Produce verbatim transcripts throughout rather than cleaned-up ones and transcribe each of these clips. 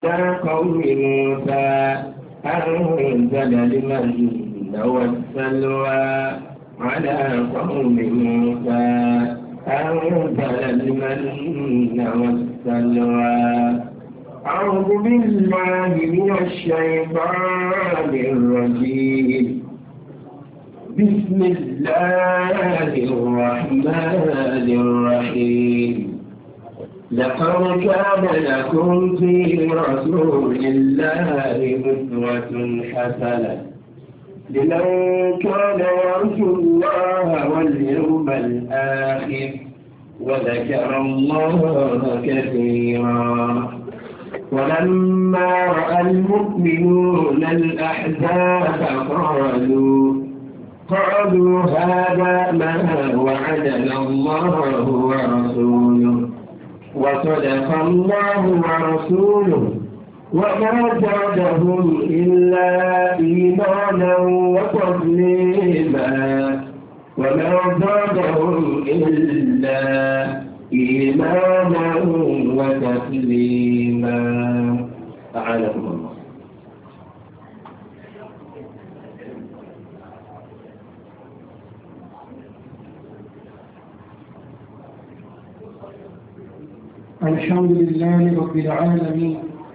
يا قوم موسى أنزل المن والسلوى على قوم موسى أنزل المن والسلوى أعوذ بالله من الشيطان الرجيم بسم الله الرحمن الرحيم لقد كان لكم في رسول الله أسوة حسنة لمن كان يرجو الله واليوم الآخر وذكر الله كثيرا ولما رأى المؤمنون الأحزاب قالوا قالوا هذا ما وعدنا الله ورسوله وصدق الله ورسوله وما زادهم إلا إيمانا وتسليما وما زادهم إلا إيمانا وتسليما أعانكم الله. الحمد لله رب العالمين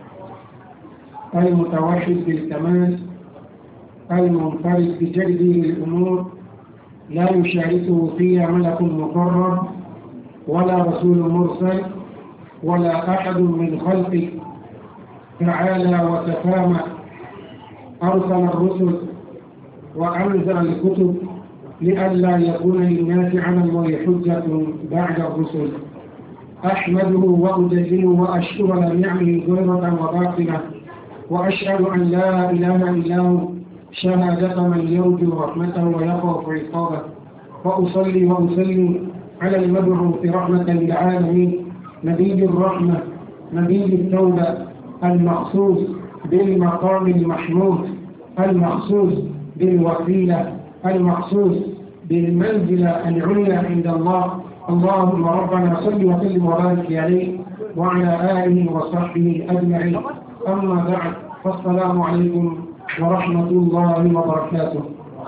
المتوحد بالكمال المنفرد بجلده الأمور لا يشاركه فيها ملك مقرب ولا رسول مرسل ولا أحد من خلقه تعالى وتفامى أرسل الرسل وأنزل الكتب لئلا يكون للناس على الله حجة بعد الرسل. أحمده وأجزله وأشكر لنعمه ظاهرة وباطنة وأشهد أن لا إله إلا هو شهادة من يرجو رحمته ويخاف عقابه وأصلي وأسلم على المبعوث رحمة للعالمين نبي الرحمة نبي التوبة المخصوص بالمقام المحمود المخصوص بالوسيلة المخصوص بالمنزلة العليا عند الله. اللهم ربنا صل وسلم وبارك عليه وعلى آله وصحبه أجمعين. أما بعد فالسلام عليكم ورحمة الله وبركاته.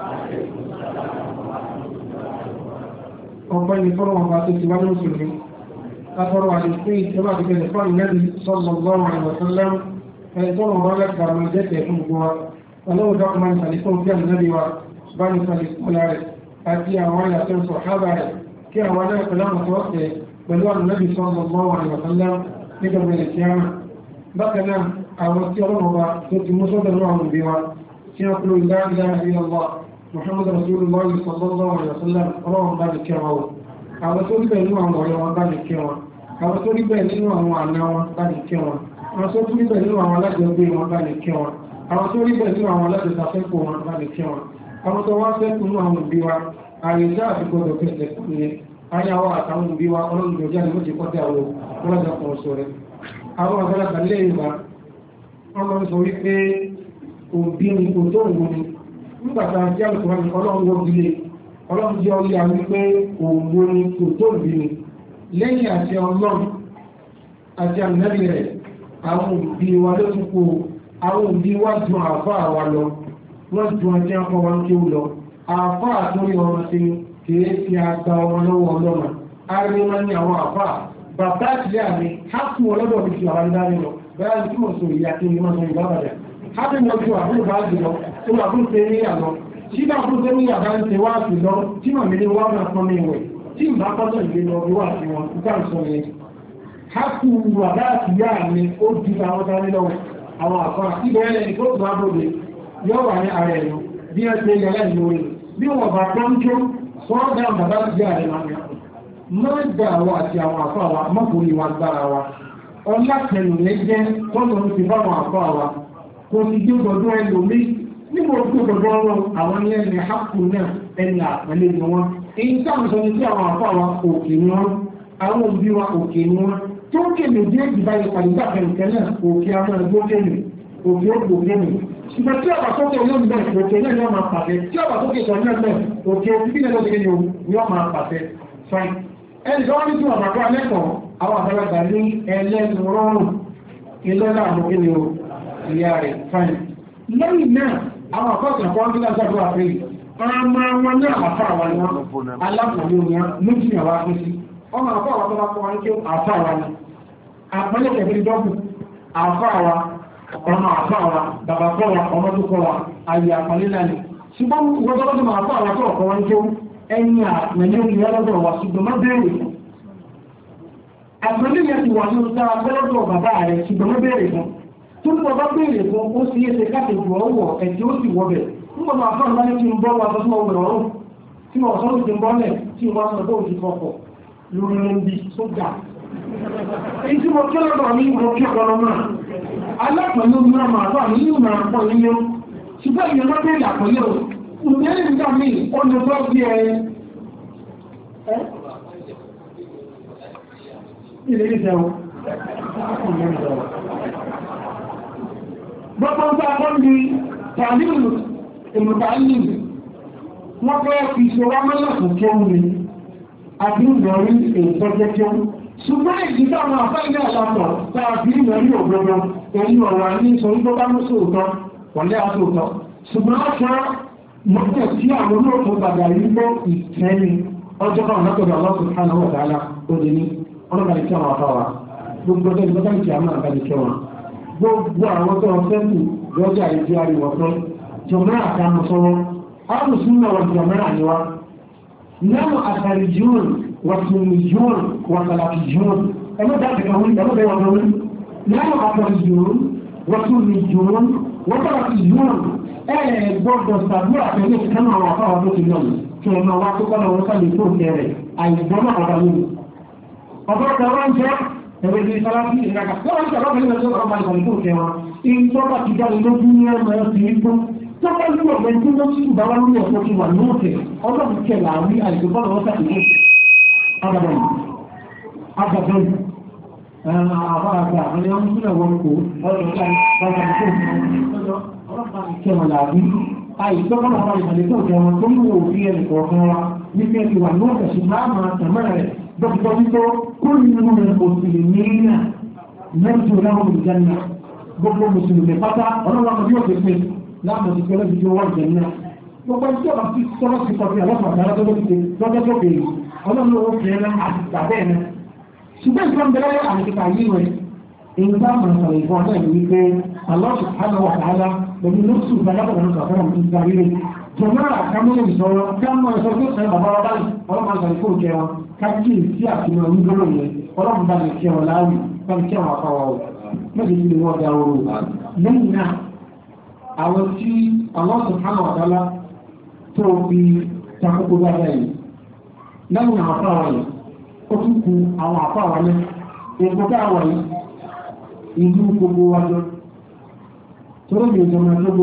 أبني فروا باتي سوى المسلمين أفروا على السيد كما تكلفان النبي صلى الله عليه وسلم فيطلوا بالك برمجته يكون جوا ولو دعما سلسون في النبي وبني سلسون عليه أتي أولا تنسوا صحابه kí àwọn aláìpẹ̀láwọn tó ọ̀tẹ̀ pẹ̀lú ànàbí sallallahu alaihi wasallam nígbàgbẹ̀ ìkíyàmà. Bákan náà àwọn tí ọlọ́run wa tó ti mú sọ́dọ̀ ní àwọn òbí wa tí wọ́n kúrò la ilaha illallah Muhammadu Rasulullah sallallahu alaihi wasallam ọlọ́run bá lè kẹwàá wọn. Àwọn tó rí bẹ̀ nínú àwọn ọ̀rẹ́ wọn bá lè kẹwàá. Àwọn tó rí bẹ̀ nínú àwọn àna wọn bá lè kẹwàá. Àwọn tó rí bẹ̀ nínú àwọn alájọgbé wọn bá lè kẹwàá. Àwọn tó rí bẹ̀ nínú àwọn alájọsàfẹ́kọ̀ọ́ wọn bá lè kẹwàá. Àwọn tó wá fẹ́ nínú àwọn òbí wa àyíká àfikọ́dọ̀ fẹ́sẹ̀ fún ní ayáwó àtàwọn òbí wa ọlọ́run ìjọjá ni ó ti kọ́tẹ́ àwọn ọlọ́jà kan sọ rẹ̀. Àwọn àgbàlagbà lè wà wọ́n máa ń sọ wípé òbí ni kò tó òun ni nígbàtà tí àlùkò ní ọlọ́run wọ́n bí lé ọlọ́run jẹ́ orí àwọn wípé òun ni kò tó òbí ni lẹ́yìn àti ọlọ́run àti àmì rẹ̀ àwọn òbí wa ló tún kó àwọn òbí wa ju àfáà wa lọ wọ́n ju ọjọ́ ọkọ̀ wọn kí ó lọ àfáà àtúrí ọmọ sí kìí fi àgbà ọmọ lọ́wọ́ ọlọ́mà arìnrìn ní àwọn àfáà bàbá àtìlẹ́ àmì hákù ọlọ́dọ̀ bí i àwọn ìdáni lọ bẹ́ẹ̀ ní kí mọ̀ sọ ìyá kí ní mọ́sán ìbábàdà hákù mọ́ ju àbúrò bá jù lọ tó wà fún tẹ́ ní àlọ́ tí bá fún tẹ́ ní àbá ń tẹ wá sí lọ tí mọ̀ mi ní wá máa pọ́n mi wẹ̀ tí ìbá pọ́tọ̀ ìgbé lọ bí wà sí wọn nígbà sọ yẹn hákù bàbá àtìlẹ́ àmì ó ju àwọn dání lọ́wọ́ àwọn àfáà ibẹ̀ ẹni tó tó bá bòde yóò wà ní ara ẹ̀yọ bí ẹ ṣe yẹ lẹ́yìn lórí bí wọ́n bá tọ́ ń jó sọ́ọ́dá bàbá ti jẹ́ àrẹ máa ń yàtọ̀ máa ń dá àwọn àti àwọn àfọ́ àwa mọ́kùnrin wa gbára wa ọlá kẹlù rẹ̀ jẹ́ tọ́lọ̀ ti bá àwọn àfọ́ àwa kò sì gbé gbọdọ̀ ẹlòmí níbo tó gbọdọ̀ ọ̀rọ̀ àwọn ní ẹni hákù náà ẹni àpẹẹlẹ ni wọn èyí táwọn sọ ní sí àwọn àfọ́ àwa òkè ni wọn àwọn òbí wa òkè ni wọn tó kéde dé ìbáyé pàdé kẹ̀kẹ́ náà òkè àwọn ẹgbẹ́ kéde òkè ó gbòkè mi ṣùgbọ́n tí ọba sókè yóò bẹ̀ òkè náà yóò máa pàṣẹ tí ọba sókè sọ náà bẹ̀ òkè òbí náà lókè yóò máa pàṣẹ fine ẹni tó wá ní tí wọn bàbá alẹ́kọ̀ọ́ àwọn àgbàlagbà ní ẹlẹ́nu rọrùn ilé náà mú kí ni o ìyá rẹ̀ fáìn lẹ́yìn náà àwọn àkọ́kọ̀ kan bí láti àdúrà pé ọmọ wọn ní àfà wa ni wọn alákòólé wọn méjì àwọn akéṣí ọmọ àfà wa tó bá kọ́ wọn ní kí àfà wa ni àpẹẹlẹ kẹfìrí dọ́kù àfà wa ọmọ àfà wa bàbá kọ́ wa ọmọ tó kọ́ wa ayé àpẹẹlẹ náà ni ṣùgbọ́n wọ́n tó bá àfà wa tó ọkọ̀ wọn ní kí ẹni àpẹẹlẹ ìyá lọ́dọ̀ wa ṣùgbọ́n má bẹ́ẹ̀rẹ̀ fún àpẹẹlẹ yẹn ti wà ní ọjọ́ agbọ́lọ́dọ̀ bàbá rẹ̀ ṣùgbọ́n má bẹ́ẹ̀rẹ̀ fún tó ń bọ̀ bá bẹ́ẹ̀rẹ̀ fún ó sì yé ṣe káàkiri ọwọ́ ẹ̀jẹ̀ ó sì wọ́bẹ̀ nígbà máa fọ́n bá ní kí n bọ́ wa tó túnmọ̀ wẹ̀rọ ọ̀rùn tí wọ́n sọ́rọ̀ ti ń bọ́ lẹ̀ tí wọ́n sọ tó ti fọ́pọ̀ lórí ẹ̀ndì sójà èyí tí mo kí lọ́dọ̀ ní mo kí ọ̀rọ̀ náà alápẹ̀lú ní ọmọ àbá mi ní ìmọ̀ àpọ̀ yíyó ṣùgbọ́n ìyẹn wọ́n bẹ̀rẹ̀ àpọ̀yẹ́ o ìgbẹ́rẹ̀ nígbà míì ó lè tọ́ bí ẹ ilé ìjẹun gbogbo ń bá wọ́n di tàbí ìmùtàlì wọ́n fẹ́ fi ṣe wá mọ́lá fún kí ó ní àti ìrọ̀rí ìtọ́jẹ́ kí ó ṣùgbọ́n ìdíkà àwọn àfáìlẹ̀ àlàpọ̀ tàbí ìrọ̀rí ògbogbo èyí ọ̀rọ̀ ní sọ wípé bá mú sóòtọ́ wọlé àtòótọ́ ṣùgbọ́n ọ̀ṣọ́ mọ́tẹ̀ tí àwọn olóòtú gbàgbà yìí ló ìtẹ́ni ọjọ́ kan látọ̀dọ̀ Allah subhanahu wa ta'ala òde ní ọlọ́gbàdì kí àwọn afáwa gbogbo ọjọ́ ìgbọ́dọ̀ ìkí àmọ́ àgbàdì kí wọn gbogbo àwọn tó ń fẹ́kù lọ́jà ìdí ariwọ̀ pé jọmọ́ àtàmù sọ́wọ́ alùsùnà wà jọmọ́ àníwá náà àtàríjúùn wà tùmìjúùn wà tàlàfíjúùn ẹgbẹ́ dáàbì kan wí ẹgbẹ́ wọn wí náà àtàríjúùn wà tùmìjúùn wà tàlàfíjúùn ẹ gbọ́dọ̀ sàdúrà pẹ̀lú ìkànnà àwọn afáwà tó ti lọ́nà kí ẹ máa wá tó kọ́nà wọn sálẹ̀ tó kẹrẹ àìgbọ́n náà ọ̀dà lónìí ọ̀dọ́ ọ̀dọ́ wọn jẹ́ ẹgbẹ́ ìlú ìsáláfí ìrìnàkà wọ́n ń tẹ̀lọ́ pẹ̀lú ẹgbẹ́ ọmọ ìgbàlẹ̀ tó kẹ wọn in tó bá ti jáde lójú ní ẹmọ ẹ̀sìn igbó tó bá ní ọ̀gbẹ́ tí wọ́n sì bá wọn ní ọ̀pọ̀ ti wà ní òkè ọlọ́run kẹ láàrí àìsèkọ́ lọ́wọ́ sàkóso agbàbẹ̀yìn agbàbẹ̀yìn àbáraga àwọn ẹni ọmọ sílẹ̀ wọn kò ọlọ́run kẹ wọn láàrí àìsèkọ́ lọ́wọ́ ìgbàlẹ̀ tó kẹ wọn tó mú òfin ẹnì kọ̀ọ̀kan wa nípa ti wà ní òkè ṣùgbọ́n àmà tẹ̀mẹ́rẹ̀ rẹ̀ dọ́kítọ́ wípé kó nínú mùsùlùmí náà mẹ́jọ láwọn ìjánná gbogbo mùsùlùmí pátá ọlọ́wọ́ bí ó fi pé láàmù ti pẹ́lẹ́ ìjọ wọ́n jẹ náà gbogbo ẹjọ́ bá ti sọ́rọ́ sí kọfí àwọn àgbàrá tó lókè lọ́jọ́ tó bèèrè ọlọ́run ó fi ẹran àti tàbẹ́ ẹ̀ náà ṣùgbọ́n ìfọ́n bẹ̀rẹ̀ àmìkà yìí rẹ̀ èyí bá mọ̀ sọ̀rọ̀ ìfọ́n náà ní wípé Allah subhanahu wa ta'ala pẹ̀lú lóṣù ìgbàlápọ̀lọ́nù sọ̀rọ̀ ìgbà rírẹ̀ jọmọ́ àkámọ́lẹ̀ ìṣọ́rọ̀ kámọ́ ìṣọ́ tó sẹ́yìn bàbá wa báyìí ọlọ́mọ àgbà ìfò jẹ wọn káàkiri sí àfihàn onígbòrò yẹn ọlọ́mọ bá lè kẹwọn láàrú bá lè kẹwọn àpáwọ̀ ọ̀ mẹ́jọ sí wọ́n dá oró lẹ́yìn náà àwọn tí Allah subhanahu wa ta'ala tó fi takókó dáadáa yìí lẹ́yìn àwọn àpáwọ̀ yìí ó tún kú àwọn àpáwọ̀ yẹn èkó káwọ̀ yìí ìlú gbogbo wájọ tó lè jọmọ ẹgbogbo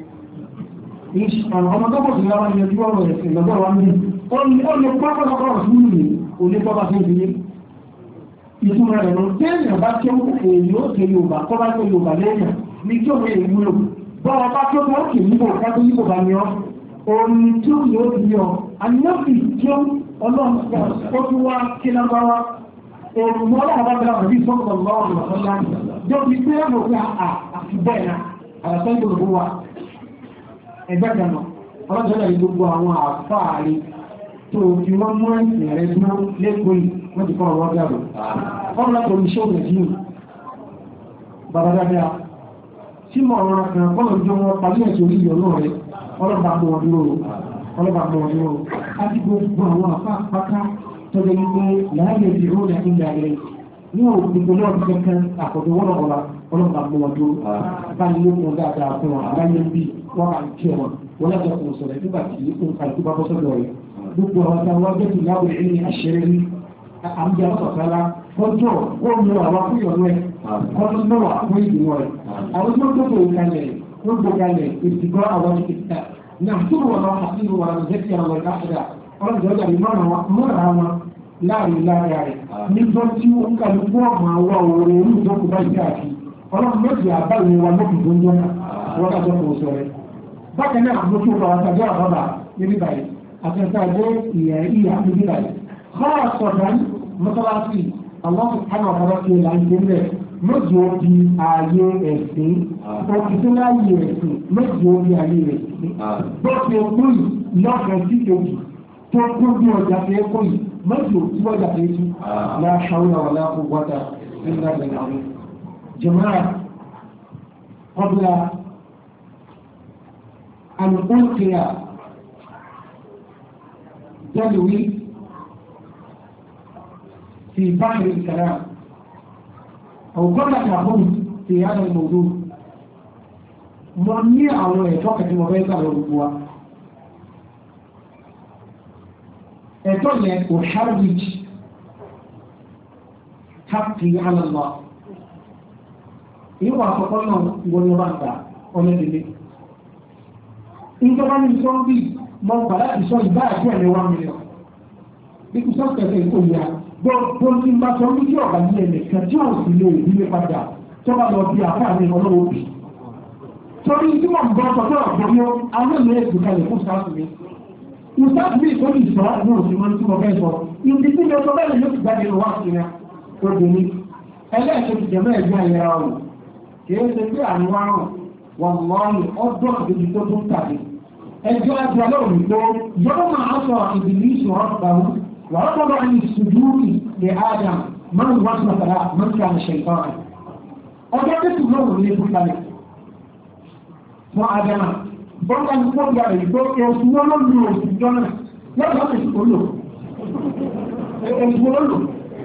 ọmọ tó pọ̀ sí lára ilẹ̀ tí wọ́n rẹ̀ sí lọ́gbọ́ wa ní ó lè pápákọ̀ sí ìlú olépọ́pá sí ìdílé ìtumọ̀ rẹ̀ lọ tẹ́yìn bá tí ó èyí ó tẹ́ Yorùbá kọ́ bá tó Yorùbá lẹ́yìn ní kí òun èyí wúlò bọ́ọ̀ bá tó tó kì níbò kátó yíbò bá ní ọ orin tí ó yóò di ọ àníyànfi tí ó ọlọ́run ó tún wá kí lágbáwá èrò mọ́ ọlọ́run bá bẹ̀rẹ̀ àbí sọ́kọ̀ lọ́rùn lọ́sọ́lá jọ́bi pé ẹ̀rọ pé àti bẹ́ẹ̀ náà àlàsọ́ ìgbòho wa ẹgbẹ́ kan náà ọlọ́jọ́ náà gbogbo àwọn àfáàrí tó fi wọ́n mú ẹ̀sìn rẹ̀ dúró lẹ́kọ̀ọ́ yìí wọ́n ti kọ́ ọ̀rọ̀ dàrú ọ̀rọ̀ láti omi ṣó rẹ̀ jù bàbá dáadáa tí mo ọ̀rọ̀ kan kọ́lọ̀ jọ wọn parí ẹ̀sìn orí ìyọ̀ náà rẹ̀ ọlọ́ba mọ́ wọn dúró ọlọ́ba mọ́ wọn dúró àti gbogbo àwọn àfá pátá tọ́jọ́ wípé láàyè ìdìrò rẹ̀ ń gbàgbé ní òkùnkùn náà ti kẹ́kẹ́ àkọ́dọ̀ wọ́n ọ̀la ọlọ́ba mọ́ wọn dúró báyìí ló kún dáadáa fún wọn àbáyé bí wọ́n máa ń kí wọn wọ́n lájọ kò sọ̀rọ̀ nígbà tí ó ń kàlùkù bá bọ́ sọ́dọ̀ rẹ̀ gbogbo àwọn táwọn wá gbẹ́tù láwùrẹ̀ ẹni àṣẹrẹ́ ní àmì àtọ̀sára kọjọ́ ó mú àwọn akúyọ̀nú ẹ̀ kọjọ́ mẹ́wàá fún ìdìmọ̀ rẹ̀ àwọn tó tó tó kalẹ̀ ó gbó kalẹ̀ ìsìnkọ́ àwọn ìkìtà náà tó wọ́n lọ àti ìwọ̀n àwọn ìjẹ́sì àwọn ìkáṣẹ́dà ọlọ́dún ọjà ìmọ̀ràn wọn láàrin láàrin rẹ̀ nígbà tí ó ń kàlùkù ọmọ àwọn òwúrẹ̀ orí ìjọkù bá ìjà àti ọlọ́run méjì àbáyé wa lókùn tó ń jọ wọ́n lájọ kò sọ rẹ̀ bákan náà mo tún lọ àtàjọ àbábà níbi báyìí àtàjọ ìyà ìyà níbi báyìí kọ́ àsọ̀dán mọ́sálásí àwọn àpárá tí ó là ń gbé méjì ó di ààyè ẹ̀sìn òkìtún láàyè ẹ̀sìn méjì ó di ààyè ẹ̀sìn bó ti kú yìí lọ́kàn sí kejì tó kú bí ọjà tó kú yìí méjì ó tí ọjà tó tú láṣáwó àwọn aláàbò wádà nínú àgbẹ̀ àwọn jẹ̀mọ́ra ọ̀bùlà àlùkòkìyà jẹ́lùwí في بحر الكلام أو قبل تأخذ في هذا الموضوع مؤمن على يتوقع في مبادئ الربوة يتولى أحرج حقي على الله يوضع فقلنا ونرد ونبني إن كمان يسوع بي موقع يسوع باع فعل وعمل بيكو سوف يكون يعني gbogbo ní bá sọ ní kí ọ̀gá ní ẹnìkan tí ó sì lè ìdílé padà tó bá lọ bí àpá mi ọlọ́wọ́ bì. torí tí wọ́n gbọ́ sọ pé ọ̀gbọ́n yóò alóòlù èdè kalẹ̀ fún sáàtù mi. ìsáàtù mi tó lè sọ ní òsì máa ń túbọ̀ bẹ́ẹ̀ sọ. ìdí tí mi ọjọ́ bẹ́ẹ̀ yóò ti jáde lọ wá sí ya obìnrin. ẹlẹ́ẹ̀kejì jẹ̀mọ́ ẹ̀gbẹ́ ayẹra ọ̀rọ̀ kìí ṣe pé àwọn àrùn wọn lọ́ọ̀lù ọdún àgbèjì tó tó ń tàbí. ẹjọ́ ẹgbẹ́ ọlọ́run tó yọ́ọ́ máa sọ ìdìlí ìṣòro وعقب عن السجود لآدم من وصف له من كان الشيطان أجابت الله لكل ذلك وآدم بقى نقول يا رجل يسمى له السجود لا لا يقول له يقول له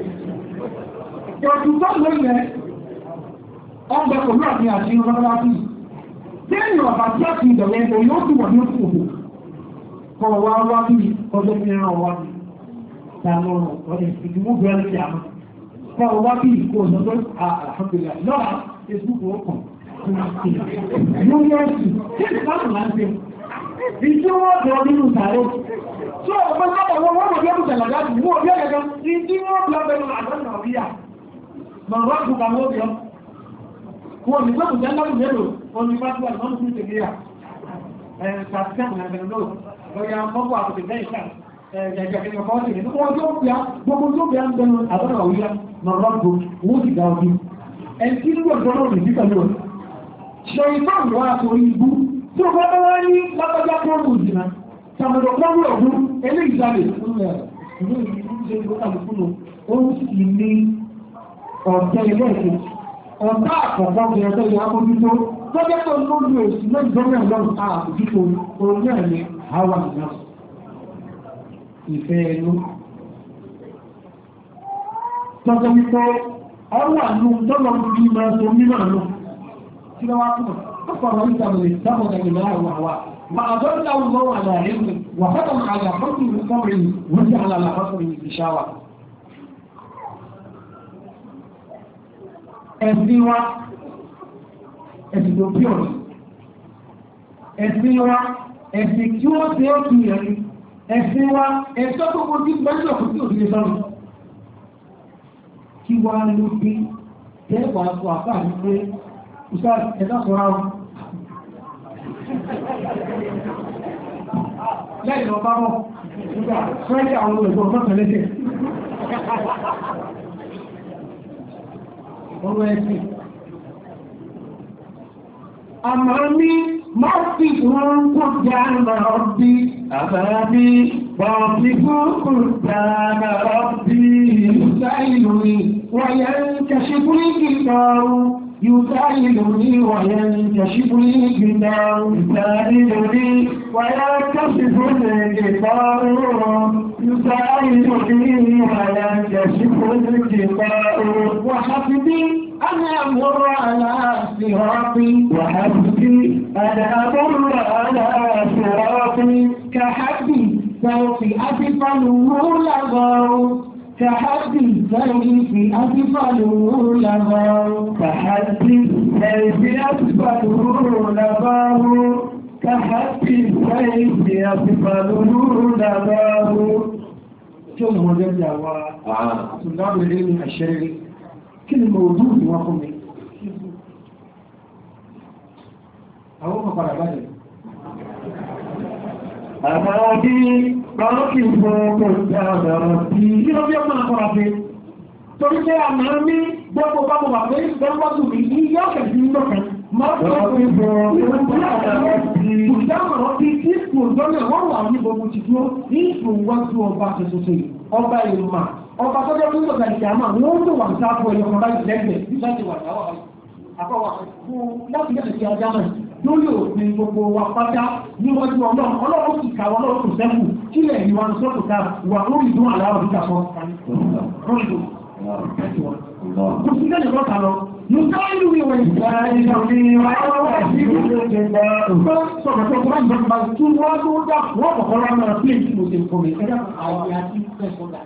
يقول له ọgbẹ́ pẹ̀lú àti àti ọlọ́lápí tí ènìyàn bá tí a ti ìdọ̀lẹ́ ẹgbẹ̀ yóò tí wà ní òkú kọ̀ wá wá bí ọjọ́ fi rán wá bí tààlọ́rùn ọdún ìdìmú bẹ̀rẹ̀ sí àmọ́ kọ́ wá bí ìkó ọ̀sọ̀tọ́ àhàbìlà lọ́wọ́ Facebook ọkàn yóò yẹ́ sí tí ìpáàlù láti ìjú wọ́n bẹ̀rẹ̀ nínú tààrẹ tí ó ọgbọ́n lọ́pọ̀ wọ́n wọ́n bẹ̀rẹ̀ jẹ̀lá láti mú ọbẹ̀ ẹ̀gẹ́ ìjú wọ́n bẹ̀rẹ̀ àdọ́nà ọ̀bíyà mọ̀rọ̀ ọ̀gbùn wọ́n bẹ̀rẹ̀ wọ́n ní gbọ́dọ̀ jẹ́ lọ́rùn mélòó wọ́n ní bá tí wà lọ́nà fún ìtẹ̀gẹ́yà ẹ̀ẹ́dàkẹ́kẹ́ gbogbo tó bí a ń bẹnu àbọ́nà òwúyá mọ̀rọ̀gbò owó ti dá ojú ẹni tí nígbà tó náà nìdí pẹ̀lú ọ̀ ṣe ìfẹ́ ìwọ́ àtòrí ibú tí ó bá wá ní lápájá tó rù jìnà sàmọ̀dọ̀ pọ́nrú ọ̀gbọ́n eléyìí jáde ìlú ìṣẹ́ ìgbókàlùkúnnù ó sì ní ọ̀tẹ́ ilé ẹ̀kẹ́ ọ̀tá àkọ́kọ́ bí ọjọ́ ìyá mójútó tó jẹ́ tó lórí òsì náà ìjọba ìlọ́run àbùjútó orí náà ní àwọn ìyá ìfẹ́ ẹnu tọ́jọ́ wípé ọwọ́ àánú tọ́lọ ní máa tó mímọ̀ àánú tí wọ́n wá kúrò ọkọ̀ ọ̀rọ̀ ìtàbí ìtàbí ìlà àwọn àwà ma àdọ́rọ̀ àwọn ọmọ àlàyé wà fọ́tọ̀ àgbà fọ́tọ̀ ìrìnkọ́rin wọ́n ti àlàlà fọ́tọ̀ ìṣàwà ẹ̀sìn wa ẹ̀sìn tó bí ọ̀rọ̀ ẹ̀sìn wa ẹ̀sìn tí ó ti ó ti yẹn ẹ̀sìn wa ẹ̀sọ́ tó kó tí gbẹ́jọ́ kò tí ò sí lè sọ́rọ̀ kí wá ló dé tẹ́ẹ̀kọ́ àpò àfáà ní pé ìṣà ẹ̀dá sọ́ra wọn lẹ́yìn lọ bá mọ́ nígbà fẹ́ẹ̀kì àwọn olùgbọ́n mọ́kànlẹ́sẹ̀ ọ̀rọ̀ ẹ̀sìn àmọ́ ní mọ́sí wọn kò jáàmà ọ̀bí àbábí bọ̀bí kúkú jáàmà ọ̀bí ìsáìlúni wọ̀nyẹ́ ń kẹṣíkú ní kìtàrù يسائلني وينكشف لي الجدار يسائلني وينكشف لي الجدار يسائلني وينكشف لي الجدار وحسبي أن أمر على صراطي وحسبي أن أمر على صراطي كحبي سوف أسفله لغاو كحد السيف أسفله لغاه كحد السيف أسفله لغاه كحد السيف أسفله لغاه شو الموضوع ده طلاب العلم الشرعي كل موضوع وقم أو ما قرأ بدل أبادي Báwọ́kì fún ọkọ̀ ìdára bí i ló bí ọmọ àkọ́rọ̀ pé, torí pé àmà ní gbogbo bá mo wà pé gbọ́dọ̀ mi ní yóò kẹ̀sí ní lọ́kàn máa ń sọ pé ìdámọ̀ràn ti tí kò gbọ́dọ̀ wọ́n wà ní gbogbo ti dúró ní ìfòwúwájú ọba ṣoṣoṣo ọba ìlúmà ọba tọ́jọ́ tó ń lọ́gbà ìjà máa wọ́n tó wà sáfù ẹ̀yọ kan báyìí lẹ́gbẹ̀ẹ́ nígbà tí wà láwà àkọwà fún láti lẹ́sẹ̀ sí ajá náà lórí òfin gbogbo wa pátá níwájú ọlọ́run ọlọ́run sì kà wọ́n lọ́rùn kò sẹ́kù kílẹ̀ ìwà sọ́kù ká wà lórí ìdún àláwọ̀ bí kàfọ́ lórí ìdún kò sí lẹ́yìn lọ́ta lọ Nùtọ́ ìlú ìwẹ̀ ìgbà ìjọ̀bí wáyé wà sí ìlú ìjọba ọ̀pọ̀ sọ̀rọ̀ tó kọ́ ìjọba tún wọ́n tó dá wọ́n kọ̀kọ́ lọ́nà pé ìlú ìjọba ẹ̀dá àwọn àti ìfẹ́sọ̀dá.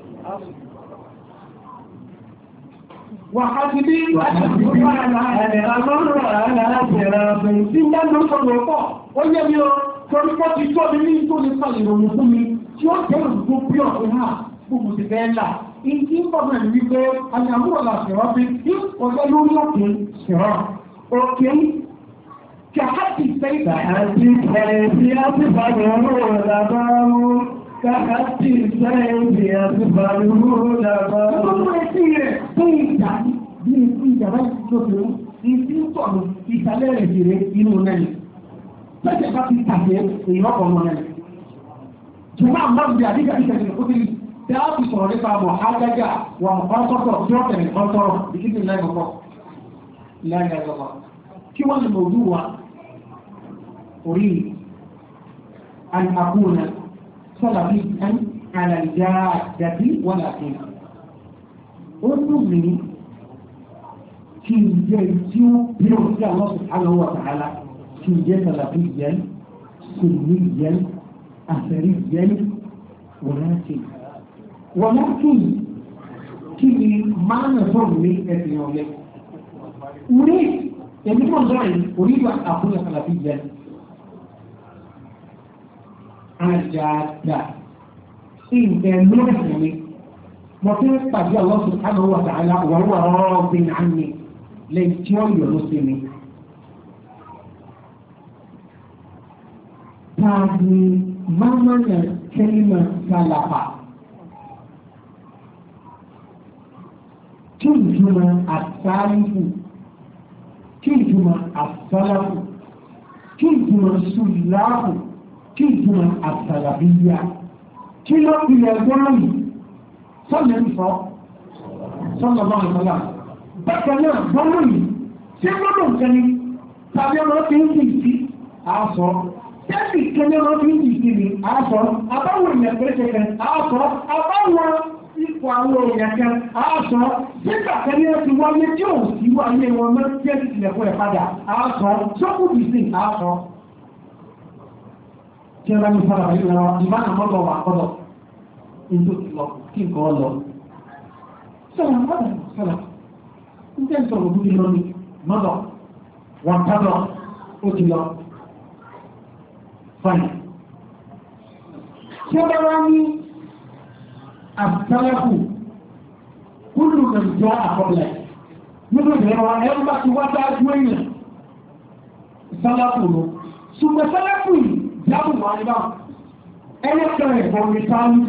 Wàhálìbí àti àmọ́rọ̀ aláàbẹ̀rẹ̀ tí ń dájú sọ̀rọ̀ pọ̀, ó yẹ́ mi ọ, torí pọ́ ti tó mi ní tó lè sọ ìròyìn fún mi, tí ó jẹ́ òṣùgbó bí ọ̀pọ̀ náà, gbogbo ti fẹ́ là. Ìdí ń bọ̀ náà ní wípé àyàmúrọ̀ là ṣẹ̀rọ̀ bí i ọjọ́ lórí òkè ṣẹ̀rọ̀. Òkè kí a ti fẹ́ ìgbà àti ìfẹ̀rẹ̀ sí àtìfàdé ọ̀rọ̀ làbáwó. Kàkàtì sẹ́yìn bí àtìfàdé ọ̀rọ̀ làbáwó. Gbogbo etí rẹ̀ fún ìjà bí i ìjàmbá ìjọba ìdí ń tọ̀nù ìsàlẹ̀ rẹ̀ jìrè inú náà. Lọ́jọ́ bá ti tàbí èèyàn ọkọ̀ ọmọ náà. Jùmọ́ àmọ́ bí àdíjà ìṣẹ̀lẹ̀ ó ti tí a fi sọ̀rọ̀ nípa mọ̀ ágájá wà mọ̀kọ́sọ́tọ̀ tí ó tẹ̀lé kọ́sọ́rọ̀ ìkíkí láìmọ̀kọ́ láìláìlọ́wọ́ kí wọ́n ni mọ̀lú wa orí al'akúnà sọ́làbí ẹn alàìjá dàbí wọ́n láti ó tún ní kí n jẹ́ tí ó bí ó sí àwọn subhanahu wa ta'ala kí n jẹ́ sọ́làbí yẹn sunni yẹn àfẹ́rí yẹn wọ́n láti ولكن كي ما نظر لي أبيض أريد يعني منظري أريد أن أكون سلفيا أنا جادة إن كان نفسي وكيف تجي الله سبحانه وتعالى وهو راض عني ليتوي يرسلني هذه ما معنى كلمة سلفة kí ìjùmọ̀ àtàrífù kí ìjùmọ̀ àtàláfù kí ìjùmọ̀ sùláfù kí ìjùmọ̀ àtàlàbíyà kí ló ilẹ̀ gbọ́nàmì sọ́nà ìfọ́ sọ́nà bá ìfọ́lá bákan náà gbọ́nàmì tí gbọ́nà kẹni tàbí ọmọ tí ń dìí sí àásọ tẹ́sì kẹni ọmọ tí ń dìí sí ni àásọ àbáwọn ìyẹn pẹ́sẹ̀kẹ́ àásọ àbáwọn ipò àwọn èèyàn kan àásọ nígbà tẹ́lẹ̀ ti wáyé tí ò sí wáyé wọn mọ́ tí ẹ ti tilẹ̀kọ́ ẹ̀ padà àásọ sọ́kùnrin sí àásọ tí ẹ bá ní sára yìí lọ ìbáná mọ́tò wà kọ́dọ̀ ní tó ti lọ kí nǹkan lọ sọ̀rọ̀ mọ́tò sọ̀rọ̀ ń tẹ́ sọ̀rọ̀ bú ti lọ ní mọ́tò wọn kọ́dọ̀ ó ti lọ fine tí ẹ bá wá ní السلف كل من جاء قبله يقول هو أيضا وضع جوينة سلفه ثم سلفه جابوا معنا أنا كره هو سالف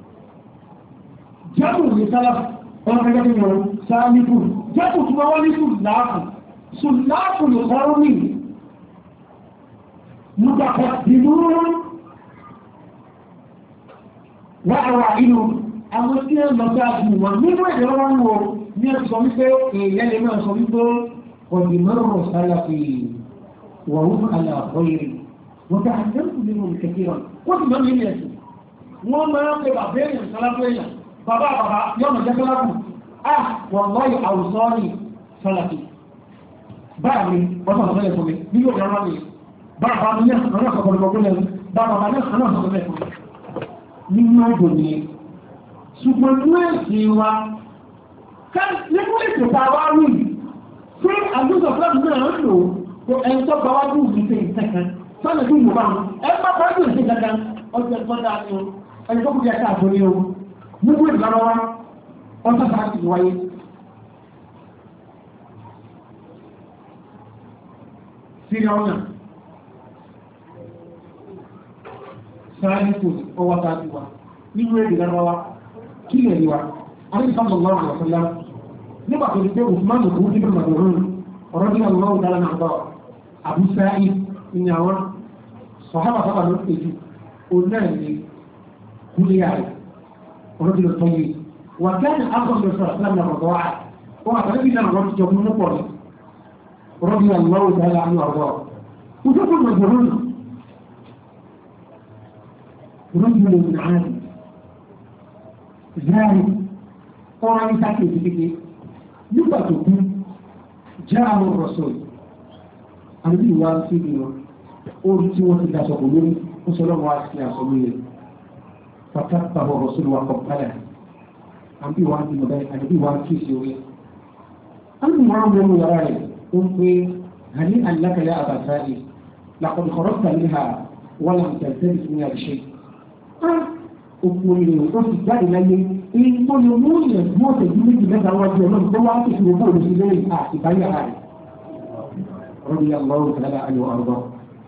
جابوا لسلف أنا كده سالف جابوا ثم ولي سلاف سلاف القوم متقدمون وأوائلهم àwọn tí ó lọ sáájú wọn nínú ẹ̀rọ wọn wo ní ẹ̀sọ wípé èèyàn lè máa sọ wípé ọ̀dìmọ́rọ̀ sálàfì wọ̀hún aláàbọ̀yẹ̀rẹ̀ wọ́n bá àjẹ́kù nínú ìkẹ̀kẹ́ wọn wọ́n ti mọ́ ní ilẹ̀ ẹ̀sùn wọ́n máa ń pe bàbá èèyàn sálàfì èèyàn bàbá bàbá yóò mọ̀ jẹ́ sálàfì ah wọ́n lọ́yọ̀ àwùsọ́ ní sálàfì báà mi wọ́n sọ̀rọ̀ mẹ́lẹ̀ fún mi ní yóò rán mi bàbá mi náà ọ̀nà ọ̀pọ̀lọpọ̀ nínú ọdún ni ṣùgbọ́n ní ẹ̀sìn wa nínú ètò tàwà rí tí àdúgbò fúlọ́dún náà ń lò tó ẹni tó bá wájú ìgbé ìtẹ́kan sọ́nà bí ìwò bá wọn ẹ bá bá jù ìṣẹ́ dandan ọjọ́ ìgbọ́dá ni o ẹni tó kú bí ẹ̀ka àtò ní o gbogbo ìlànà wa ọjọ́ sáà ti wáyé sírí ọ̀nà sáàlìkò ọwọ́ sáàlìkò nínú èdè lọ́wọ́ kí lè rí wa àwọn ìsọ́nà lọ́wọ́ àwọ̀sọ́lá nígbà tó di pé Usman kò ní bí màdùrún ọ̀rọ̀ bí àwọn ọ̀dọ́ dára náà bọ̀ Abu Sa'id ní àwọn sọ̀hábà sábà ló pè jù òun náà ní kúlíyà rẹ̀ ọ̀rọ̀ bí lọ tọ́ yìí wà kẹ́ni akọ̀ọ̀dọ̀ sọ̀rọ̀ sílẹ̀ ní ọ̀rọ̀ wà ó wà tàbí náà wọ́n ti jọ fún pọ̀ ní ọ̀rọ̀ bí àwọn ọ̀dọ́ dára ní ọ̀rọ̀ ojú fún màdùrún رجل من عالم ذلك قرآن تاكيد كده يبقى جاءه الرسول النبي وان سيدنا أورتي وتدا سقولي وسلام واسكي سقولي فكتبه الرسول وقبله النبي وان مبين النبي وان كيسيوي أنا معامل وراي قلت هنيئا لك يا أبا سائل لقد خرجت منها ولم تلتبس منها بشيء òkú ilé ó ti jáde láyé èyí tó lè mú ìyẹn bí ó tẹ̀jú méjì mẹ́ta wájú ọlọ́run tó wá sí ìṣòro bóòlù sí lẹ́yìn àti báyà rẹ̀ rọ́bì àlọ́run tẹ̀lé àyọ̀ ọ̀rọ̀.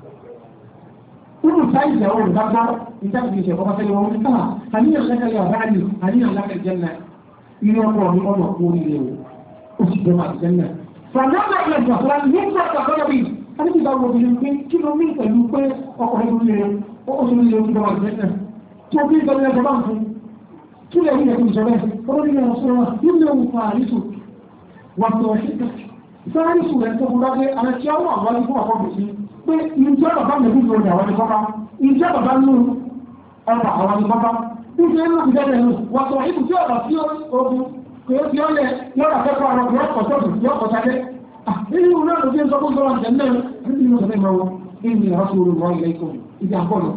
nínú sáyé ìyàwó rẹ̀ bá gbọ́ ìjáde ìṣẹ̀ kọ́kọ́ tẹ́lẹ̀ wọn ní káà àníyàn lẹ́kẹ̀ yà bá ní àníyàn lẹ́kẹ̀ jẹ́nà ilé ọkọ̀ ní ọ̀nà òkú ilé o ó sì jẹ́ máa jẹ́nà. fàdámà ilẹ̀ ìgbàfọ́lá nígbà àkọ́kọ́ bí wọ́n ti bá wọ́n bí pé kí ló mí pẹ̀lú pé ọkọ̀ ilé ó sì ń lé ojú bá jẹ́nà tó bí ìgbàlẹ̀ ẹgbẹ̀ bá ń fún kí lè rí ẹ̀kùn ìṣọ̀rẹ́ ọdún ilẹ̀ ọ̀sọ́rọ̀ nínú ohun fàárísù wà tó ṣíkà fàárísù rẹ̀ tó fún lábẹ́ àwọn tí ó wà wáyé fún àkọ́kù sí pé ìjẹ́ bàbá mẹ́bí ló dà wáyé kọ́kọ́ ìjẹ́ bàbá nù ọba àwọn ní kọ́kọ́ ìjẹ́ inú ìjẹ́ rẹ̀ nù wà tó ìbù tí ọ̀rọ̀ sí ogun kò ó fi ọlẹ̀ yọ́rọ̀ akẹ́kọ̀ọ́ àwọn ọkọ̀ ọkọ̀ tó fi ọkọ̀ sáké nínú náà ló fi ń sọ fún sọ́wọ́n jẹ́ náà nínú ìṣẹ̀lẹ̀ ìmọ̀ ìní ìrọ̀sọ̀rọ̀ wọ́n ilẹ̀ ikọ̀ ìjà bọ́ọ̀lù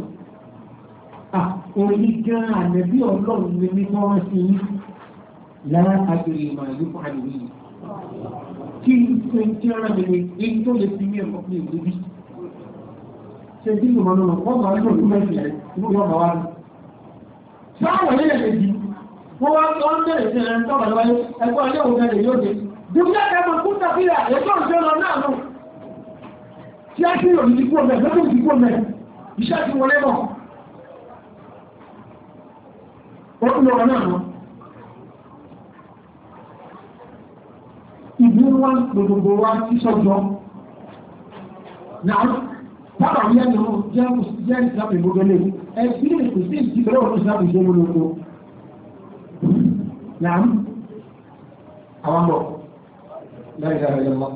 orí gan ànẹ́bí ọlọ́run ní ní wọ́n sí lára agbèrè ìmọ̀lẹ́ fún àdìrí kí ṣe tí ó rẹ̀ ní èyí tó lè fi ní ẹ̀kọ́ ní ìlú bí ṣe tí ìlú mọ́nà wọ́n máa ń lò ní mẹ́fì rẹ̀ inú yọ́ bá wá ní sáwọn ilẹ̀ lèdí wọ́n wá tó ń bẹ̀rẹ̀ sí ẹ̀rẹ́ tọ́bà lọ́wọ́ ẹgbẹ́ ilé òun gẹ̀rẹ̀ yóò dé dúkìá kẹfà kún tàfíà ẹjọ́ ìjọ lọ náà nù tí a kí yóò ní kú ọmọ ẹgbẹ́ tó ti kú ọmọ iṣẹ́ ti wọlé náà ọ̀pọ̀lọpọ̀ náà lọ. Ìbí wọn gbogbo wa tí sọ́jọ́. Náà, bábà wíyá ni wọ́n jẹ́ jẹ́ ìsìlápẹ̀ gbogbo lè. Ẹbí lè kò sí ìsìnkú ọ̀rọ̀ ìsìlápẹ̀ ìṣẹ́ wọn lóko. Náà, àwọn bọ̀ láì dára yẹn lọ.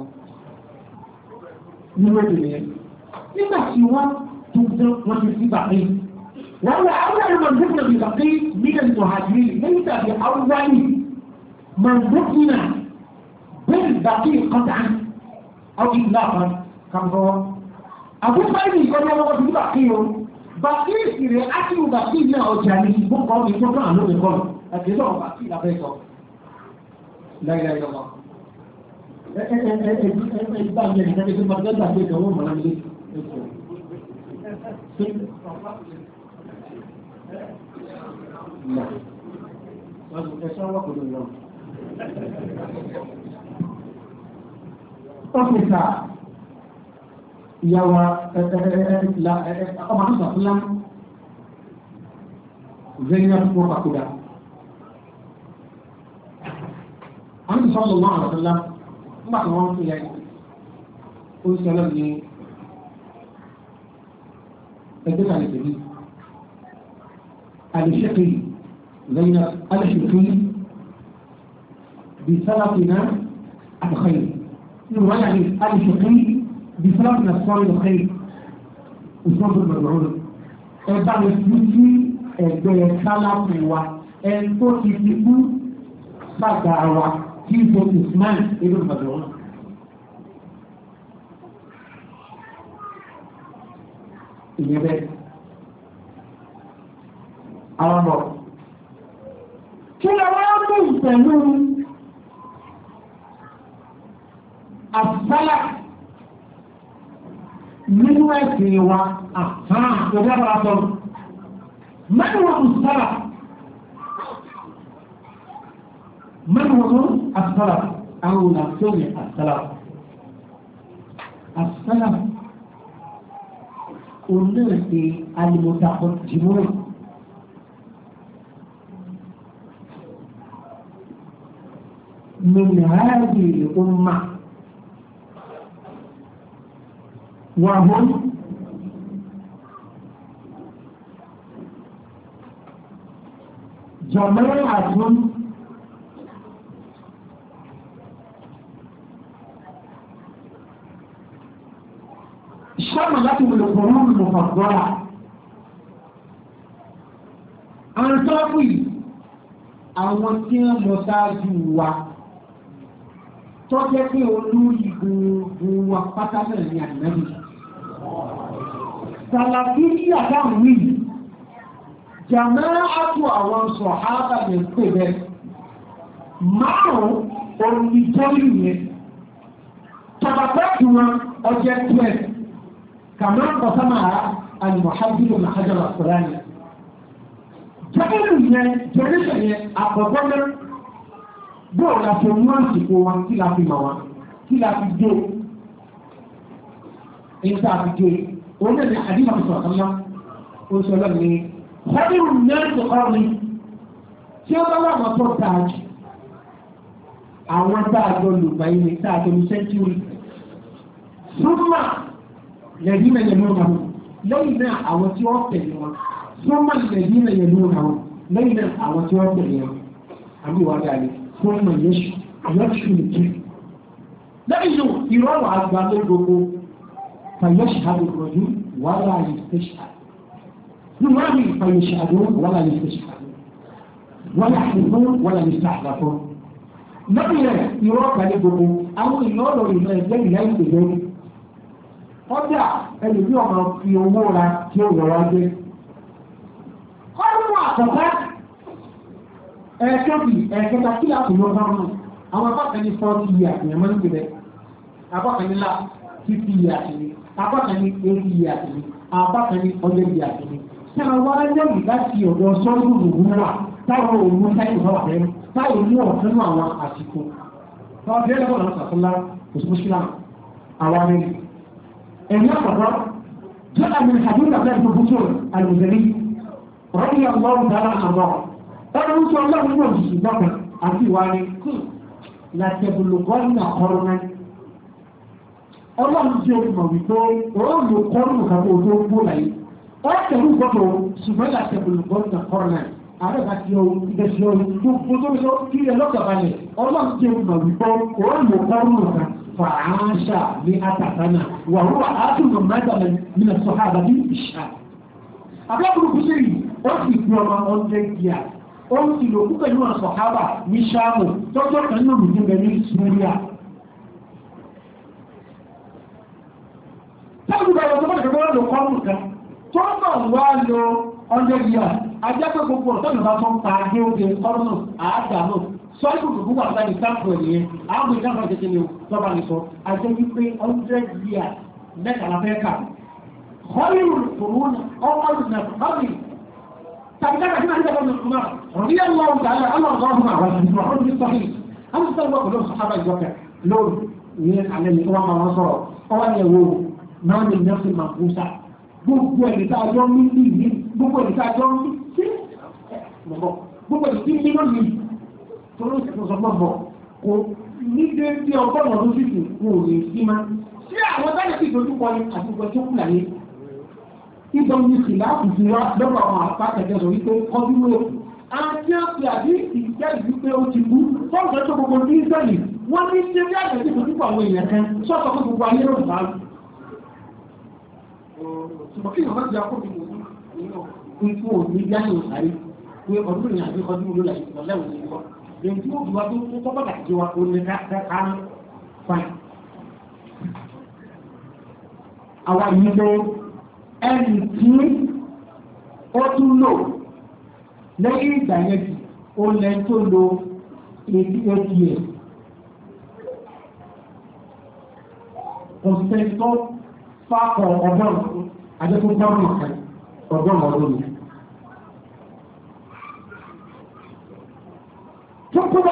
Ní wọ́n ti nìyẹn. Nígbà tí wọ́n tó dán wọ́n ti sí bàbá yìí. وهو أول من دفن ببقي من المهاجرين ليس بأول من دفن بالبقي قطعا أو إطلاقا كم هو أبو سعيد يقول له هو بقي بقي سيري أكل بقي من أجاني بقى من كل عنه يقول أكيد هو بقي لا بيسو لا إله إلا الله ìgbà yẹn nìkan tí wọ́n gbẹ́gbà pé ìjọwọ́ mọ̀ láti ọ́fíìsà ìyàwó ọmọ àṣàfúnlá Zainab fún àkúdà àwọn ìsọ́lọ̀ máa àṣàfúnlá nígbà tí wọ́n ń fi ya ó ń sọ́lọ́ ní ẹgbẹ́ kàlẹ̀ tẹ̀lé الشقي بين الشقي بسلفنا الخير يعني الشقي بسلفنا الصالح الخير وصوت المدعون بعد السوسي بسلف wa ẹ̀tọ́ ti ti kú sàgbàwà tí ó Usman ibn Mad'un ìyẹn bẹ́ẹ̀ àwọn ọmọ kí lọ wọ́n mú ìpẹ̀lú àbúsálà nínú ẹ̀sìn wa àhán ìwé àbára sọ̀rọ̀ mẹ́rin wọn àbúsálà mẹ́rin wọn àbúsálà àwọn olùsọ̀rọ̀ àbúsálà àbúsálà olóòtú alìmọ̀tàkọ̀ jìmọ̀ من هذه الأمة وهم جماعة شملتهم القرون المفضلة àǹtọ́pì àwọn tí wọ́n lọ sáájú wa tó jẹ́ pé olórí gbogbo wa pátá náà ní ànábì sàlàfíì àdáhùn yìí jàmáàtù àwọn sọ̀hábà ní pè bẹ́ẹ̀ márùn-ún olùdíjọ́lù yẹn tọ́bàpẹ́tù wọn ọjọ́ twelve kàmá kọ̀sánà àlùmọ̀hábìlì màhájọ́ àkùránì jẹ́kẹ́lù yẹn jẹ́rẹ́sẹ̀ yẹn àpọ̀gbọ́nà bóò la fi mú àsìkò wọn kí la fi mọ̀ wọn kí la fi jó èyí tá a fi jó òun náà ní àdìmọ̀ sọ̀rọ̀ kan náà ó sọ lọ́nà ní ọdún mẹ́rin ọ̀rọ̀ ni tí ó bá wà wọn tó dáa jù àwọn tá a jọ lù báyìí ní tá a jọ lù sẹ́ńtúrì súnmọ́ lẹ́yìn náà yẹn lónà lẹ́yìn náà àwọn tí wọ́n tẹ̀lé wọn ثم الذين يلونهم ليلا أو توابعهم أبي وعلي ثم يشفي يشفي الكفر لأنه يروى على البلد فيشهد الرجل ولا يستشهد يروي فيشهدون ولا يستشهدون ويحلفون ولا يستحلفون لكن يروى على البلد أو يروى إلى الذي لا يستجيب قد الذي يوم في أمورا كيو يواجه ọdún àkọ́kọ́ ẹ̀ẹ́kẹ́bì ẹ̀ẹ́kẹta kí láti lọ bá wọn àwọn apákan ní forty years ní ẹ̀mọ́ nígbẹ̀rẹ̀ apákan ní lá fifty years ní apákan ní eighty years ní apákan ní hundred years ní tí a wá lẹ́yìn láti ọ̀dọ̀ sọ́dún ògùn wà táwọn òun sáyẹn bá wà lẹ́nu táwọn mú ọ̀fẹ́ nù àwọn àsìkò táwọn bí ẹlẹ́gbọ̀n náà sàkólá òṣùpùsùlá àwọn arẹ́lẹ̀ ẹ̀yìn àkọ́kọ́ jẹ́ àmì àdúgbò àbẹ́ ìfowópamọ́ àlùmọ̀sẹ̀lẹ̀ رضي الله تعالى عنه قال ان شاء الله هو الشباب àti wà ní kí látẹ̀bùlùgọ́nà kọ́rọ́nà ọlọ́run tí ó mọ̀ wípé òòlù kọ́rùnù kàbọ̀ tó ń bó láyé ọ́tẹ̀rù gbọ́dọ̀ ṣùgbọ́n látẹ̀bùlùgọ́nà kọ́rọ́nà àrẹ́bà tí ó ìgbẹ̀sí ọ̀rọ̀ tó gbọ́dọ̀ lọ kí ẹ lọ́kàbalẹ̀ ọlọ́run tí ó mọ̀ wípé òòlù kọ́rùnù kan fàáṣà ní àtàkánà wà wúwà átùnù mẹ́tàlẹ̀ nínú sọ̀hábà ní ìṣà àbẹ́kùnrin kú sí yìí ó sì fi ọmọ hundred years ó ń ti lò kú pẹ̀lú ọ̀sọ̀ hábà ní sáàmù tọ́jọ́ kan ní òrùn níbẹ̀ ní Syria. táwọn ìgbà ìwọ̀n tó bá tẹ̀lé lọ kọ́ ọ̀rùn kan tó bá wá lọ hundred years ajá pé gbogbo ọ̀tọ́ ìbá tó ń pa agé oge ọ̀rùn àádà náà sọ ìkù tó gbogbo àgbà ní sáàpù ẹ̀yẹ àwọn ìjà náà tètè ní lọ́ba ní sọ ajẹ́ wípé hundred years mẹ́tàlá fẹ́ kà خير القرون أول نفقه فبدأ هنا عند ابن عمر رضي الله تعالى عنه وارضاه عنه وحده الصحيح أنا استوى كلهم صحابة الوقت لون من على الإمام النصر قال يقول ما من نفس المنفوسة gbogbo ẹni tá a jọ ń ní ní gbogbo ẹni tá a jọ ń ní sí gbogbo ẹni tí ń nínú mi tó ló sì sọ gbọ́gbọ́ kò ní dé bí ọgọ́rùn-ún ọdún sísè kò lè sí ma sí àwọn táyà sì dojú kọ ní àtúgbò tó kù láyé ìbọn ní ìlàkùn ti wá lọ́wọ́ àwọn àpákẹ́jẹ́ sọ wípé ọdún ló àti àpì àbí ìjẹ́ ìlú pé ó ti kú fọ́nà tó gbogbo ní ìsẹ́lì wọ́n ní ṣe bí àgbẹ̀sí tó nípa àwọn èèyàn kan sọ́kọ̀ fún gbogbo ayé lọ́wọ́ bá ṣùgbọ́n kí ìwọ̀n ti akọ́ mi kò ní yáyò sáré pé ọdún ìrìn àbí ọdún ló láyé ọ̀lẹ́wọ̀n ní ìwọ̀ lẹ́yìn tí ó bí wá tó tó bọ́dà jẹ wa ó lè ká ká fáìn. àwa yìí ló ẹni tí ó tún lò lẹ́yìn ìgbà yẹn tí ó lẹ́ tó lo eighty eight years kọ̀sẹ̀tọ́ fákọ̀ ọgọ́rùn-ún àjẹ́kùn tọ́rùn kan ọgọ́rùn-ún ọdún ni tó kúbà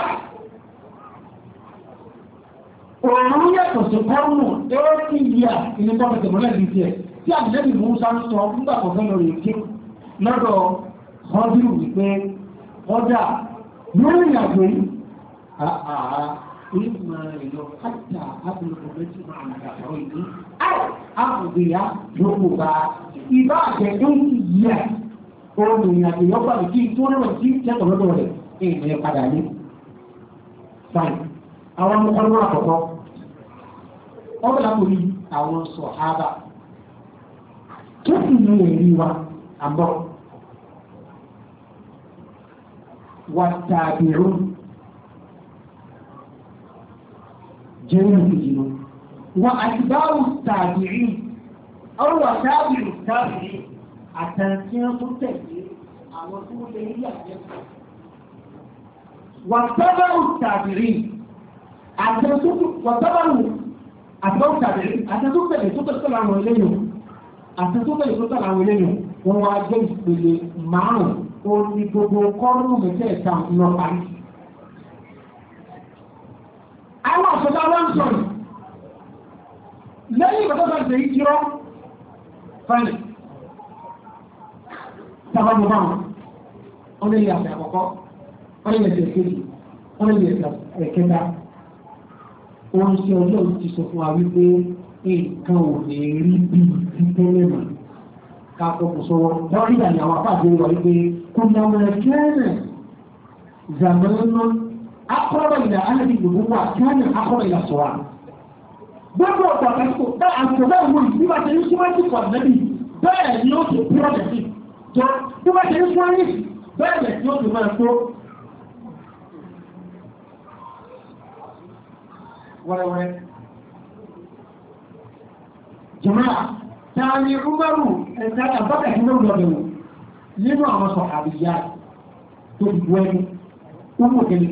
òòrùn yàtọ̀ sí kọ́rùn-ún eighty years ìní tọ́pẹ̀tẹ̀ mọ́lẹ̀ bí tiẹ̀ tí àjẹ́bì Mùsá ń sọ nígbà kọ̀ọ̀kan lọ rèé kí lọ́dọ̀ ọdún wípé ọjà lórí ìrìnàjò yìí àà إما لو حتى أبلغ مجمع البحرين أو أقضي ركبا إذا كنت يا قوم يا يوبا كي تقول وكي تقول له إيه ما يقعد عليه فاين أول مقرر أقوى أول أقولي أول صحابة كيف يريوا أمر والتابعون جميع الجنون وأتباع التابعين أو وتابع التابعين أتنسين التابعين أو تولي واتبع التابعين واتبعوا أتباع التابعين أتنسون تابعين تتلقى عن وليهم أتنسون تابعين تتلقى عن وليهم وهو أجل معهم òní gbogbo kọ́rùn mẹ́tẹ̀ẹ̀ta lọ parí. Àwọn àṣọ́dá wọ́n sọ̀rọ̀ lẹ́yìn ìgbàtọ́ta ṣe ìkírọ́ fẹ́lẹ̀ tàbí bá wọn wọ́n lè yàtọ̀ àkọ́kọ́ wọ́n lè yàtọ̀ èkejì wọ́n lè yàtọ̀ ẹ̀kẹta. Wọ́n ṣe ọjọ́ ti sọ fún wa wípé nǹkan ò lè rí bí títẹ́lẹ̀ mọ̀ káàkókò sọ́wọ́ wọ́n rí àyàwó àpáàdé wà wípé كلما كان زمان أقرب إلى أهل النبوة كان أقرب إلى الصواب. gbogbo ọ̀pọ̀ àkàtúkò bá àtúntò àwọn ìdí bá tẹ̀lé síwájú pọ̀ nẹ́bí bẹ́ẹ̀ ni ó ti pírọ̀jẹ̀tì tó bí wọ́n tẹ̀lé síwájú bẹ́ẹ̀ ni ó ti máa tó. wẹ́rẹ́wẹ́rẹ́ jùmọ́ tààrí rúmọ́rù ẹ̀ka àbọ́kà ìlú lọ́dẹ̀wò nínú àwọn sọ àríyá tó ti bú ẹni ó mú òkèlè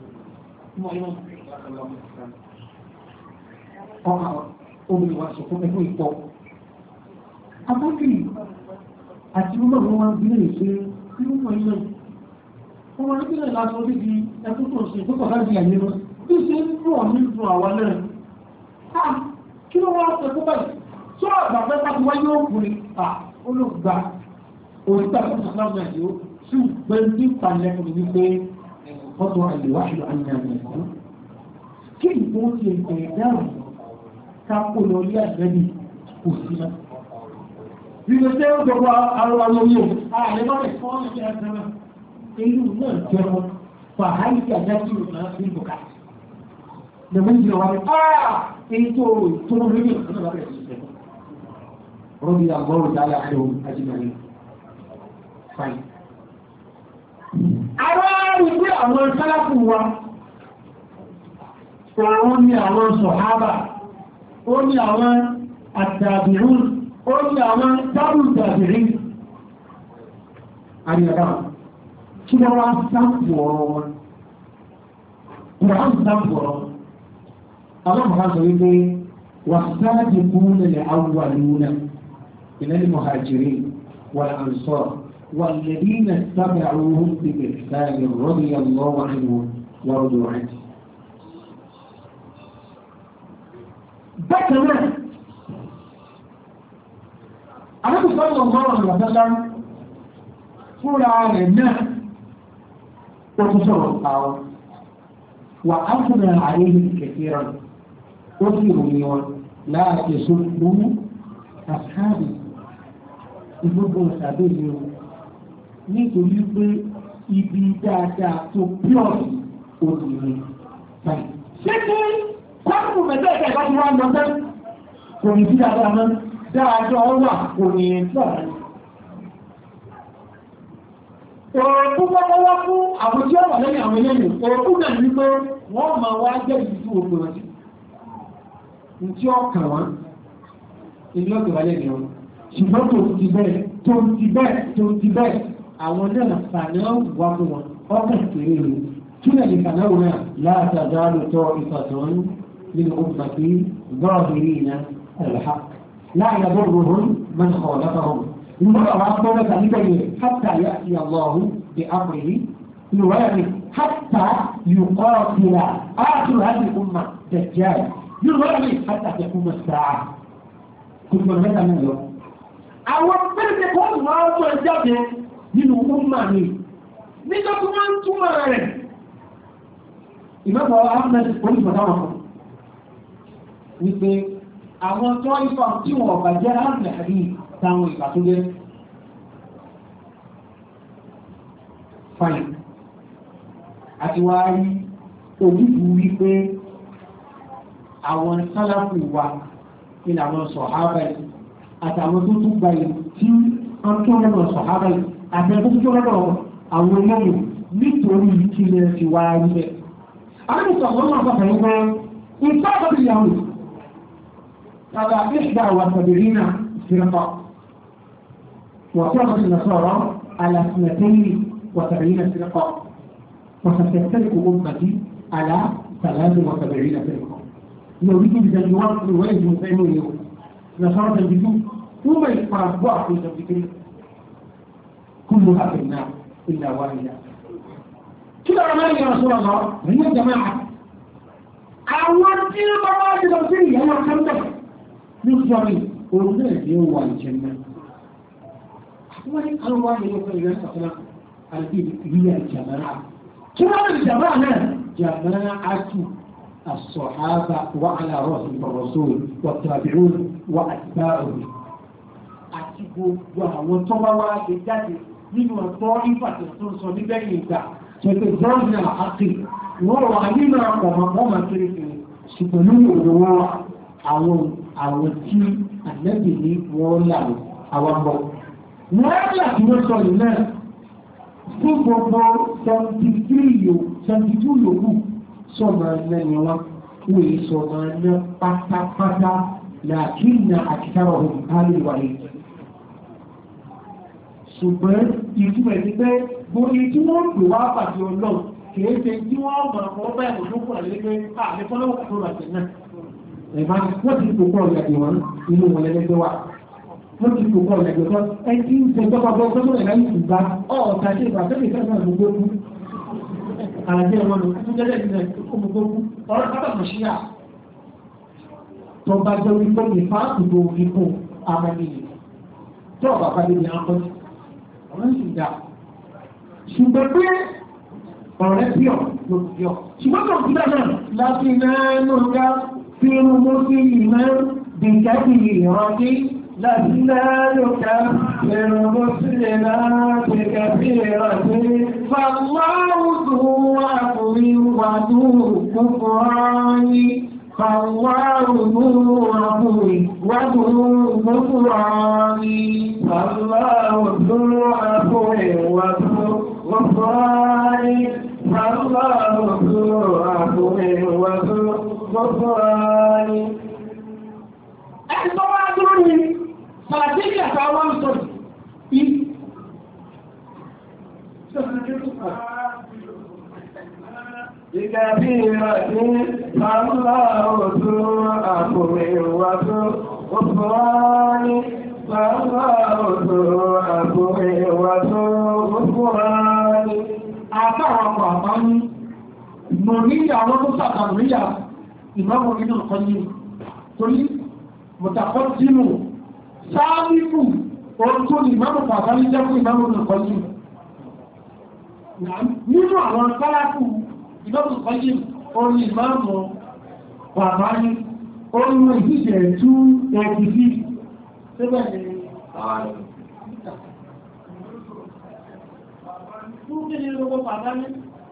ọmọ obìnrin wa sọ fún ẹgbẹ́ ìpọ̀ abúkìrì àti ọmọ ọmọ wọn bí lè ṣe nínú ọmọ ilẹ̀ ọmọ ìpínlẹ̀ lásán bí i ẹkùn tó ṣe tó kọ̀ọ̀ká sí àyè lọ bí ṣe ń mú ọ̀mí fún àwọn náà kí ló wá ṣe fún báyìí tó àgbàfẹ́ bá ti wáyé òkùnrin olóògbà òrìta fún ìsìláàmù ẹ̀dí ó sí pẹ̀lú ní ìpàlẹ̀ fún mi pé ọ̀tọ̀ àìlèwáṣìlò àyàmì ẹ̀kọ́ kí ìgbó ti ẹ̀kọ́ dáhùn kápò lọ rí àgbẹ̀bí kò sí náà. Ìgbè tẹ́ ó gbogbo arọwà lórí ò ààrẹ lọ́rẹ̀ fún ọ̀nà ìṣẹ́ ẹ̀sẹ̀rẹ̀ inú náà jẹ́ wọn fàhálì kí àjájú náà sí ìbùkà. Lẹ́mọ̀ ìjìnlẹ̀ wà ní àà èyí tó tó rí ní ọ̀nà ìbára ìṣẹ́ rọ́bì àgbọ̀rù dáadáa àdéhùn ajínigbé. Fine. Àwọn ìgbé àwọn sálàfù wa, òun ni àwọn sọ̀hábà, ó ní àwọn àtàbìrún, ó ní àwọn dábùtàbìrín. Àríyàbá, kí wọ́n wá sáàpù ọ̀rọ̀ wọn? Ìrọ̀hán sáàpù ọ̀rọ̀ wọn. Àwọn mọ̀ká sọ wípé, wà sáàdì kún lẹ̀ awwaluna, ilẹ̀ muhajirin wal ansar. والذين اتبعوهم بإحسان رضي الله عنهم ورضوا عنه. بكرة النبي صلى الله عليه وسلم فورا لنا وتصرف وأثنى عليه كثيرا وفيهم لا تسبوا أصحابي يسبوا أصحابي nítorí pé ibi dáadáa tó píọ̀sì òdìrí báyìí. Ṣé kí kọ́kùnrù mẹ́tẹ́ẹ̀kẹ́ bá ti wá lọ bẹ́ kò ní sí dáadáa mọ́ dáadáa wà kò ní ẹ̀tọ́ rẹ̀. Òòkú wọ́wọ́ fún àwọn tí ó wà lẹ́yìn àwọn eléyìn, òòkú náà ní pé wọ́n máa wá jẹ́ ìdíjú òkú rẹ̀. Ní tí ó kàn wọ́n, ilé ọ̀gbẹ̀ wà lẹ́yìn wọn. Ṣùgbọ́n tó ti bẹ́ẹ̀, tó ti bẹ́ẹ̀, tó ti bẹ́ẹ̀. Àwọn náà fànáwù wá fún wọn ọkàn kéré rẹ̀ kí náà ní fànáwù náà látàdá lótọ́ ìfàtàn nínú ọgbàtí gbọ́ọ̀dìrí iná ẹ̀lẹ́ha láàyè bọ́ọ̀rọ̀ من خالفهم nígbà wà gbọ́dọ̀ tàbí bẹ́yẹ hátà yá sí àlọ́hù bí amrihi ìwáyàrí hátà yùkọ́ tìlà áàtùrù hàbí umma dajjal ìwáyàrí hátà tẹkùnmọ̀ sáà kùnmọ̀ mẹ́ta náà lọ. Àwọn pẹ́lẹ̀ kọ́ wọ́n tó ẹjáde nínú umma ni nígbà tí wọ́n ń túmọ̀ rẹ̀ ìmọ̀bọ̀ ahmed olùmọ̀dáwọ̀ kan wípé àwọn tó ń fà tí wọ́n bá jẹ́ ahmed àrí táwọn ìgbà tó jẹ́ fine àti wá rí ojúbù wípé àwọn sálàfù wa ní àwọn sọ̀hábà yìí àtàwọn tó tún gba yìí tí wọ́n tó lọ́nà sọ̀hábà yìí àti ẹgbẹ́ tó lọ́nà àwọn olóyìn nítorí ìkílẹ̀ ti wá rí bẹ́ẹ̀. àwọn ìsọ̀rọ̀ náà bá fẹ́ wọ́n ìfẹ́ àbọ̀bí ìyàwó tàbí ìṣdá wà tàbí náà ìfìrẹ́pọ̀ وقامت النصارى على اثنتين وسبعين فرقة وستفترق أمتي على ثلاث وسبعين فرقة يريد بجنوات الوالد مفعمون يوم نصارى تنجدون ثم يتفرقوا في تفكير كلها في النار إلا واحدة كده رمالي يا رسول الله هي الجماعة أول شيء بابا تفسيري أنا كمدك نصري ونزل يوم الجنة وين أنواع يوم الجنة التي هي الجماعة كما الجماعة جماعة الصحابة وعلى رأسهم الرسول والتابعون وأتباعهم أتبوا وطبعوا بجد من الطائفة التنصر ببينك تتزوجنا الحقي وهو علينا ومقوما كريكي سبنوا الرواء àwọn àwọn tí àlẹ́bì ní wọ́n láàrùn àwọn ọmọ wọ́n láti wọ́n sọ yìí náà fún gbogbo seventy three yòó seventy two yòókù sọ̀mọ̀ ẹ̀nà ni wọ́n wọ́n èyí sọ̀mọ̀ ẹ̀nà pátápátá làkínà àkìtàrọ̀ ọ̀hún àríwáyé ṣùgbọ́n ìtumọ̀ ti pé gbóyè tí wọ́n pè wá pàdé ọlọ́run kìí ṣe tí wọ́n mọ̀ ọ́ bẹ́ẹ̀ mọ̀ tó kù àlẹ́gbẹ́ àlẹ́fọ́lọ́wọ́ tó rà sí náà ẹ̀bá wọ́n ti kókó ọ̀yàgbé wọn inú wọn lẹ́lẹ́gbẹ́ wà wọ́n ti kókó ọ̀yàgbé wọn ẹtí ń ṣe tọ́pọ̀ bọ́ tó lọ́rẹ̀ láyé ìgbà ọ̀ọ̀ta ṣe ìgbà tẹ́lẹ̀ fẹ́ náà gbogbo kú àjẹ́ wọn ló kú jẹ́lẹ̀ ìgbà tó gbogbo kú ọ̀rọ̀ sábà mọ̀ síyà tó bá jẹ́ wípé ní fáàkì tó fi kú amẹ́nìyàn tó ọ̀bà bá lè ní akọ́jú ọ̀rọ̀ sì dá ṣùgbọ́n pé ọ̀rẹ́ píọ̀ ló píọ̀ ṣùgbọ́n tó kú náà láti náà ló dá في مسلما بكثيرة لسنا نكفر مسلما بكثيرة فالله ذو عفو وذو غفران فالله ذو عفو وذو غفران فالله ذو عفو وذو غفران فالله ذو عفو وذو غفران ẹ̀sọ́ wá dúró ní fàtíkì àtàwọn sọ̀rọ̀ ìpínlẹ̀ ìgbàbíra ní aláwọ̀dó àbúrẹ̀wàdó ọ̀fọ́rání aláwọ̀dó àbúrẹ̀wàdó ọ̀fọ́rání àtàwọn bàbá ní mọ̀ ní àwọn tó sàtàríyà ìmọ̀mọ̀ nínú ọ̀kan ní torí mọ̀tàkọ́ sínú sáàmìkù ohun tó ní ìmọ̀mọ̀ bàbá ní jẹ́ fún ìmọ̀mọ̀ nìkan ní nínú àwọn sáàkù ìmọ̀mọ̀ kan ní orin ìmọ̀mọ̀ bàbá ní orin ìdíjẹ̀ tú ẹgbìsí síbẹ̀ ní fún kí ní gbogbo bàbá ní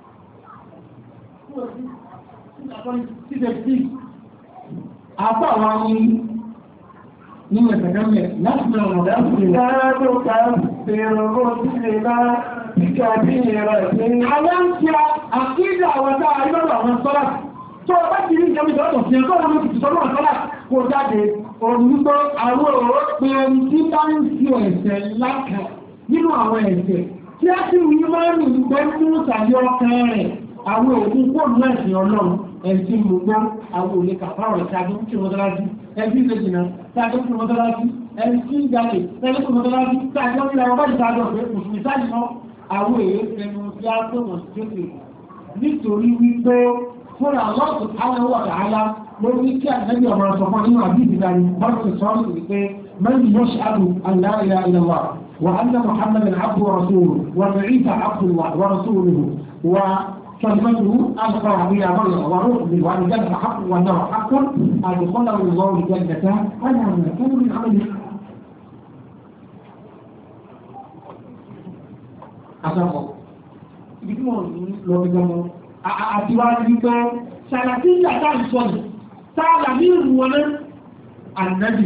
Àpá àwọn ní ní ẹ̀sẹ̀gẹ́mẹ̀ láti mẹ́ ọ̀nà dáàbùn láàrùkà bèèrè owó sílé náà píkà bí ẹ̀rọ ìpín. Àwọn ń fi àkídà àwọn táà ìlọ́rọ̀ àwọn sọ́lá tó ọba ti rí ìjọba ìjọba fi ẹ̀kọ́ ọmọ ti sọ́lọ́ sọ́lá kó jáde orúgbọ́ àwọn òwò pé ẹni tí bá ń fi ẹ̀ṣẹ̀ lákà nínú àwọn ẹ̀ṣẹ̀ tí a sì rí máa ń rìn gbẹ́ fún ìtàlẹ́ ọkàn rẹ̀ àwọn òkú pọ̀lú ẹ̀sìn ọlọ́run ẹ̀sìn gbogbo àwọn olè kàfàrọ̀ ìṣàgbé tí wọ́n tọ́lá sí ẹbí ìrẹ́jìnà tàbí tí wọ́n tọ́lá sí ẹni tí ń jalè tàbí tí wọ́n tọ́lá sí tàbí wọ́n nílẹ̀ ọba ìdájọ́ pé òṣùmí sáàdì mọ́ àwọn èyí ẹnu tí a tó wọ́n sí jókè nítorí wípé fúnra lọ́ọ̀tù táwọn wà dáhàlá lórí kí àtẹ́bí ọmọ sọ fún nínú àbí ìdíjà ní bọ́ọ̀sì sọ́ọ̀lù wípé mẹ́rin yóò ṣáàlù aláìlá ilẹ̀wà wà á ná muhammadin abdu wa rasuluhu wà ní ìta abdullah wa rasuluhu wa كلمته ألقى بها مريم وروح بالوالدين حق والنار حق أدخله الله الجنة على ما كان من عمله. Àṣàpọ̀. Ibi tí wọ́n lọ bí gbọmọ, àtiwájú wípé ṣàlàtí ìyàtà ìṣọ́nì, sáàlà ní ìrù wọn náà, ànìyàn.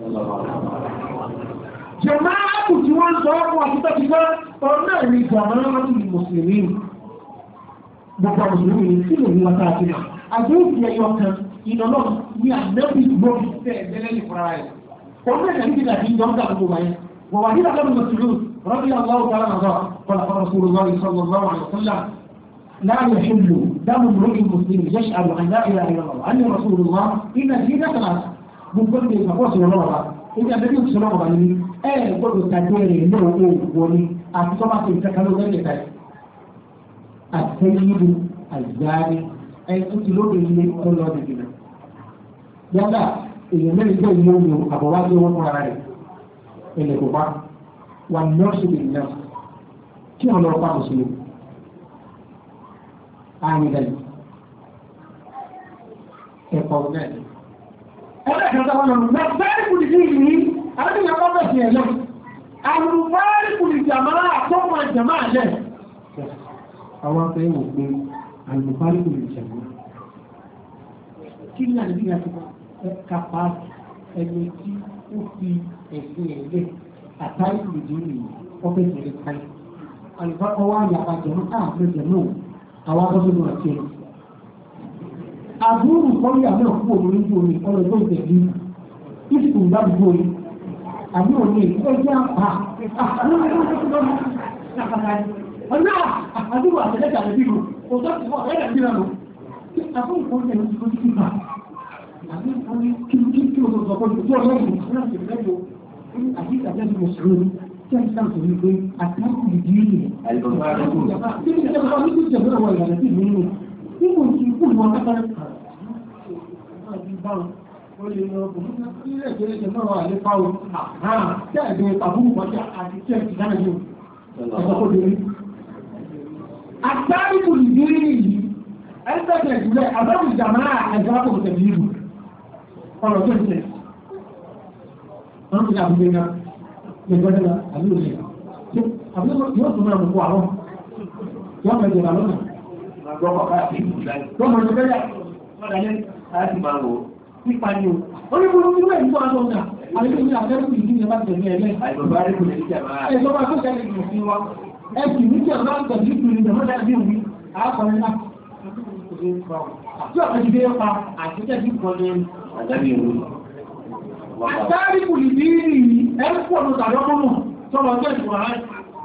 Jẹ̀máàbù tí wọ́n sọ ọkọ̀ àtúntọ́ ti gbọ́, ọ̀nà ní jàmáàbù Mùsùlùmí. Gbogbo Mùsùlùmí ní sí lè ní wọ́n tàà sílẹ̀. Àjọ́sí ẹyọ kan, ìnàlọ́ ní àmẹ́bí gbogbo ìfẹ́ ẹ̀gbẹ́lẹ́ ìfúnra rẹ̀. Ọ̀nà ìrìnàjò àti ìjọba gbogbo wáyé. Wọ́n wà nígbà lọ́dún Mùsùlùmí. رضي الله تعالى عنه قال رسول الله صلى الله عليه وسلم لا يحل دم امرئ مسلم يشهد ان لا اله الا الله واني رسول الله ان الدين ثلاث بكل تقوى الله اذا النبي صلى الله عليه وسلم اي قد تدري له ولي اعتبر في تكلم ذلك السيد الزاني اي تلو باللي كل هذا كده يلا اللي من يجي يوم ابو واجي وقرا اللي هو والنفس بالنفس كيف لو قام مسلم عاملا يقولون أنا كذا وأنا مفارق لدينه أنا يقول لك يا جماعة المفارق للجماعة ثم الجماعة له أول شيء ممكن المفارق للجماعة كنا نبيها كفاف التي أوفي إليه àtàrí ìdílé ọ̀fẹ́ ìṣẹ̀lẹ̀ káyì. Àlùfáà wá yàrá jẹ̀mú káàkiri jẹ̀mú àwọn akọ́sọ́nù àti ẹ̀. Àbúrò kọ́lé àmì ọ̀pọ̀ olórí ju omi ọ̀rọ̀ tó ìtẹ̀lé. Ìsìnkú ń dábùú orí. Àmì òní ẹgbẹ́ àpá. Ọ̀nà àdúgbò àtẹ̀lẹ́jà rẹ̀ bíbù. Òtọ́ ti fọ́ ẹ̀rẹ̀ bí lọ́nà. Àbúrò kọ́lé ẹ̀rọ ti kọ́ sí kíkà. Àbí kí kí o sọ pé ojú ọlọ́run àdíkà jẹ́ mùsùlùmí tí a ń sáà sọ wípé àtàkù ìdílé àìkọ̀ọ́rẹ́kù tí ó jẹ́ ọmọ nígbà ìjọba àwọn ìyàrá sí ìlú tí kò sí kú wọn kápẹ́ àtàkù ìdílé yìí ẹgbẹ́gbẹ̀ ìjùlẹ̀ àbáwù ìjàmáà ẹgbẹ́ tẹ̀lé ìlú ọ̀rọ̀ tó ń tẹ̀ wọ́n ti àbúgbé náà lẹ́gbẹ́dẹ́ náà àbí òṣè àbúgbé yóò tún náà mú àwọn yóò mẹ́jọ náà lọ́nà Gbọ́kọ̀ káàkiri ìgbàlẹ̀. lọ́mọ ìjọba yà Wọ́n dání láti máa wò. nípa ni o ó ní gbogbo ìwé ìfọ́ àwọn ọ̀nà àlejò ní àbẹ́rù ìdí ni bá tẹ̀lé ẹ̀lẹ́ Àìbọ̀bá rí kò lè jà máa. ẹ̀ lọ́wọ́ tó tẹ̀lé ìgbò sí wa ẹ̀ sì ní kí ọ̀nà tẹ̀lé ìgbò ní ìjọba dàbí òní àákọ̀rin náà tí ọ̀pẹ̀ ti dé pa àti tẹ̀lé ìkọlẹ̀ Àjábí ìwé. àtàrí kò lè bí ẹ̀ ń pọ̀ lọ́tà lọ́mọ́ tọ́lọ ọjọ́ ìwà rẹ̀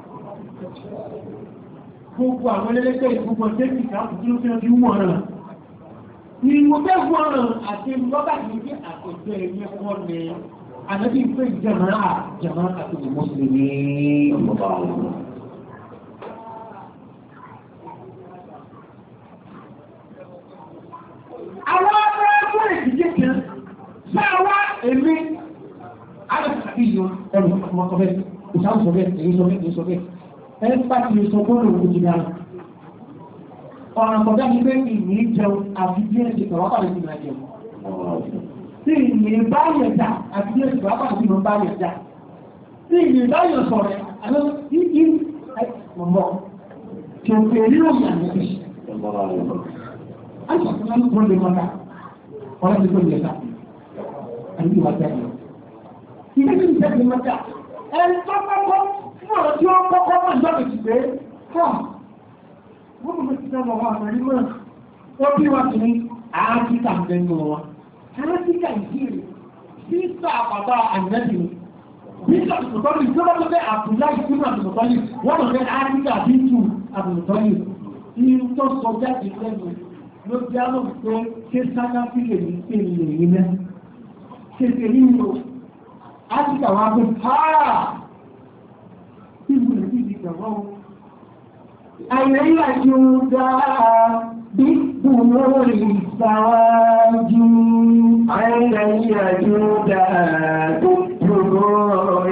gbogbo àwọn ẹlẹ́gbẹ́ ìfúnpọ̀ tẹ́kì káàkiri tí ó fi ọdún wọ̀n náà ni mo fẹ́ wọ́n rán àti lọ́bà tí ó àtẹ̀jẹ́ ẹ̀yẹ wọ́n ní àlẹ́bí pé jàmáà jàmáà àti mùsùlùmí ọmọba àwọn àwọn ọmọ ẹgbẹ́ ìdíje kan sáwá èmi alẹ́sàbí yọ ẹ̀rù ọmọkọ̀bẹ́ ìsáwùsọ̀bẹ́ èyí sọ́bẹ́ èyí sọ́bẹ́ ẹ̀ ń pàtí ìsọ̀gbọ́n òkú ti dára ọ̀rọ̀ kọjá ní pé ìní jẹun àti bí ẹ̀ṣẹ̀ tọ̀wọ́pàá lè máa jẹun. Tí ìní bá yẹ̀ dá àti bí ẹ̀ṣẹ̀ tọ̀wọ́pàá lè máa yẹ̀ dá. Tí ìní bá yẹ̀ sọ̀rẹ̀ àwọn ìdí ọmọ tí ó pè ní òmìnà nẹ́bí. A ṣàkóso ní kúrò lè mọ́ta, ọ̀rọ̀ ti tó lè ta, àti ìwà tẹ́lẹ̀. Ìdí ti tẹ́lẹ̀ mọ́ta, ẹni tó kọ́kọ́ fún ọ̀rọ̀ tí ó kọ́kọ́ mọ̀ ìjọ́ wọ́n mọ̀ sí ọmọ wa àmàrí mọ́ ó bí wá sí ní àáfíkà mẹ́nu wọn àáfíkà ìjírí sísà àpàbà àìmẹ́bì ní sísà àtùmọ̀tọ́lì tó bá tó fẹ́ àpùlá ìsúnmọ̀ àtùmọ̀tọ́lì wọ́n mọ̀ fẹ́ àáfíkà bí tù àtùmọ̀tọ́lì ní tó sọ jáde lẹ́nu ló bí á lọ́wọ́ pé ṣé sáná sí lè ní pé lè rí mẹ́ ṣe ṣe ní ìlú àáfíkà wa pé háà tí ìlú rẹ̀ sì di gbàgbọ́ أين جودا بالدمور السواجي أين يجودا بالدمور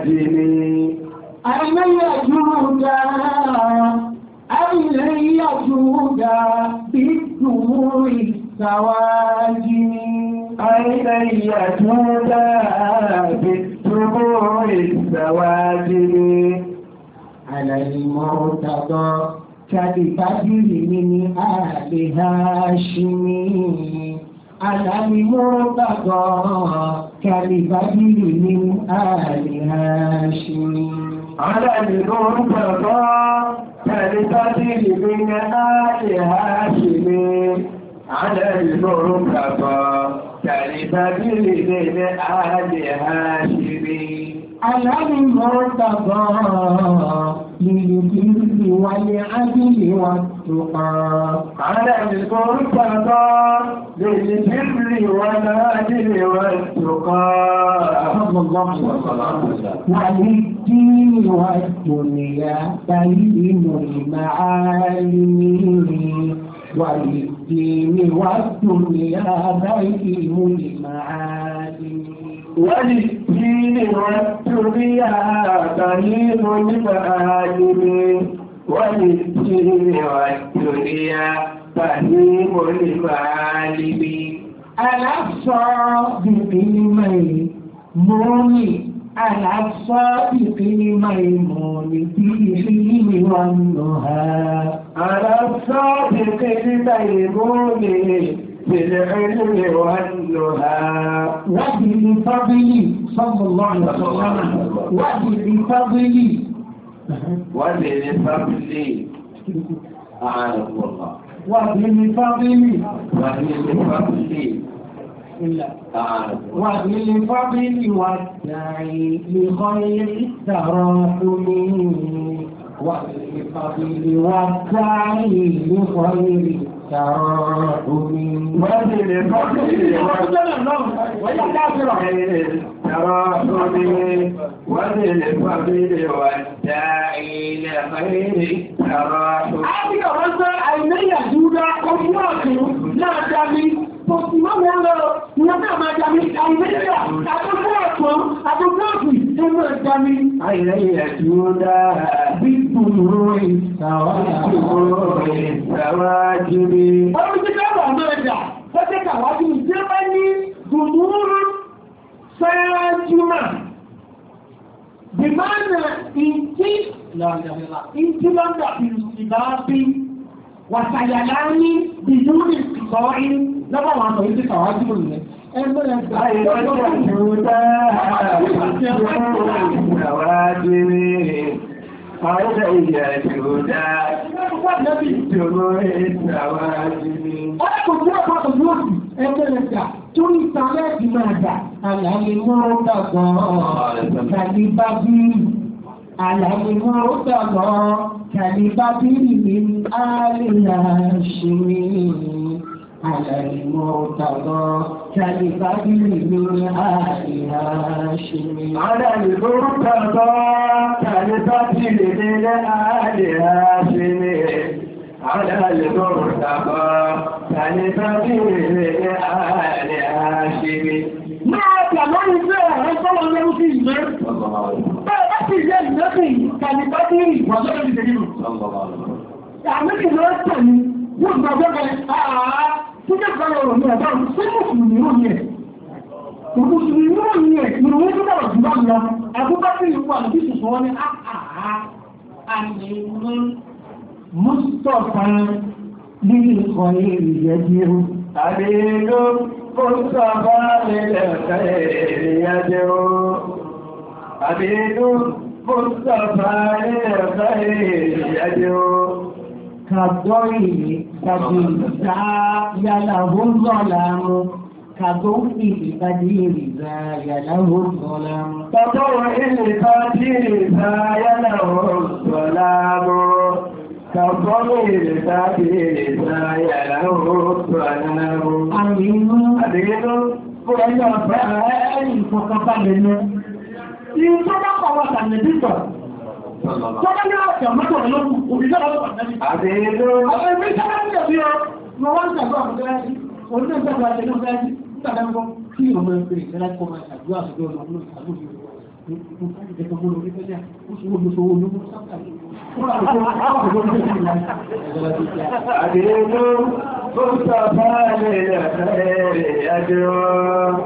السواجي أين يجودا أين يجودا السواجم عيني جودا بالدموع السواجم على المرتضى كالفجر من آل هاشم على المرتضى كالفجر من آل هاشم على المرتضى كالفجر من آل هاشم على المرتضى كالفجر من آل هاشم على المرتضى للبر والعدل والتقى على المرتضى للبر والعدل والتقى صلى الله عليه وسلم وللدين والدنيا بين المعالم وللدين والدنيا بين المعالم وللدين والدنيا بهيم المعالم وللدين والدنيا بهيم المعالم الصادق الميمون الصادق الميمون في الحلم والنهى على الصادق الميمون بالعلم والنهى وبالفضل صلى الله عليه وسلم وبالفضل وبالفضل أعانكم الله وبالفضل وبالفضل إلا أعانكم وبالفضل والداعي لخير التراحم وبالفضل والداعي لخير التراحم وبالفضل والداعي لخير التراحم Àbí ọ̀rọ̀ ṣe àìlẹ́yà júdá ọdún ọ̀sìn náà jámi, tó sì máa wọ́n lọ, ìwọ̀n náà máa jámi, àìlẹ́yà, àtúgbò ọ̀tún, àtúgbò ọ̀sìn, tó mọ̀ jámi. àìlẹ́yà júdá Bí gbùrú ìsàwájú. ìsàwájú ni. Ọdún tí ká wà náà dà, ó jẹ́ kàwájú tí ó bá ní gbùrú sáájúmà. Bìmánà ìtí ìtí lọ́dà ìsìbábí wàtàyàlá ní bìdúrì ìsọ́rí lọ́wọ́ àwọn àmọ̀ ìdí kàwájú rẹ̀. Ẹgbẹ́ ẹgbẹ́ àìlẹ́yà júdá ìsàwájú ni. àìlẹ́yà júdá ìsàwájú ni. Ọlọ́pùpù ọ̀pọ̀ ọ̀pọ̀ òsì ẹgbẹ́ ẹgbà tó ní ìtàlẹ́ ìgbìmọ̀ àgbà àlàyé mọ́ dàgbọ́ kàlíbábí àlàyé mọ́ dàgbọ́ kàlíbábí ní àlèyà ṣe àlàyé mọ́ dàgbọ́ kàlíbábí ní àlèyà ṣe. àlàyé mọ́ dàgbọ́ kàlíbábí ní àlèyà ṣe. على المرتقى كالفقير آل هاشم Máa tàbí ìfẹ́ ẹ̀rẹ́ sọ́wọ́n lẹ́rú sí ìgbẹ́. Bẹ́ẹ̀ bá ti jẹ́ ìgbẹ́sìn kàlìbátírì wà lọ́rọ̀ ìdẹ̀lú. Àmìkì ló tẹ̀ ní wọ́n gbọ́gbẹ́ àà tí jẹ́ kọ́lọ̀ ọ̀rọ̀ ní ọ̀dọ́ sí mùsùlùmí ó ní ẹ̀. Mùsùlùmí ó ní ẹ̀ ìròyìn tó bọ̀rọ̀ jù bá lọ. Àbúbákìrì wà ní ìṣùsùn wọn ní àà àmì Mustapha ní ìkọ̀ ìrìyẹ́dìrú. Àdínú Mustapha nílẹ̀ kẹ́rì yájẹ́rú. Àdínú Mustapha nílẹ̀ kẹ́rì yájẹ́rú. Kàdọ́ ìrì tàbí ìdá yàlá hóńzọ́lámú. Kàdọ́ ìrì tàbí ìrìdá yàlá hóńzọ́lámú. Kàdọ́ ìrì tàbí ìrìdá yàlá hóńzọ́lámú. كالضمير تابير يله الظلام أمين أمين فأي فقفلنا لطبق وطنبيطة طبعا يا جماعة ولو وبيجا ولو النبي أمين أمين بيجا النبي ما وانت بقى مدرسي قلنا بقى لنا بقى تدعمكم في يوم من الثلاث كما أجواء دول ممنوع عديد مصطفى للخير يدعو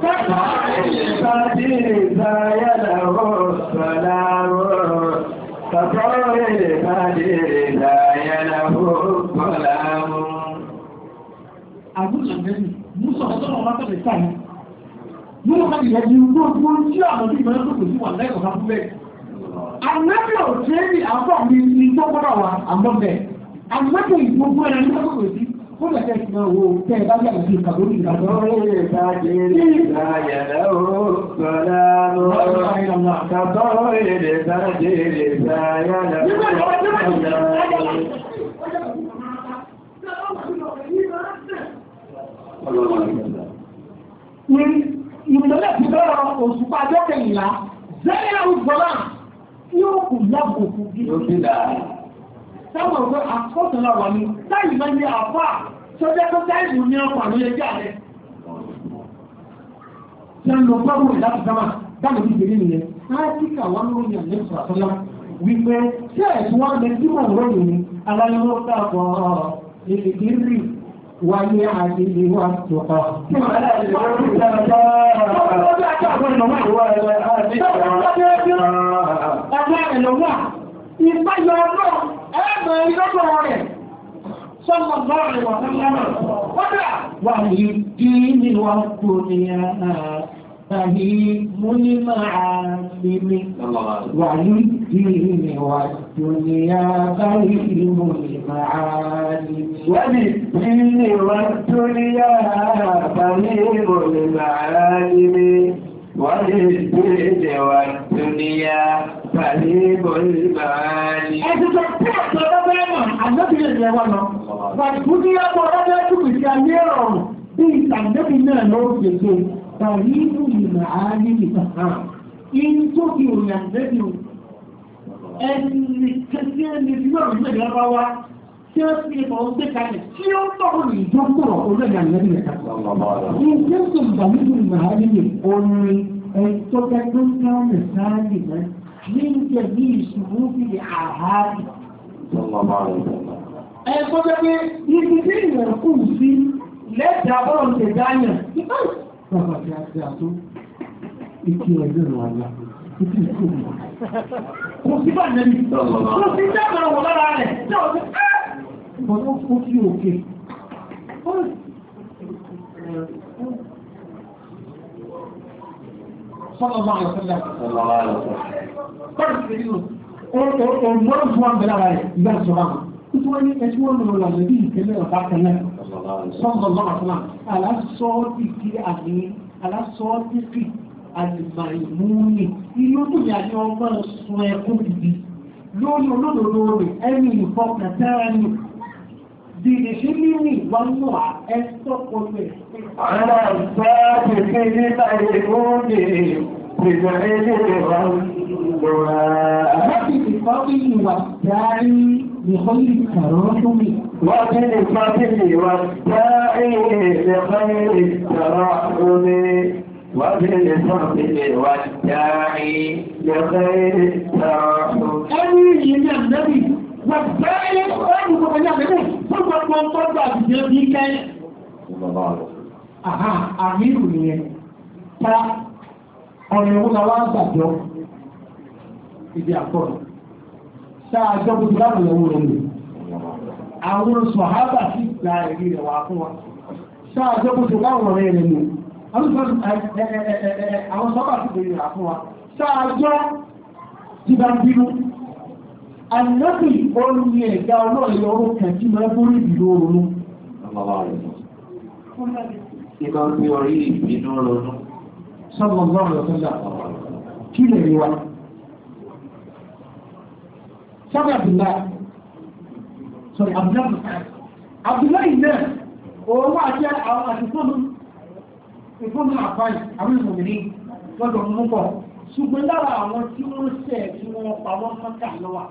فاتي زايله السلام فطول فاتي زايله السلام àbúrò ìgbẹ́ni mú sọ̀rọ̀ tó wọ́n bá tẹ̀lé sáyé yóò ká ìyẹn di gbogbo tí àwọn tí ìgbẹ́ni tó kò sí wà lẹ́kọ̀ọ́ ká fún bẹ́ẹ̀. ànábì ò ṣe é ní àbọ̀ mi ní tó gbọ́dọ̀ wà àmọ́ bẹ́ẹ̀ ànábì ìgbogbo ẹ̀rọ ní tó kò sí ó lè tẹ̀ sí owó tẹ́ ẹ bá yà lọ sí ìkàdórí ìdájọ́. Ìmọ̀lẹ̀ ti bẹ́rọ òṣùpá ọjọ́ kẹyìnlá, zẹ́yìn àrùgbọ́lá yóò kù lábò fún gílé. Sáwọn ọ̀gbẹ́ àkọ́sọ̀lá wà ní táyì máa ní àfá ṣọ́jẹ́ tó táìmù ní ọkọ̀ àwọn ẹgbẹ́ àrẹ. Ṣé ń lọ pọ́wọ́ ìdájú sáma dáàbò ní ìgbèrè nìyẹn, átíkà wọn ló ní àmì ẹ̀sọ̀ àtọ́lá wípé ṣé ẹ̀sùn wọn lè tí mọ̀ rọ́yìn ní aláyọ́wọ́ sáàbọ̀ ìrìgìrì wáyé àdìlé wà tòkọ́. Ọjọ́ ẹ̀lọ́wà, ìpáyọ̀ ọlọ́ ẹ̀mọ̀ ìlọ́gbọ̀ rẹ̀, sọ́mọ̀ bọ́ọ̀rẹ̀ wà fún lọ́rọ̀. Kọ́dà wà ní dí nínú ọkọ̀ ní ààrẹ múlí máa lè mi. Wà ní dí nínú ọkọ̀ ní ààrẹ múlí máa lè mi. وللدين والدنيا فهيم المعالم وللدين والدنيا فهيم المعالم Ẹ̀sùn tó pọ̀ tó lọ́gbẹ́ ẹ̀mọ̀ àjọ́bìnrin ẹ̀rẹ̀ wà lọ. Bàtìkú ní ọmọ ọlọ́gbẹ́ ẹ̀kùnkùn sí ayé ọ̀rùn bí ìtàndẹ́bì náà ló gbèsè tàbí ìlú ìmọ̀ ààrí ìtàkàn. In tó fi òyìn àjẹ́bì ẹni kẹsí ẹni tí náà rí mẹ́rin lọ́wọ́ wá tí ó fi ẹ̀mọ̀ ń gbé kalẹ̀ tí ó tọ́rọ ní ìjọ́pọ̀ olóògbé àjẹ́bì ẹ̀ka. Ìjẹ́ tó ń bà nínú ìmọ̀ ààrí orin ẹ̀tọ́ gẹ́gẹ́ tó ń sáàlì náà من جميع شروط الأعهاد صلى الله عليه وسلم. ẹ̀kọ́ jẹ́ ibi tí ìwọ̀n kù sí lẹ́jà bọ́ọ̀ ṣe dáyàn bàbá tí a ti àtó ìkí ẹgbẹ́ rẹ̀ wáyá ìkí ìkó mi kò sí bà nẹ́bí kò sí dábàá wọ̀ lára rẹ̀ tí ó ti ẹ́ ìbọn ó fi òkè صلى الله عليه وسلم صلى الله عليه وسلم. قال النبي المرض هو بلا غير لا سبحانه تقولي اسمه من الذي كما وقعت له صلى الله عليه وسلم على الصوت في أبي على الصوت في الميمون يلوتو يعني ọmọ sun ẹkún bìbí lórí olódodo rẹ̀ ẹni ìfọkàntẹ́rẹ́ni dìde ṣe mímì wọn mú ẹ̀sọ́ pọ̀lú ẹ̀. على الصادق الميمون بجعل Àbábí ìfọ́bí ìwà dárí ní ọlú ìkàrọ́dúnmí. وبالفضل والداعي لخير الترحم وبالفضل والداعي لخير الترحم. Ẹni yìí ní àmì wọ́n dárí ọ̀rọ̀ ìgbọ̀n ní àmì fún gbogbo ọgbọ́gbà àbìjẹ́ bí kẹ́. Àhá, àmì ìrù yẹn. Ta ọ̀rọ̀ ìwọ̀n la wá gbàjọ́. Ibi àkọ́rọ̀. Sáàjọ́ bó ti láwọn ìyàwó rẹ̀ lè. Àwọn sọ̀hábà sí ìgbà ẹ̀rí rẹ̀ wà fún wa. Sáàjọ́ bó ti láwọn ọ̀rẹ́ rẹ̀ lè. Àwọn sọ́bà sí ìgbà rẹ̀ fún wa. Sáàjọ́ ti bá bínú. Ànábì orin ẹ̀dá ọlọ́rẹ̀ ọrọ̀ kẹ̀kí máa bórí ìlú oòrùn. Ìgbà ń bí orí ìbínú ronú. Sọ́gbọ̀n lọ́rọ̀ sọ́jà. Kí lè rí wa? Sábà Abdullahi, sorry, Abdullahi, Abdullahi náà, òun wà jẹ́ àwọn àtìfóònù ìfóònù àfáì, àwọn ìmòmìnì lọ́dọ̀ mú pọ̀. Ṣùgbọ́n lára àwọn tí wọ́n ṣẹ̀ tí wọ́n pa wọ́n mọ́kà lọ́wà.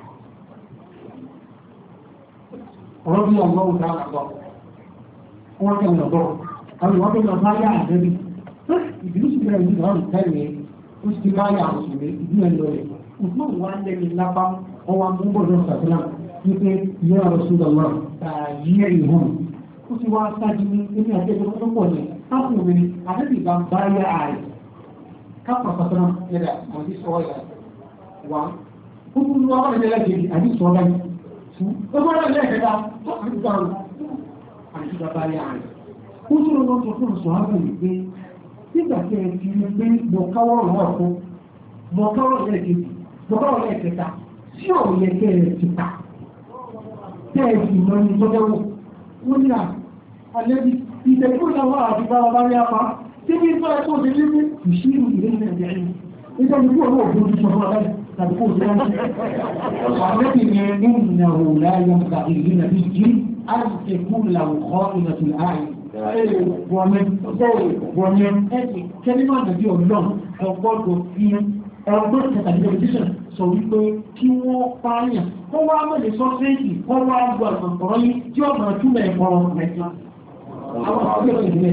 Ọ̀rọ̀ bí ọmọ òun dáa lọ, wọ́n tẹ̀ wọ́n lọ́dọ̀, àwọn ìwọ́n tó lọ bá yá àjẹ́bí. Ìbílú sì bẹ̀rẹ̀ ìlú ìwọ̀n tẹ́lẹ̀ ó ti bá yà àwọn òṣèré ìdí ẹ̀ lọ rẹ̀ òṣùwọ̀n wà lẹ́ni lápá ọwọ́ amúbọ̀dọ̀ sàtìlá wípé ìyá Rasulullah tààyè ìhùn ó ti wá sáájú ní ilé àjẹjọ tó pọ̀ ní káàkiri àdébì bá ń bá yá ààrẹ káàkiri sàtìlá yẹ̀dà àti sọ̀rọ̀ yà wá ó tún wá wà lẹ́lẹ́ kejì àti sọ̀rọ̀ yà ó bá lẹ́lẹ́ kẹta tó àti sọ̀rọ̀ àti bá yá ààrẹ ó tún lọ sọ fún sọ̀rọ̀ wípé nígbà tí ẹ ti rí pé mo káwọ́ ọ̀rọ̀ ọ̀fún mo káwọ́ lẹ́ẹ̀kejì mo káwọ́ lẹ́ẹ̀kẹta tí ò yẹ kẹ́ ẹ ti ta tẹ́ ẹ sì mọ ní tọ́jọ́wọ́ wọ́n ní à àlẹ́bí ìtẹ̀kù ìdáwọ́ àti bá wa bá rí apá tí bí sọ ẹ̀kọ́ ṣe ní pé ìṣirò ìlú nàìjíríà yìí nígbà tí kò owó òfin sọ fún ọlọ́dẹ tàbí kò sí wọn. àlẹ́bí ni ní ìnáwó láyé ń gbà ìlú nàbí jí àti tẹ̀kù làwùkọ́ ìnàtì ààyè wọ̀nyẹn wọ̀nyẹn ẹ̀sìn kẹ́límà nàbí ọlọ́run ọgbọ́dọ̀ fi ọgbọ́n kẹtàlélẹ́gbẹ̀dẹ́sẹ̀ sọ wípé kí wọ́n pààyàn kó wá mẹ́lẹ̀ sọ́sẹ́ẹ̀tì kó wá gbọ́ àgbọ̀npọ̀rọ̀ yìí tí ó máa túmọ̀ ẹ̀kọ́ mẹ́ta. àwọn àgbẹ̀rẹ̀ ìdílé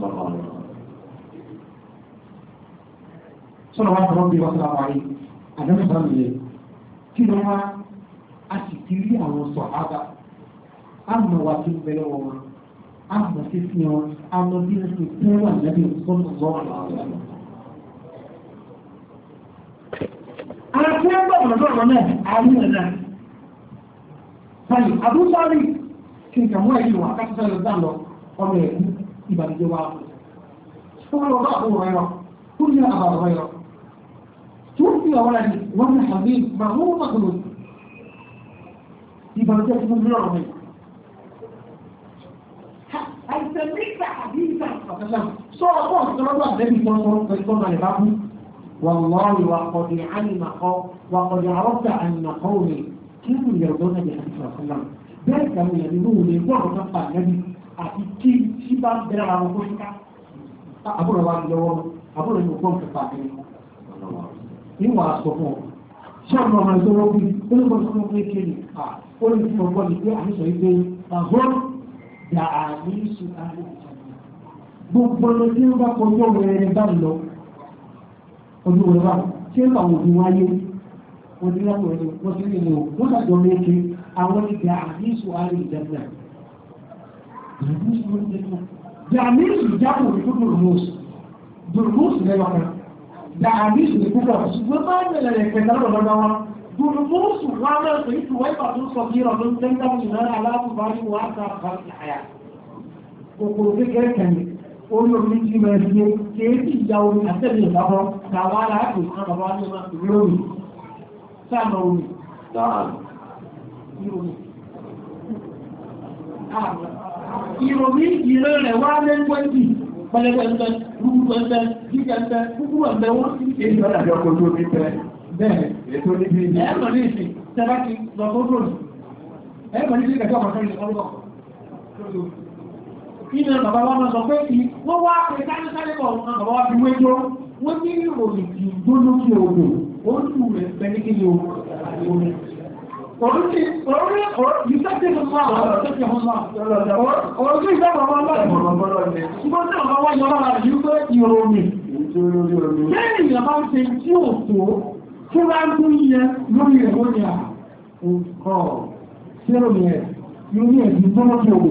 sọ̀rọ̀ wá sọ̀rọ̀ bí wọ́n sọ̀rọ̀ wáyé àdámẹ́ sọ̀rọ̀ nìyẹn kí ló wá a sì ti rí àwọn sọ̀ ága àmọ̀ wá sí bẹ̀rẹ̀ wọn àmọ̀ sí fi wọn àmọ̀ bí wọ́n ti tẹ́ wà lẹ́bí sọ́nù lọ́wọ́ àti ẹgbẹ́ ọ̀nà ọ̀nà náà àárín ẹ̀dá báyìí àbúsárì kí n kàmú ẹ̀yìn wà káṣíṣẹ́ lọ dá lọ ọmọ ẹ̀kú ìbàdíjẹ́ wa fún ọlọ́dọ́ àbúrò ẹ̀rọ fún ní àbàrọ̀ ẹ̀rọ tó fi àwọn ẹni wọ́n ní àbí màmú màkùnù ìbàdíjẹ́ fún mi lọ́rọ̀ mi. àìsàn nígbà àbí ìgbà ọ̀sán sọ ọkọ̀ ọ̀sán àbẹ́bí tó ń sọ pẹ̀lú ọmọ rẹ̀ bá kú. والله وقد علم قوم وقد عرفت أن قومي كانوا يرضون بحديث صلى الله عليه وسلم ذلك كانوا يقولون لبعض تبقى النبي أتكي شباب درع وقوشك أبو رواد لهم أبو المقوم كفاكين إنه أصفهم شر ما يقولون بي قلوا بسكوا بي كيني قلوا بسكوا بي كيني أحنا شايفين أهم دعاني سؤال gbogbo ló tí ó bá kọjú ọmọ ẹni bá lọ ojú rẹ̀ bá tí ó àwọn òbí wáyé onílọ́pọ̀ ẹni wọ́n ti rí ní o wọ́n sàjọ méjì àwọn ìgbà àdíṣù àrí ìjẹ̀mẹ̀ àdíṣù ìjábò ní kúrò dùrùmọ́sù dùrùmọ́sù lẹ́wọ̀ kan dà àdíṣù ní kúrò ṣùgbọ́n bá bẹ̀rẹ̀ rẹ̀ pẹ̀lú ọ̀dọ́dọ́ wọn dùrùmọ́sù wà mẹ́rin pẹ̀lú ìwé ìpàdé sọ bí ọdún tẹ́ńtà ìnára aláàbùbárí wà á ta àyà kòkòrò kékeré kẹ́ni olórí tí mẹ́ ṣe kéèkì ìjà omi àtẹ́lẹ̀ ìbábọ́ tàwà aláàpù àwọn bàbá ní ọmọ ìròyìn sáàmà omi ìròyìn ìrẹ́ rẹ̀ wá lẹ́gbẹ́ntì pẹ̀lẹ́gbẹ̀ntẹ́ rúgbẹ̀ntẹ́ jíjẹ̀ntẹ́ púpù ẹ̀mẹ́ wọ́n sí èyí lọ́dà bí ọkọ̀ tó ní pẹ́ bẹ́ẹ̀ ètò níbi ìdí ẹ̀mọ̀ ní ìsìn tẹ́bákì lọ́gbọ́gbọ́ ẹ̀mọ̀ ní sí kẹjọ́ Iná bàbá wa máa sọ pé kí wọ́n wá pé sáré-sáré bọ̀ wọn bàbá wa fi wéjọ́ wọ́n ní ìròyìn tí gbó lókè odò ó ń tù rẹ̀ pẹ́ ní kíni omi. Òun ti orí yìí sẹ́kẹ̀ tó máa wà lọ́wọ́ sẹ́kẹ̀ wọn máa. Òun tí ìjọba wọn lọ́wọ́ ṣùgbọ́n tí ọ̀gá wá yọ lára yìí pé ìròyìn. Lẹ́yìn ìyá máa ń ṣe tí ò tó tí wá ń tún yẹ lórí ẹ̀ lórí à. Ọ̀ ṣé ìròyìn ẹ̀ ìròyìn ẹ̀ ti gbó lókè odò.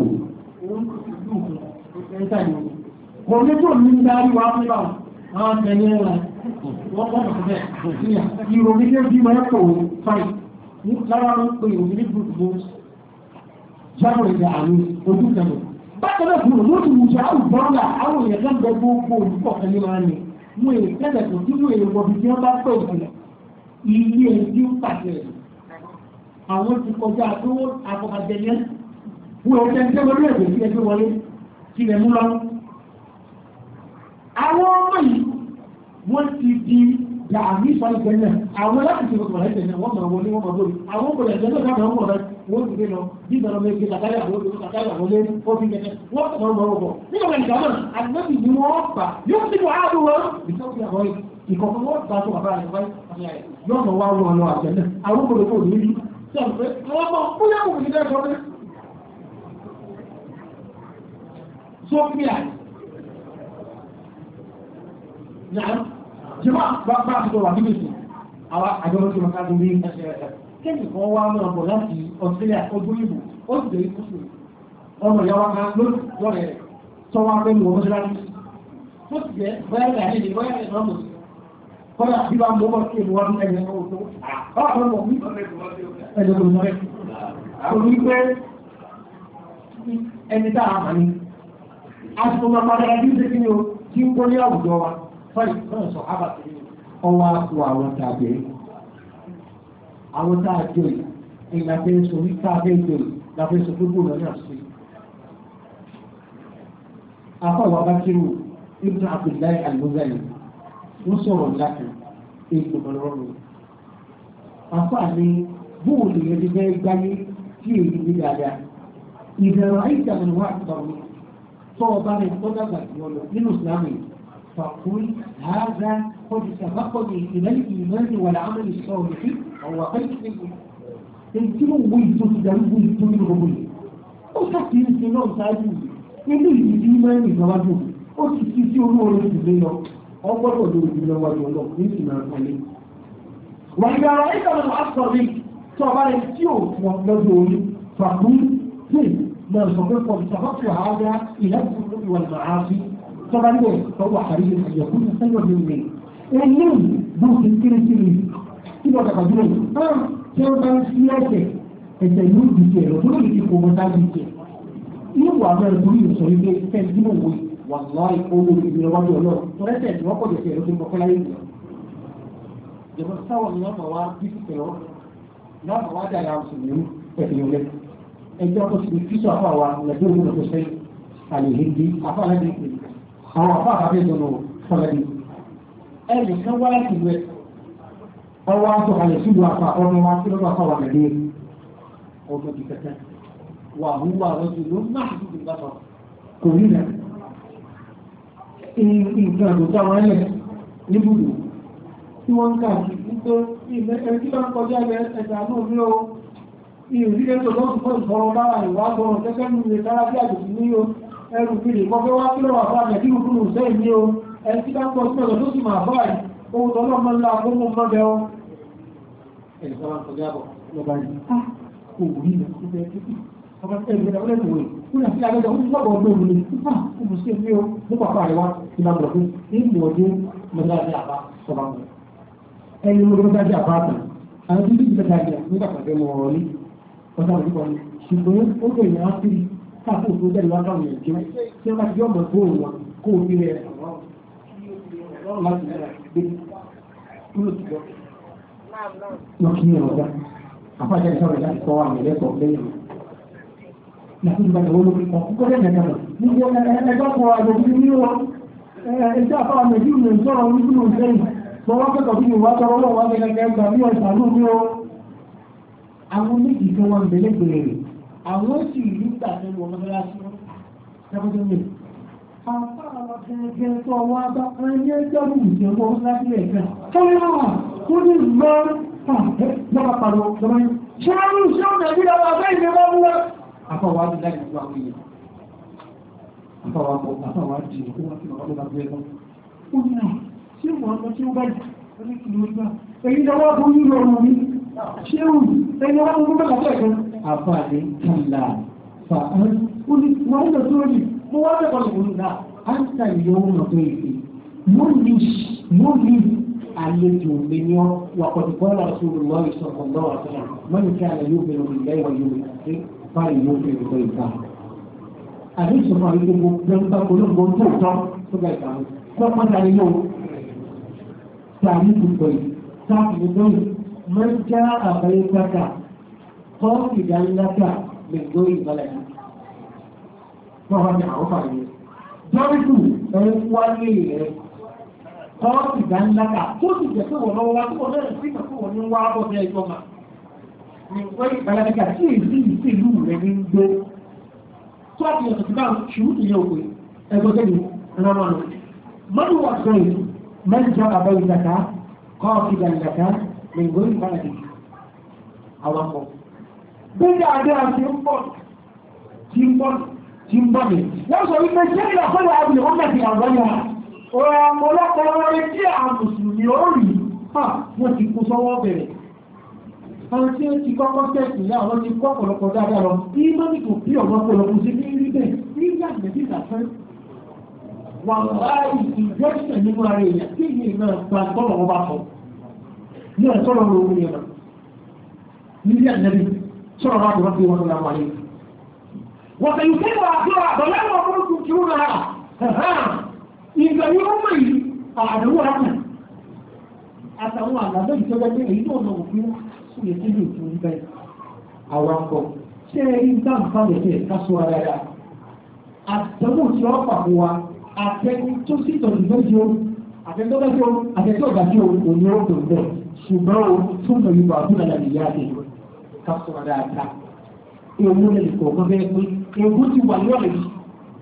Kò ní tó ní dárí wá fún ìbáwọn, àwọn tẹ̀lé rẹ̀ wọ́n pọ̀ mọ̀ sí ìròyìn tí ó bí mọ́ ẹ̀kọ́ fáì ní lára ń pè ìròyìn ní gbogbo jábọ̀ ìjà àmì ojú tẹ̀lẹ̀. Bákanáà fún òun ti wùsà àwùjọ́nà àwọn èèyàn kan bẹ gbogbo olùkọ́ kan ní máa ní mú èyí tẹ́lẹ̀ tó tí mú èyí wọ̀bí tí wọ́n bá pẹ̀ ìpìlẹ̀ ilé ẹ̀dí ń pàṣẹ àwọn ti kọjá tó àfọkàjẹyẹ wọ́n ẹ̀jẹ̀ ń tẹ́wọ́ lórí ẹ̀dẹ̀ sí ẹgbẹ́ wọlé kí lẹ mú lọ. Àwọn ọmọ yìí wọ́n ti di dàmí sọ́lẹ̀ tẹ́lẹ̀ àwọn láti ṣe kòtò rẹ̀ tẹ́lẹ̀ wọ́n máa wọlé wọ́n máa lórí àwọn ọmọ rẹ̀ tẹ́lẹ̀ káàkiri ọmọ rẹ̀ wọ́n ti dé lọ bí ìbẹ̀rẹ̀ ọmọ ẹgbẹ́ kàkàrí àwọn olórí kàkàrí àwọn olórí ó fi kẹ̀kẹ́ wọ́n tọ̀ ọmọ ọkọ̀ nígbà wọn ìgbà náà àgbẹ̀bí ni wọ́n gbà yóò ti wọ àádọ́ wọn ìtọ́jú àwọn ìkọ̀kọ̀ wọ́n gbà tó bàbá rẹ̀ wáyé yóò mọ̀ wá wọn lọ àjẹ́lẹ̀ àwọn ọmọ rẹ̀ kò ní rí sọ̀rọ̀ pé àwọn ọmọ fúyà kò ní lẹ́kọ̀ọ́ pé Sophia náà jẹ́mọ́ bá bá àtúntò wà nínú ìsìn àwọn àjọyọ̀ tí wọ́n ká lórí ẹsẹ̀ ẹ̀sẹ̀ kẹ́yìn kan wá mọ́ ọ̀pọ̀ láti Australia ọdún ìbò ó sì dé ìkúsù ọmọ ìyá wa kan lọ́rẹ̀ rẹ̀ tó wá pẹ́ mọ́ mọ́ṣáláṣí tó sì jẹ́ bóyá ìyá ní bóyá ìyá ní kọ́lá bí bá mọ́ sí ìwọ́ ní ẹgbẹ̀ ọ̀tọ́ ọ̀pọ̀ mọ̀ ní ẹgbẹ̀ ọ̀tọ́ rẹ̀ torí pé ẹni tá a mà ní àsìkò máa padà bí ṣe kí ni o kí ń kó ní àwùjọ wa fọ́lì fọ́lì sọ ábà sí ọwọ́ àpò àwọn tàbí àwọn tá a jẹ́ ìlàfẹ́ sọ ní káàbẹ́ ìjọ ìlàfẹ́ sọ gbogbo rẹ̀ náà sí afọ́wọ́ bá kírù ibùdó Abdullahi al-Muzani wọ́n sọ̀rọ̀ láti ètò ọlọ́run àǹfààní bóòlù yẹn ti fẹ́ gbáyé tí èyí ní dáadáa ìbẹ̀rù àìsàn wà àtàwọn tó ọba rẹ̀ tó dàgbà sí ọlọ nínú ìsìlámù fàkúrí ààrẹ kọjú sàbákọ̀dì ìlẹ́yìn ìmọ̀lẹ́ wà láàmúlì sọ̀rọ̀ sí ọ̀wà pẹ́ẹ́sì èyí tí mo wọ ìtò ti darí wọ ìtò nínú gbogbo yìí ó sàkí ń sin náà ṣáájú ilé ìdí mẹ́rin ìgbàwájú ó ti fi sí olóore ìdílé lọ ọgbọ́dọ̀ lórí ìdílé wájú ọlọ́ ní ìsìn náà pẹ̀lú wà ní ara ẹ̀ka lọ́nà àkọ́rí tí ọba rẹ̀ tí ò fún lọ́jọ́ orí fàkúrí tí lọ sọ pé kọ́ ìṣàkóso àádá ìlẹ́kùn lórí wà lọ́nà àáfi tọ́ba ní ẹ̀ tọ́wọ́ àríyé ìyẹ̀kú ní sẹ́yọ̀ ní ilé eléyìí bó ti kéré sí ni tí wọ́n dàgbà dúró náà tí wọ́n bá ń fi ẹ̀sẹ̀ ẹ̀sẹ̀ yóò di tiẹ̀ lọ tó lè fi kó wọn dá di tiẹ̀ inú wà bẹ́ẹ̀ torí ìsọ̀ ilé fẹ́ẹ́ dínà wò wà láì owó ìgbìyànjú wájú ọlọ́run tọ́lẹ́sẹ̀ tí wọ́n pọ̀ jẹ̀ tiẹ̀ ló ti ń kọ́kọ́ láyé ìgbìyànjú jẹ̀mọ́ sáwọn ni wọ́n mọ̀ wá bí kíkẹ́ ọ́ náà mọ̀ wá dára mùsùlùmí ẹ̀sìn ìwọlẹ̀ ẹjọ́ tó ti fi sọ àfọ àwa lẹ́gbẹ́ òun lọ́tọ̀ sẹ́yìn àlèhìndí afọ aládé ìpè àwọn afọ àbábẹ́ ìdọ̀nà fọlẹ́dì ẹnì kan wá láti wẹ ọwọ́ aṣọ àlẹ́ sílùú àfà ọmọ wa sí lọ́dọ̀ àfọ àwọn àgbẹ̀dẹ́ ọmọ ti kẹtẹ wà wúwo àwọn ti ló má ti dùn lọ́sọ̀ kò rí rẹ̀ nǹkan àdùnkà wọn lẹ̀ níbùdó tí wọ́n ń káàkiri nítorí ẹni tí wọ́n kọjá ẹ̀ẹ̀ta náà ní o ìrìnlẹ̀ tó lọ́sùn fún ìfọ̀rọ̀ lára ìwà gbọ́rọ̀ gẹ́gẹ́ ní ilẹ̀ kára bí àjòjì ní o ẹrù fìdí kọfẹ́ wá kí lọ́wọ́ àbá àjẹ́ kí lùkúrù sẹ́yìn ní o ẹni tí wọ́n kọ́ sí ọ̀dọ̀ tó sì máa bá ẹ̀ ohun tó lọ́mọ ńlá agbóhùn mọ́bẹ̀ ọ́ ẹni tó wá kọjá bọ̀ lọ́ba yìí á kò rí ilẹ̀ tó fẹ́ títí ọba tẹ́ ìgbẹ́ta wọlé ìwé kúrò sí abẹ́jọ́ ó ti gbọ́dọ̀ ọdún òun ni nípa òun sí ẹgbẹ́ o ní pàpà àríwá ti máa gbọ̀ pé ní ìmọ̀ ọdún mọ́tàdé àbá sọ̀rọ̀ àwọn ẹni mọ́tàdé àbá àtàn àwọn tí bí mọ́tàdé nígbà pàdé mọ́ ọ̀rọ̀ ní ọ̀dà òdìbò ni ṣùgbọ́n ó lè yàn á sí káàkó tó dẹ́rù wá káwọn èèyàn jẹun tí wọ́n bá ti yọ̀mọ̀ tó wọn kó o nílẹ̀ ọ̀rọ̀ láti gbé kúrò tìjọ́. wọ́n kí ni ọ̀gá àfáàjẹ́ ìṣọ́rọ̀ láti kọ́ àwọn ẹ̀lẹ́kọ̀ọ́ lẹ́yìn láti ìgbà ìwọ́n lórí kan kúkọ́ lẹ́yìn ẹ̀ka lọ. níbi ẹjọ́ kọ àjòjì ní wọn ẹjọ́ àfáà méjì ní ìṣọ́rọ̀ ní ìlú ìṣẹ́yìn lọ́wọ́ kẹ́kọ̀ọ́ bí ìwà tọrọ lọ́wọ́ gẹ́gẹ́ gbà bí ọ̀sán ló ní o. àwọn méjì tó wọn bẹ̀lẹ̀ bẹ̀rẹ̀ àwọn sì rí gbàtẹ́ wọn lọ́wọ́ sí wọn tẹ́kọ̀tẹ́ mi. àfáà gẹ́gẹ́ tó wá bá ẹni ẹjọ́ ní ìṣẹ́wọ́ láti ẹ̀ka tọ́lá kó ní lọ lọ́wọ́ pàdé lọ́wọ́ yìí. ṣé wọ́n ní ìṣẹ́ ọ̀nà ìbí lọ́wọ́ abẹ́ ìgbẹ́ wọn mú wọn. àfáà di láti gbọ́ àwọn èèyàn àfáà bọ̀ àfáà di ìkó wọn sí ọ̀rọ̀ lọ́wọ́ gbé lọ. ó ní à ṣé wọ́n lọ sí ó báyìí wọ́n ní kìlọ̀ gbà èyí lọ́wọ́ bó ní lọ́rùn mi ṣé ó ẹni wọ́n mú mẹ́ta tẹ́ẹ̀kan àfáà ní kàlà fàán ó ní wọ́n lọ tó rí mo wá bẹ́ẹ̀ kọ́lù òun náà á ń ta ìyẹ́wò náà tó yìí mo ní mo ní àlejò mi ní ọ wà pọ̀jù bọ́ọ̀lù àṣùrù lọ́wọ́ ìṣọ̀kan lọ́wọ́ àṣùrù mọ́ni kí àlẹ́ yóò bẹ̀rẹ̀ òun lẹ́wọ̀ yóò bẹ̀rẹ̀ báyìí yóò bẹ̀rẹ̀ ìgbọ́ ìgbà. àbí ìṣọ̀kan àti gbogbo gbẹ̀ǹgbà olóńgbò tó tọ́ tó gbà ìgbà wọn kọ́ pátá nínú tàbí gbogbo yìí tàbí gbogbo yìí máa ń já àbáyé pátá kọ́ ìdánilátà gbogbo ìgbàlẹ̀ yìí. wọ́n wá ní àwọn fàyè. dọ́rìkù ẹ̀ ń wáyé rẹ̀ kọ́ ìdánilátà tó sì jẹ́ pé wọ́n lọ́wọ́ wá tó wọ́n lẹ́rìn sí ìgbà tó wọ́n ní wá bọ́ sí ẹjọ́ máa. Ìwé ìgbàlẹ́gbẹ̀ká tí èsì ìsìlú rẹ̀ ní gbé. Tó àti ọ̀sẹ̀ tí bá ṣùgbọ́n ìyẹ́ òpè ẹgbẹ́gbẹ́ ni rọrùn. Mọ́nù wà sọ èyí, mẹ́jọ àbẹ́ ìgbàká, kọ́ ọ̀fìdà ìgbàká, ní ìwé ìgbàlẹ́gbẹ̀. Àwakọ̀. Gbẹ́gbẹ́ adé àti ń bọ̀, tí ń bọ̀, tí ń bọ̀ ní. Wọ́n sọ wípé ṣé ìlà fọ́lẹ̀ àbìlẹ̀ wọ́n mẹ́fì àwọn yà. ọ̀pọ̀lọpọ̀ orin tí àwọn mùsùlùmí ó rí wọ́n ti kó sọ́wọ́ bẹ̀rẹ̀ àwọn tí ó ti kọ́kọ́ tẹ̀sì náà wọ́n ti kọ́ ọ̀pọ̀lọpọ̀ dáadáa lọ bí mọ́nì kò bí ọ̀pọ̀ ọ̀pọ̀lọpọ̀ sí ní rí bẹ́ẹ̀ ní ìyàgbẹ́ sí ìdàfẹ́ wà láì ìjọ́sìn nínú ara èèyàn tí ìyẹn náà gba tọ́lọ̀ wọn bá sọ ní ẹ̀ tọ́lọ̀ wọn orí ẹ̀nà nílé ànẹ́bí sọ̀rọ̀ bá dùn bí wọn lọ wáyé wọ́n tẹ̀yìn fún wa àti àbọ̀lẹ́wọ̀n fún tuntun náà ìgbà ní wọ́n mọ̀ yìí àdánwò rákà àtàwọn àgbàdo ìjọba pé èyí náà lọ́wọ́ fún ìyè tí yóò tún bẹ́ àwọn akọ ṣé ẹni ń dáhùn fáwọn ẹ̀fẹ́ ká sọ ara rà àdánwò tí wọ́n pàpọ̀ wa àtẹni tó sì tọ̀jú lójú àtẹnudọ́gbẹ́jọ́ àtẹnudọ́gbàjọ́ òní ó tó bẹ̀ ṣùgbọ́n o tún lọ yípa ọdún náà lè yá àdé ká sọ ara rà ewu lè kọ̀ọ̀kan bẹ́ẹ̀ pé ewu ti wà ní ọ̀rẹ́ yìí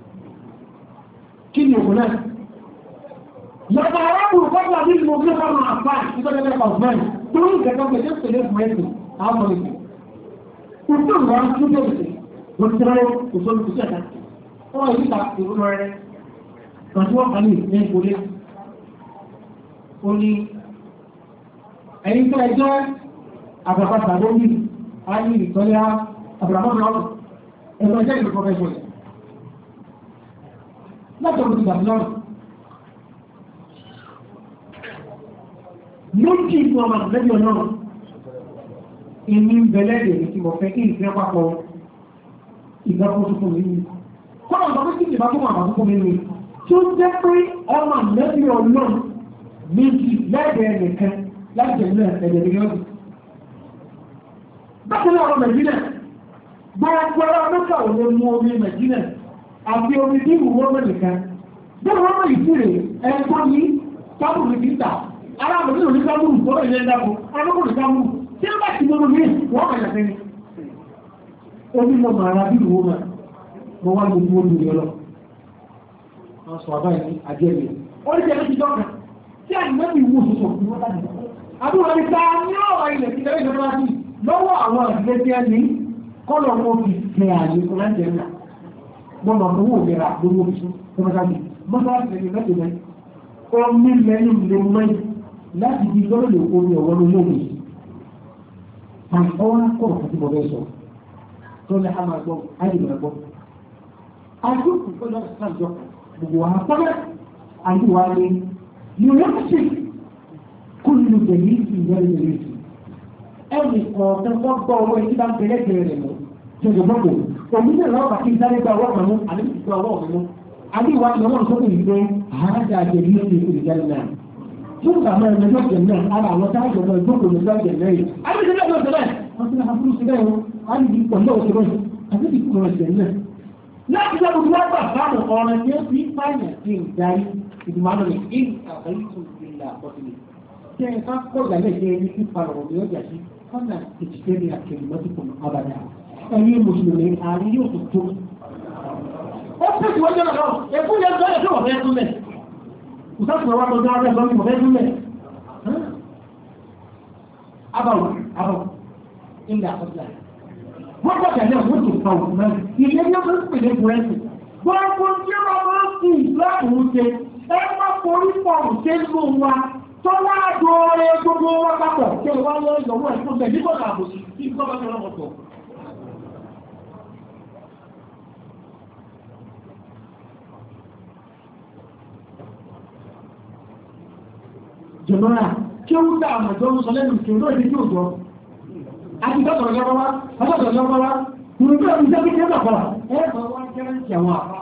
kí ni òun náà yàtọ̀ arákùnrin kọ́kọ́ àbí ìlú ọgbẹ́ fọ́nà àpá ìgbẹ́lẹ́gbẹ́ ọ̀gbẹ́n tó ń gẹ̀gẹ́ pẹ̀lú pẹ̀lú fún ẹ̀sìn àwọn ìlú kùtù wọn tún bẹ̀rẹ̀ wọ́n ti rẹ̀ kò sóbi kùtù ẹ̀ka wọ́n yìí ta ìlú rẹ̀ kan tí wọ́n kàn ní ìpínlẹ̀ ìkórè ó ní ẹ̀yin tó ẹjọ́ àgbàpàtà lórí ayé ìtọ́lẹ́ àbùràmọ́ náà ẹ̀rọ ẹjẹ́ ìlú pọ̀fẹ́sọ̀ látọ̀rọ̀ ti gbàgbọ́ méjì ní ọmọ ìgbẹ́bí ọlọ́run ìní bẹ̀lẹ́dẹ̀ ní tí mo fẹ́ kí ìfẹ́ papọ̀ ìgbàkóso fún mi ní kọ́nà ọ̀dọ́ pé kí ìgbà tó máa bàbá fún mi ní tí ó jẹ́ pé ọmọ ìgbẹ́bí ọlọ́run méjì lẹ́ẹ̀dẹ̀ nìkan láti jẹ̀ náà ẹ̀dẹ̀ ní ọdún bákan náà ọmọ nàìjíríà gbogbo ọ̀rọ̀ mẹ́ta ò lè mú omi nàìjíríà àti omi tí ìwúwọ́ mẹ́nìkan bí wọ́n mọ̀ ìfúre ẹ̀kọ́ ní sábùrù ní ìta aláàbò nínú ní sábùrù tó lè lẹ́dá fún alábòrò sábùrù tí ó bá ti mọ́ ní wọ́n kàyà fẹ́ ni omi mọ̀ màrà bí ìwọ́ mà mọ́ wá gbogbo omi rẹ̀ lọ wọ́n sọ àbáyé ní àjẹ́rẹ̀ oríṣẹ́ ló ti dọ́kà tí àìmọ́ mi wú sọ̀sọ̀ fún wọn láti àbúrò ní ta ní ọ̀rọ̀ ilẹ̀ tí lẹ́yìn lọ́wọ́ sí lọ́wọ́ àwọn àdílé tí a ní kọ́lọ̀ wọn fi tẹ̀ àyè fún láńjẹ́ náà wọ́n máa fowó òmìnira lórí oṣù tọ́mọ́sáàbì mọ́sáàbì ẹni mẹ́jọ mẹ́rin omi lẹ́yìn lè mẹ́rin láti di lọ́rọ̀ omi ọ̀wọ́ lórí omi àìkọ́wá kọ̀rọ̀ fún tíbọ̀ bẹ́ẹ̀ sọ tó lẹ́ àmà gbọ́ àìdìbò gbọ́ àìkúkú tó lọ́rọ̀ sáàjọ gbogbo wa pọ́lẹ́ àìdíwá ní ní wọ́n sì kú nínú tẹ̀lé ìgbẹ́rẹ́ tẹ̀lé ẹnì kọ̀ọ̀kan kọ́ gbọ́ owó ẹni bá ń tẹ̀lé tẹ̀lé rẹ̀ lọ jẹ́jọ́ bọ́kọ̀ òmìnira náà bàtí ìsáré gba ọwọ́ kan mú àbí ìgbà ọwọ́ kan mú àbí ìwà ìnáwó sókè ìgbé àádá àjẹbí ní ìlú ìjẹun náà fún ìgbàmọ́ ẹ̀mẹ́ lọ́jọ́ náà ara àwọn táàjọ náà ìjókòó ní lọ́jọ́ náà yìí àbí ìṣẹ́lẹ̀ lọ́jọ́ náà wọ́n ti náà fún ìṣẹ́lẹ̀ wọn á ní ìpọ̀ náà ṣe bọ́ọ̀ṣì àbí ìpọ̀ ọ̀ṣẹ̀ náà láti lọ́wọ́ tí wọ́n gbà fáwọn ọ̀rọ̀ tí ó fi pààyàn sí ìdarí ìdìmọ̀lọ́ ní ìlú àbáyítù ìlà àkọsílẹ̀ tí ẹ ká kọ́ ìgbàlẹ̀ jẹ́ ẹni tí parọ̀ ní ọjà sí fọ́nà ìtìtẹ́rì àkẹlùmọ́tìkùn abàdà ẹ̀yìn mùsùlùmí àárín yóò tó tó. ó pè tí wọ́n jẹ́ lọ́wọ́ ẹ̀kú yẹn gbọ́dọ̀ tó wọ́n fẹ́ tún mẹ́. ìsọ́sùn wa tọ́jú ọjọ́ ìgbọ́n wọ́n fẹ́ tún mẹ́. abàwọ̀ abàwọ̀ ilẹ̀ àkọsílẹ̀. wọ́n gbọ́dọ̀ ní àwọn tó fa òkú náà ilé ní ọdún pèlè fúrẹ́sì. gbogbo tí wọ́n máa ń fi ìsìláàmù ṣe ẹ má forí pọ̀ ṣe ń lò wa tó wá dóore gbogbo wọn papọ̀ kí wọ́n lọ ìyọ̀wọ́ ẹ̀ fún bẹ́ẹ̀ nígbà àbòsí kí gbọ́dọ̀ tó lọ́wọ́ pọ̀. jọmọ́ra kí ó ń dá àmàjọ́ ń sọ lẹ́nu kí ó lóò ìdí tí ó jọ àti ìgbàtọ̀rọ̀ lọ́wọ́ wá ọjọ́tọ̀ lọ́wọ́ wá kùrù bí ọdún jẹ́ kékeré lọ́pọ̀ ẹ̀ẹ́kọ̀ wá jẹ́rẹ́ ti àwọn àpá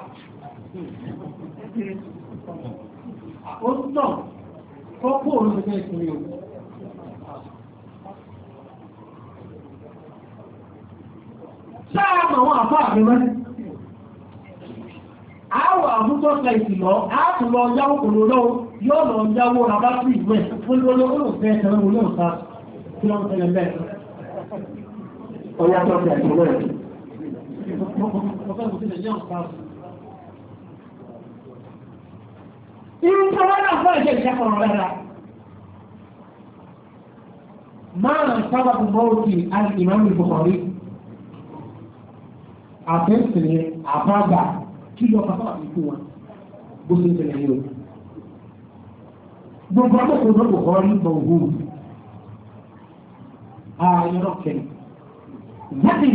ó tọ̀ kọ́kọ́ òun ti fẹ́ ìsinmi o sáà àwọn àpá àgbẹ̀mẹ́ àwọ̀ àmútọ́sẹ̀ ìsìlọ́ àátùlọ yáwó kòrò lọ́wọ́ yóò lọ yáwó rabá sí ìwé olóòfẹ́ ẹ̀sẹ̀rẹ̀ olóòfà tí wọ́n tẹ́lẹ̀ bẹ́ẹ̀ ọya tọ́sẹ̀ ìsìlọ́ ẹ̀ irú tó wọ́n náà fún ẹ̀jẹ̀ ìṣẹ́kọ̀ọ́ rárá máa ń sábà bú mọ́ọ̀tì àti ìmáàmù Bukhari àfẹ́sìnrin àbágbà kí lọ pàtàkì àti fún wọn bó ṣe ń tẹ̀lé ní o gbogbo akẹ́kọ̀ọ́ ló kọ̀ ọ́ nípa òwò ààyọ̀rọ̀ kẹ̀lẹ̀ yẹ́tì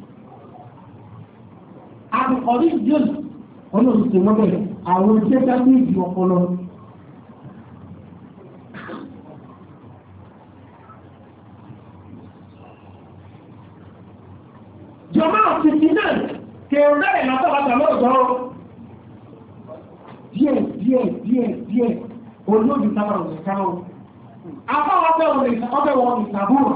àkọ́kọ́rí jùl ọlọ́run ti wọ́n bẹ̀rẹ̀ àwọn iṣẹ́ bá ní ìdí ọpọlọ jọba òfìsí náà kèrè ìlàtọ́bàtà lọ́jọ́ díẹ̀ díẹ̀ díẹ̀ díẹ̀ olóòdì sábà òní káwọn afáwọ́fẹ́ wọn ìsàbúrò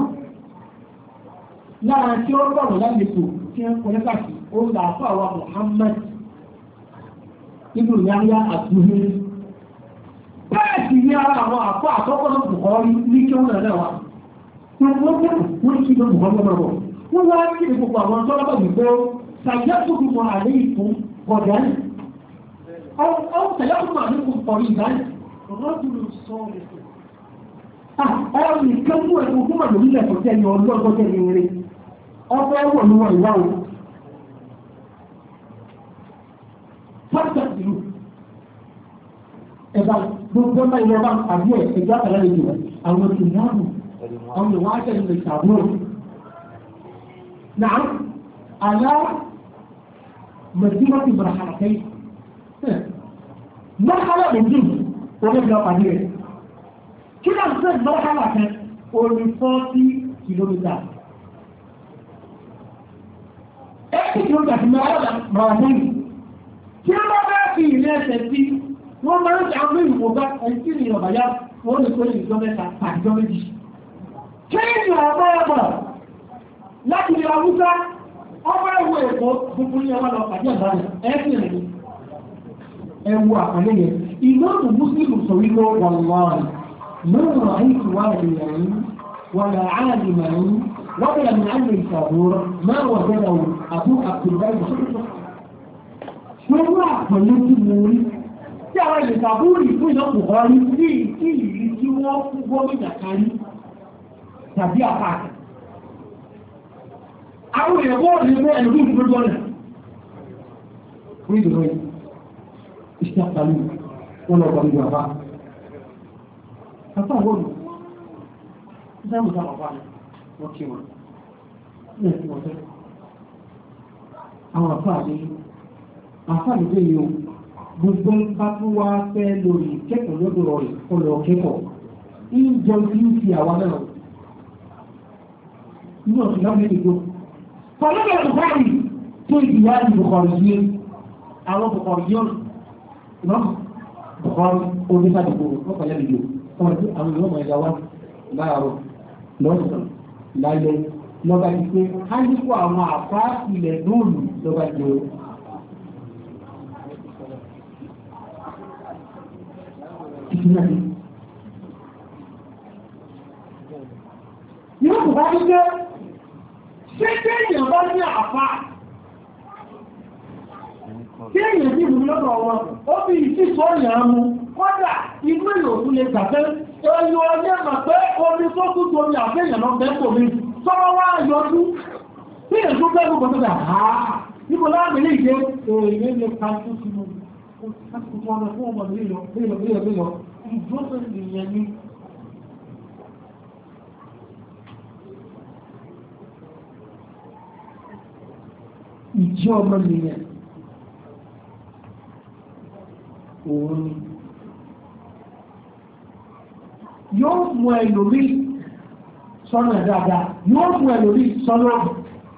lára tí ó gbọ́rọ̀ lálẹ́kò tí ó kọ́ lẹ́kàtí ó làáfà wa Muhammad ibùdó yáyá àdúgbò bẹ́ẹ̀ sì ní ara àwọn àfọ́ àtọ́kọ́lọ́ Bukhari ní kí wọ́n náà wà wọ́n wọ́n wọ́n kí ló Bukhari lọ́wọ́ wọ́n wá kí ní gbogbo àwọn tọ́lọ́bọ̀ gbogbo sàyẹ́kùnkùn mọ́ àlẹ́ ìfún gọ̀dán ọ́n sàyẹ́kùnkùn àlẹ́ ìfún kọ̀rí ìdáyé rọ́dùnú sọ́ọ̀rẹ̀ ọ̀rọ̀ nìkan mú ẹ̀kùn fún màlúù nílẹ̀ tó jẹ́ ní ọlọ́gbọ́jẹ́ ní eré ọgbẹ́ ẹ̀wọ̀n ní wọn ìwá o fọ́tẹ̀ ìlú ẹ̀bá gbogbo ọmọ ilẹ̀ ọba àbí ẹ̀ ẹ̀jọ́ àtàlẹ́ lè jù àwọn ìnáàbù àwọn ìwọ̀n ajẹ́ ìlẹ̀ ìṣàbúrò náà àlá mẹ̀dínwọ́tì bàràkàtẹ́ mọ́kànlá méjì orí ìjọ pàdé rẹ̀ kí náà ń sẹ́ mọ́kànlá kan orí fọ́tí kìlómítà eighty kìlómítà ti mọ́kànlá tí ó bá bá fi ilé ẹsẹ̀ sí wọ́n máa ń ṣàwọn ìwò bá ẹ̀sí ní ọ̀bàyá wọ́n lè kó ìjọ mẹ́ta àjọ méjì kéèyàn ọmọ ọmọ láti ilẹ̀ Haúsá ọmọ ẹwọ èkó gbogbo ní ọmọ lọ pàdé àbáyé ẹ̀sìn rẹ̀ ẹwọ àpàlẹ́ yẹn ìmọ̀ọ̀mù Mùsùlùmí sọ wípé wọ́n wọ́n mẹ́rin àìsí wà lẹ́yìn ولا عالم ولا من علم الصابور ما وجده أبو عبد الله بن wọ́n wá pẹ̀lú tí mo rí tí àwọn ilẹ̀ tàbúrì fún ìlọ́pù ọrí sí ìtí ìrí tí wọ́n fún gómìnà kárí tàbí àpáàkì. àwọn ìrẹ̀bọ́ ọ̀rẹ́ mọ́ ẹ̀rú ìgbójọ́ rẹ̀ fún ìdúró iṣẹ́ pẹ̀lú wọn lọ pẹ̀lú àbá. àpá àwọn olù ìdáhùn sáà bàbá wọn kí wọn ní ẹ̀sìn ọ̀tẹ́ àwọn àpá àdéhùn àfáàlùgbé yìí o gbogbo bá tún wá fẹ́ lórí kẹ́kọ̀ọ́ lọ́dọ̀ rẹ̀ kó lọ kẹ́kọ̀ọ́ ìjọ tí ń fi àwa náà ní ọ̀sùn náà lè dìgbò. Fọlọ́dọ̀ Bukhari tó ìdíyà ní Bukhari yìí àwọn Bukhari yìí náà Bukhari onífàdìgbò lọ́pàá ìdìbò ọmọ tí àwọn ìwọ̀n ọmọ ẹ̀dá wá láàárọ̀ lọ́sàn lálẹ́ lọ́ba ti pé ká nípò àwọn àpá ilẹ̀ lóòlù lọ́ba ti pé yóò kò bá wípé ṣé kéèyàn bá ní àpá kéèyàn sí ìlú lọ́dọ̀ wọn ó bí ìsìsọ́ ìyàn mú kọ́dà inú ìlòkú lè gbàgbé ẹyọ ọjọ́ mà pé omi tó kú tó ní àfẹ́yàn lọ bẹ́ẹ̀ kò mi sọ́wọ́ wá yọjú tí èyàn tó bẹ́ẹ̀ gbogbo tó àá níbo láàmì lè jẹ́ èèyàn lè pa tó sínú ọmọ fún ọmọ mi lọ lílọ lílọ lílọ ìjọsìn nìyẹn ní. ìjọ ọmọ nìyẹn òun ni yóò mú ẹlòmí sọ́nà dáadáa yóò mú ẹlòmí sọ́nà ọ̀gbìn.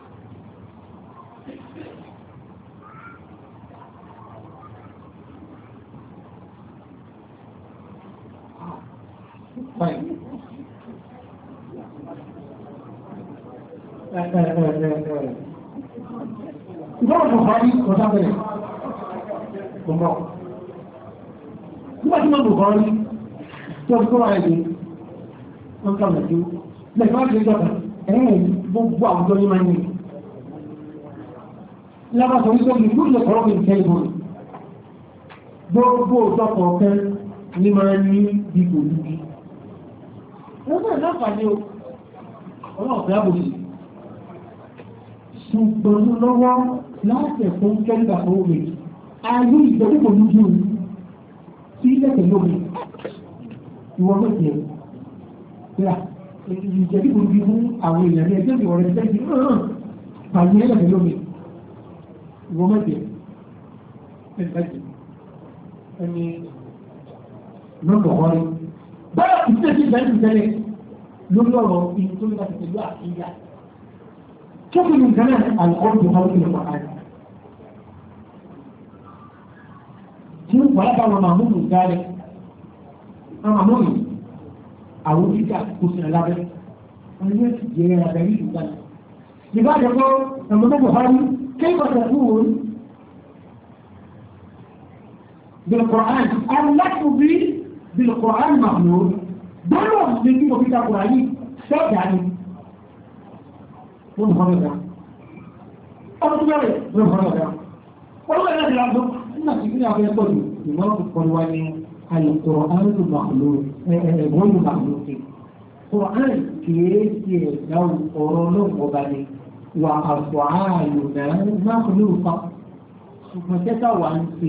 Ìgbọ́nà Bukhari ọ̀sá bẹ̀rẹ̀ gbọ́nà. Nígbà tí wọ́n Bukhari tí ó tó wà ẹ̀dẹ̀ wọ́n kàmẹ̀ tí ó lẹ́gbọ́n láti ẹjọ́ kan ẹ̀yìn gbogbo àwùjọ ní máa ń ní. Lábàtọ̀ wípé ìlú ìlú ọ̀rọ̀ mi jẹ́ ìbò gbogbo ọ̀tọ̀kọ̀ ọ̀kẹ́ ní máa ń ní dìbò níbi. Wọ́n bẹ̀rẹ̀ láǹfààní o, ọlọ́ọ̀fẹ́ àbòsí. Ṣùgbọ́n lọ́wọ́ láti ẹ̀kọ́ kẹ́lẹ́gbà fún omi, ayé ìjọdúkò lójú sí ilẹ̀ pẹ̀lú omi. ìwọ́n tó tiẹ̀ yà ìjẹ́bí kò bí fún àwọn èèyàn ní ẹgbẹ́ ìwọ̀n rẹ̀ tẹ́lẹ̀ hàn pàdé ẹlẹ́gbẹ̀ẹ́ lómi ìwọ́n mẹ́jẹ̀ ẹgbẹ́jẹ̀ ẹni lọ́pọ̀ ọ̀rẹ́ báyọ̀ ìṣẹ́ sí ìbẹ̀rẹ̀ ìbẹ̀rẹ̀ lórí ọ̀rọ̀ ìlú tó ní bá ti pẹ̀lú àkíyà tó kí ní ìgbẹ́rẹ̀ àlùkọ́rù tó máa ń lè pàdé tí ó pàdé àwọn màmúlù dáre àwọn màmúlù àwọn títà kò sí alábẹ́ wọn yóò ti jẹ́ abẹ́rí ìlú gbà nígbà tó kọ́ ọmọdé Buhari kéèkọ́ tẹ̀ fún òun بالقرآن اللفظ بالقرآن مخلوق دولو من كيف في القرآن سبب يعني من خلقه أبو تباري من خلقه والله لا يعلم الناس يقولون أبو يقول لما القرآن القرآن مخلوق غير مخلوق القرآن كيف لو أرونه وبني وأفعالنا مخلوقة فتتوى في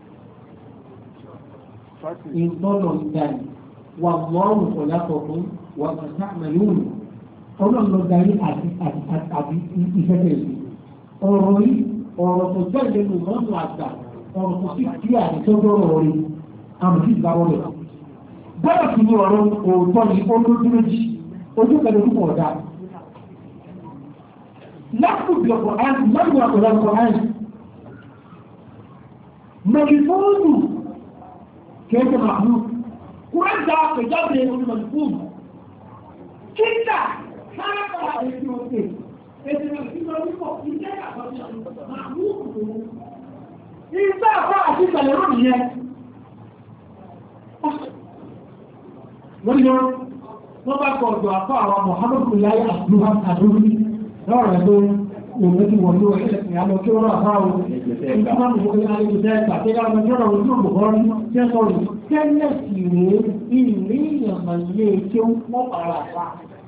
ìtọ́lọ̀ ìdáyì wà lọ́rùn ọ̀lápọ̀kún wà mọ̀sáàmàlúùn ọlọ́run lọ darí àti ìfẹ́fẹ́ ìlú ọ̀rọ̀ yìí ọ̀rọ̀ tó jẹ́ ìlú mọ́nù àgbà ọ̀rọ̀ tó sì kí àdìsọ́jọ́rọ̀ rí àmì ìgbàwọ̀ rẹ̀ bọ́ọ̀ sí ní ọ̀rọ̀ òótọ́ ní olójú méjì ojú pẹ̀lú púpọ̀ ọ̀dá lákùbí ọkọ̀ áìsì lọ́dún ọ̀pọ̀lọpọ̀ áìsì mẹ́rìfóònù كيف محمود وانت تجابني يقول ملفوظ كنت خلق هذه الوقت إذا كنت محمود إذا فأسيس لرمية واليوم وما قلت أقوى محمد الله أصلها أدوني رأى يقول والذي ولوه إليك يعني كيف رأى الإمام البخاري عليه السلام بعدين لما جرى وجود البخاري يقول كان يسير إلي من يكون مقرأ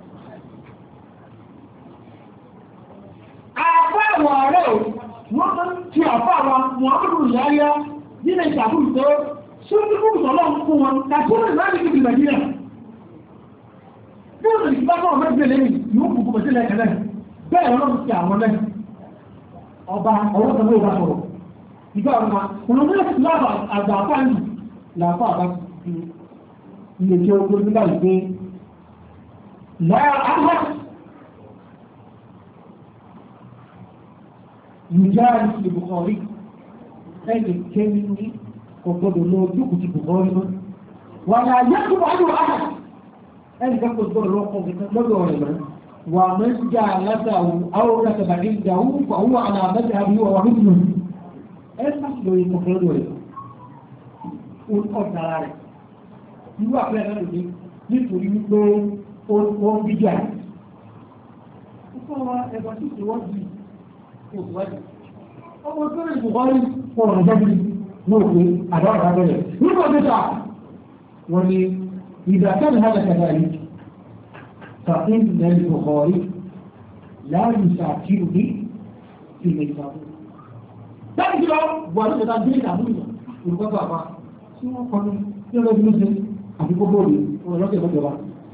àpáàwọ̀ ààrẹ wọ́n tí àpáàwọ̀ mọ̀ọ́dún ìyáyá nílẹ̀ ìṣàkóso tó ṣúgbí fún ìṣọ́lọ́ fún wọn kàtúrò láti kìí Nàìjíríà bí ó lè bá fọ́wọ́ mẹ́gbẹ̀ẹ́ lẹ́yìn yóò kùkù mẹ́sílẹ̀ ẹ̀kẹ́lẹ́ bẹ́ẹ̀ ọlọ́run ti àwọn mẹ́ ọba ọwọ́ tẹ́lẹ̀ ìbá sọ̀rọ̀ ìgbà ọmọ olóògbé láàbà àgbà àpáàlì làpá àbá ilé tí ó gbé nígbà ìgbé láàá àpá ìjáàrí sí Bukhari ẹni kéwì ní ọgbọ́dọ̀ lọ dúkù ti Bukhari mọ́ wà ní ayé tó wà ní wàhálà ẹni kẹ́kọ̀ọ́ gbọ́dọ̀ lọ́kọ̀ lọ́dọ̀ rẹ̀ mọ́ wà mọ́ ń jà látàwù àwọn kẹsàbà ní ìdáwù fàwọ́ àlàmẹ́ta àbí wà wà nínú ẹ sáà lórí kọ̀ọ̀kan rẹ̀ ọ̀dára rẹ̀ irú àpẹẹrẹ náà lòdì nítorí wípé ó ń bíjà ó fọ́ wa ẹgbẹ́ tí ìwọ́dì ìwọ́dì ọmọ tó rẹ̀ ìwọ́dì ọ̀rọ̀ ìjọ́bí ní òkè àdáwà abẹ́rẹ̀ nígbà tó ta wọ́n ni ìdàkẹ́lẹ̀ hàn kàdà yìí fàfin lẹ́yìn Bukhari láàrin ṣàkíyù ní ilé ìsàmù dájú jùlọ wà ní ìjọba gbé ìdàmú ìyàn olùkọ́tọ̀ àpá tí wọ́n kọ́ ní tí wọ́n lọ́dún lóṣè àti gbogbo òní ọlọ́kẹ́ lọ́jọba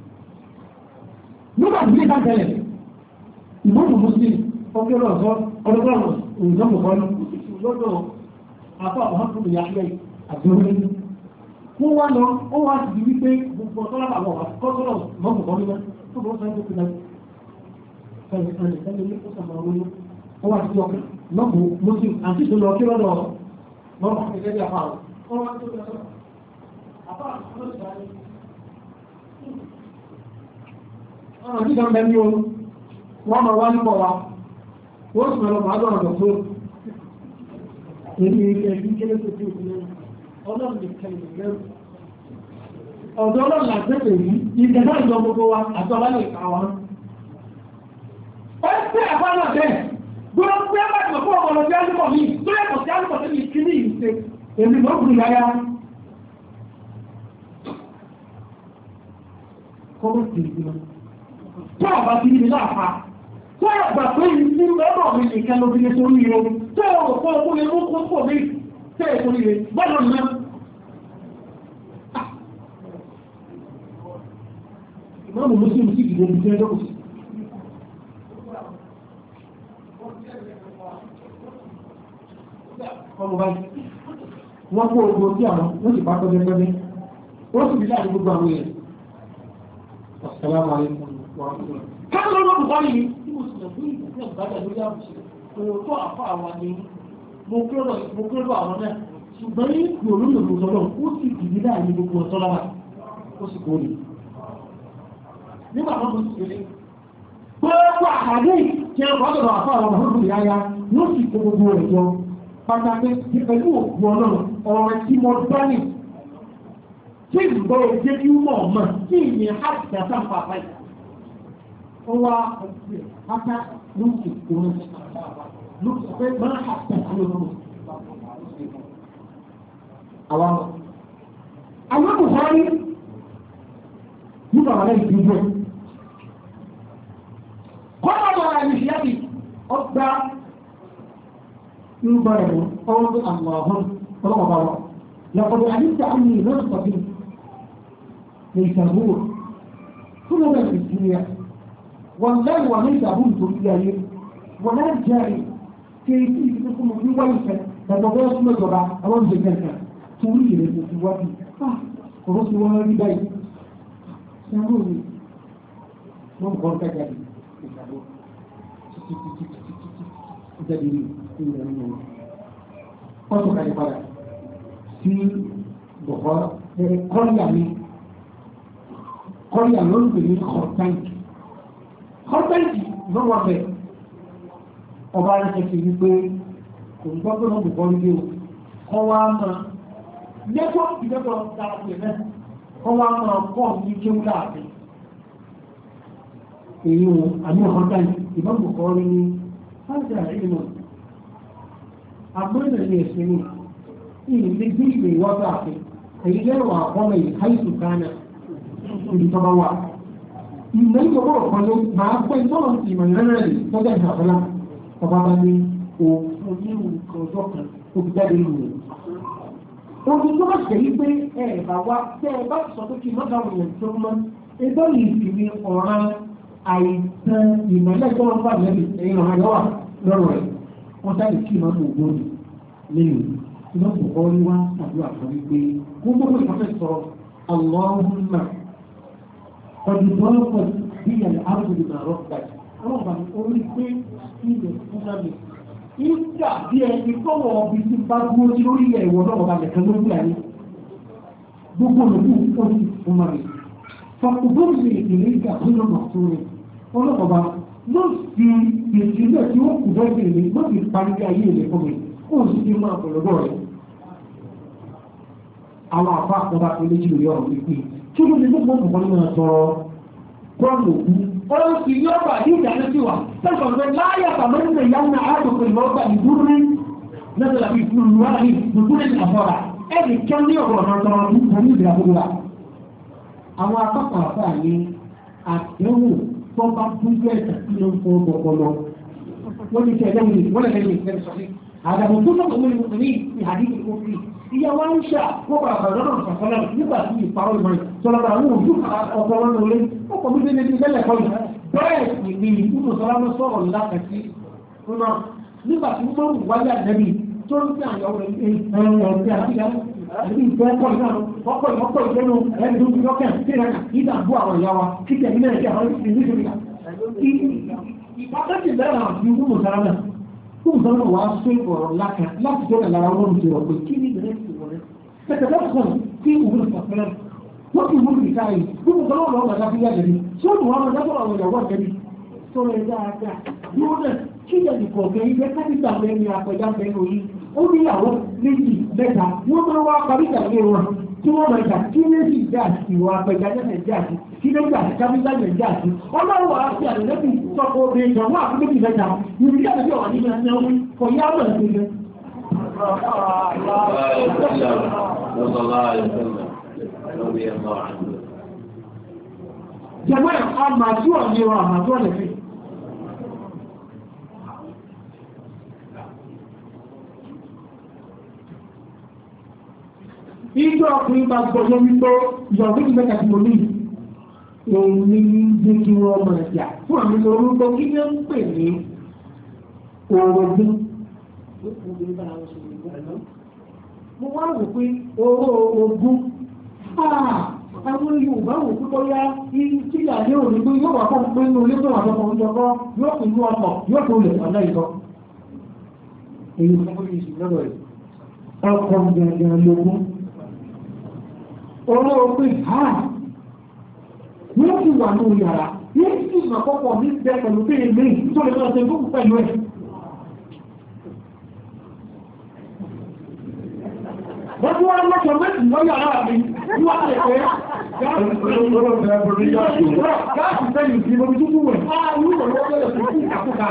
nígbà tí ìdá tẹ́lẹ̀ ìmọ̀mù muslim ọgbẹ́rọ̀ ọ̀sọ́ ọlọ́gbọ̀rọ̀ òǹdọ́mù kọ́ni lọ́dọ̀ àpá ọ̀hánfún ìyàgbẹ́ àdúrórí wọ́n wá lọ ó wá sì di wípé gbogbo ọ̀tọ́ lápapọ̀ kọ́sọ́rọ̀ mọ́mù kọ́ni náà tó bọ́ sáré tó fi náà fẹ́ẹ̀ fẹ́ẹ̀ fẹ́ẹ̀ ní ó sàmọ̀ owó ó wá sí ọkọ̀ mọ́mù muslim àti ìṣòro ọkẹ́ lọ́dọ̀ mọ́mù akẹ́kẹ́ bí àpá wọ́n wá tó lọ́dọ̀ àpá ọ̀rọ̀ tí kan bẹ̀rẹ̀ ohun wọ́n ma wá nípọ̀ wa wọ́n sì mẹ́lọ máa lọ́rọ̀ dọ̀ tó èdè ẹgbẹ́ kéré tó tí òkú ọlọ́run lè kẹlẹ̀ lẹ́rù ọ̀dọ́ ọlọ́run làgbẹ́gbẹ̀ yìí ìgbẹ̀dá ìjọ gbogbo wa àti ọlá lè kà wọn ó pẹ́ àpáná bẹ́ẹ̀ gbọ́n pé bá ti mọ̀ fún ọmọ ọlọ́dẹ́ alùpọ̀ mi tó yẹ kọ̀ sí alùpọ̀ tó ní kíní ìṣe èmi mọ̀ ń gbìyà ya kọ́mọ̀ sí ìgbìmọ̀ tó ọba ti ní láàfà tó ọgbà pé ní ọmọ mi nìkan ló fi lè sórí ire tó ọ̀pọ̀ ọkọ̀ lè mú kókò mi tẹ́ ẹ̀kọ́ ire bọ́ọ̀lù náà wọ́n mú mùsùlùmí sí ìdílé ìdílé lọ́wọ́ sí. ọmọ báyìí wọ́n kó ogun sí àwọn wọ́n sì bá tọ́jú ẹgbẹ́ wọ́n sì bí láàrin gbogbo àwọn èèyàn. Assalamu alaikum wa rahmatullahi. káàkiri lọ́wọ́ bùkọ́ yìí tí mo sì lọ fún ìgbésẹ̀ ìbájà lórí àbùsùn òótọ́ àfọ àwọn ni mo kérò àwọn náà ṣùgbọ́n ní ìrònú ìlú sọ́dọ̀ ó sì dìde láàrin gbogbo ọ̀tọ́ lára ó sì kó ní. nígbà náà mo sì kéré gbogbo àkàdé tí ẹ kọ́ sọ̀rọ̀ àfọ àwọn ọmọ ìyáya yóò sì kó gbogbo rẹ̀ jọ pàtàkì pẹ̀lú òkú ọlọ́run ọ̀rẹ́ tí mo dání tí ìgbọ́ òjé ní mọ̀ mọ̀ tí ìyẹn àti àtàǹfà báyìí. ó wá ọ̀gbìn pátá lókè kúrò lókè pé máa àtẹ̀ àlọ́run. àwọn àwọn Buhari nígbà wàlẹ́ ìdíjọ́ kọ́nà wàlẹ́ ìṣẹ́bí ọgbà يبرر قول اللهم رغب لقد علمت عني نصف ليس هو كل ما في الدنيا والله وليس بنت إليه ولا جاري كيف تكون في ويسا فتبقى مجرى أولا جنكا تريد في وقت ورسل ولي بيت ساموني من قولك جاري جاري wọ́n tó kàlẹ̀ padà sí bọ̀kọ́ kọ́ríà ní kọ́ríà ló ń pè ní kọ́ńtáǹkì kọ́ńtáǹkì lọ́wọ́ bẹ̀ ọba ẹ̀ṣẹ̀ ti wí pé kò ní gbọ́ pé wọ́n bùkọ́ nílé o kọ́ wá máa lẹ́kọ̀ọ́ ìdẹ́kọ̀ọ́ darapẹ̀ náà kọ́ wá máa kọ́ ní kéwú láàbẹ̀ èyí o àmì kọ́ńtáǹkì ìbọn bùkọ́ rí ní fáńtà ìlú àgbẹ̀rẹ̀ ní ẹ̀sìn ní ilé bí ìwé wọ́pẹ́ àti èyí lẹ́rọ àkọ́mọ̀ ìkáìsù kánà ìjọba wà. ìmọ̀ ìjọba ọ̀kan ló máa pẹ́ ìtọ́nà ìmọ̀ ìrẹ́rẹ́ rẹ̀ tọ́jà ìṣàfẹ́lá ọba bá ní òfin ní ọjọ́ kan ó fi jáde lù rẹ̀. ojú tó bá ṣe yí pé ẹ bá wá tẹ́ ẹ bá ti sọ pé kí mọ́tà wọ̀nyẹn tó mọ́ ẹgbẹ́ yìí sì ní ọ̀ràn àìsàn ìmọ̀lẹ́ tó ń fà lẹ́bi ẹ̀yìn ọ̀ràn yọ̀wà lọ́rọ̀ rẹ̀ wọ́n sáré kí ìmọ̀ mọ̀ ògbóni lẹ́yìn iná kò kọ́ ní wá àdúrà kan wípé gbogbo pé ìfọ́fẹ́ sọ Allahumma ọdúnbọ́ọ̀pọ̀ bí ìyàlẹ̀ àrùn ìmọ̀ àrọ́pàá àwọn ọba orí pé ilẹ̀ fúnami ìgbà bí ẹni tọ́wọ́ ọbí tí bá dúró sí lórí ẹ̀wọ̀n náà ọba lẹ̀kan ló gbé ayé gbogbo olùkú ó ti fún mami fàkùbọ́n lè ìpìlẹ̀ ìgbà tó lọ́nà tó rẹ̀ ọlọ́kọ̀ọ́ba ló fi ìpìlẹ̀ tí ó kù bẹ́ẹ̀ bẹ̀rẹ̀ ló fi parí ayé ilẹ̀ fún mi ó sì ti máa pọ̀lọ́gbọ́ rẹ̀ àwọn àfa àkọ́bá tó léjì lórí ọ̀rọ̀ pípé kí ló lè gbogbo nǹkan nínú ọ̀tọ̀ kọ́ọ̀lù òkú ọ̀rọ̀ sì yọ ọ̀bà ní ìdáná sí wa sẹ́kọ̀ọ́ pé láyé àtàmọ́lẹ̀ ìyá náà àtòkò ìmọ̀ọ́gbà ìdúró ní lọ́sọ̀lá fi fún un wá ní ìdúró ní àfọ́ra ẹ̀ẹ́dì kẹ́ ní ọ̀rọ̀ ọ̀rọ̀ tọrọ ní ìdílé àbúrò wa. àwọn akọ́kọ̀ àfà ní àdéhùn tó bá dúdú ẹ̀sà tí ló ń fọ́ ọpọlọ wọ́n ti tẹ̀lé mi wọ́n lè lẹ́yìn ìfẹ́ sọ́kí àdàbò tó lọ́kọ̀ wọ́n ní ní ìhàdí ìkófì ìyá wa ń ṣà kó bá àbàdàn sọ̀kọ́lá nígbà tí ìparọ́ ìmọ̀ sọlọ́dà àwọn òjú ọpọlọ lórí ọkọ̀ mi dédé lẹ́lẹ̀ kọ́ yìí bẹ́ẹ̀ sì ni ìkúrò sọlá ló sọ̀rọ̀ lákàtí ọ̀nà nígbà tí wọ́n wáyà nẹ́bí tó ń tẹ àyọ̀wò ẹ̀rọ ọ̀gbẹ́ àti àbí ìfẹ́ ọkọ̀ ìnáà ọkọ̀ ìmọ̀kọ̀ ìgbẹ́nu ẹ̀ẹ́dù lọ́kẹ̀ sílẹ̀ ìdàgbò àwọn ìyá wa kíkẹ́ nílẹ̀ ẹ̀jẹ̀ àwọn ìlú ìjọba ìpàtàkì bẹ́ẹ̀ àti ìwúrò sára náà tó ń sọ́nà wàá sọ ìfọ̀rọ̀ lákà láti jẹ́ ìlànà wọn ti rọ̀ pé kí ní ìbẹ̀rẹ̀ ti wọ̀ rẹ̀ tẹ̀tẹ̀ lọ́sàn tí ìwúrò sàfẹ́rẹ́ wọ́n ti wúrò ìka yìí gbogbo kan lọ́wọ́ lọ́wọ́ láti yá jẹ̀bi tí ó dùn wọn lọ́wọ́ lọ́wọ́ àwọn ìyàwó àjẹbi sọ̀rọ̀ ẹ̀ dáadáa bí wọ́n náà kí ìyẹn ìkọ̀ọ̀kẹ́ yìí fẹ́ kápítà mẹ́rin apẹja mẹ́rin yìí ó ní àwọn méjì mẹ́ta wọ́n máa wá parí ìtàgé wọn tí wọ́n máa jà kí méjì jà sí ìwà apẹja jẹ́sẹ̀ jà sí kí méjì àti kápítà jẹ̀ jà sí ọlọ́run wàá fi àdéhùn sọ́kò obìnrin jọ̀ wọ́n àfi méjì mẹ́ta ìrìn jáde bí ọ̀wà nínú ẹ̀sẹ̀ wọn kò yá ọ̀nà ìgbẹ́. jẹ́wọ́ àmàtúwọ̀ ni wọn àmàtúwọ̀ lè fi. Ìjọ ọkùnrin bá gbọ́jọ́ wípé ìyàwó ìgbẹ́ta tí mo ní èmi ní jẹ́ kí wọ́n máa jà fún àmì orúkọ kí ní ń pè ní orogún. mo wá wò pé oró ogún àwọn Yorùbá wò pé bóyá tí àdé òní pé yóò wà fún pé inú ilé tó wà fún ọmọ ọjọ́ yóò kún inú ọkọ̀ yóò kún lè ọ̀nà ìkọ́. èyí fún mi ìsìn lọ́dọ̀ rẹ̀ ọkọ̀ gẹ̀gẹ̀ lógún. oró ogún ha yóò ti wà ní yàrá yóò sì mà kọ́kọ́ ní bẹ́ẹ̀ pẹ̀lú bí èmi tó lè lọ́ọ́ ṣe fún pẹ̀lú ẹ̀. wọ́n tún wá lọ́sọ̀ méjì lọ́yà ara mi ní wọ́n lè pé gáàsì sẹ́yìn sí omi tútù wẹ̀ áà ní ìwọ̀n lọ́wọ́ lọ́wọ́ sí fún ìkàkùkà.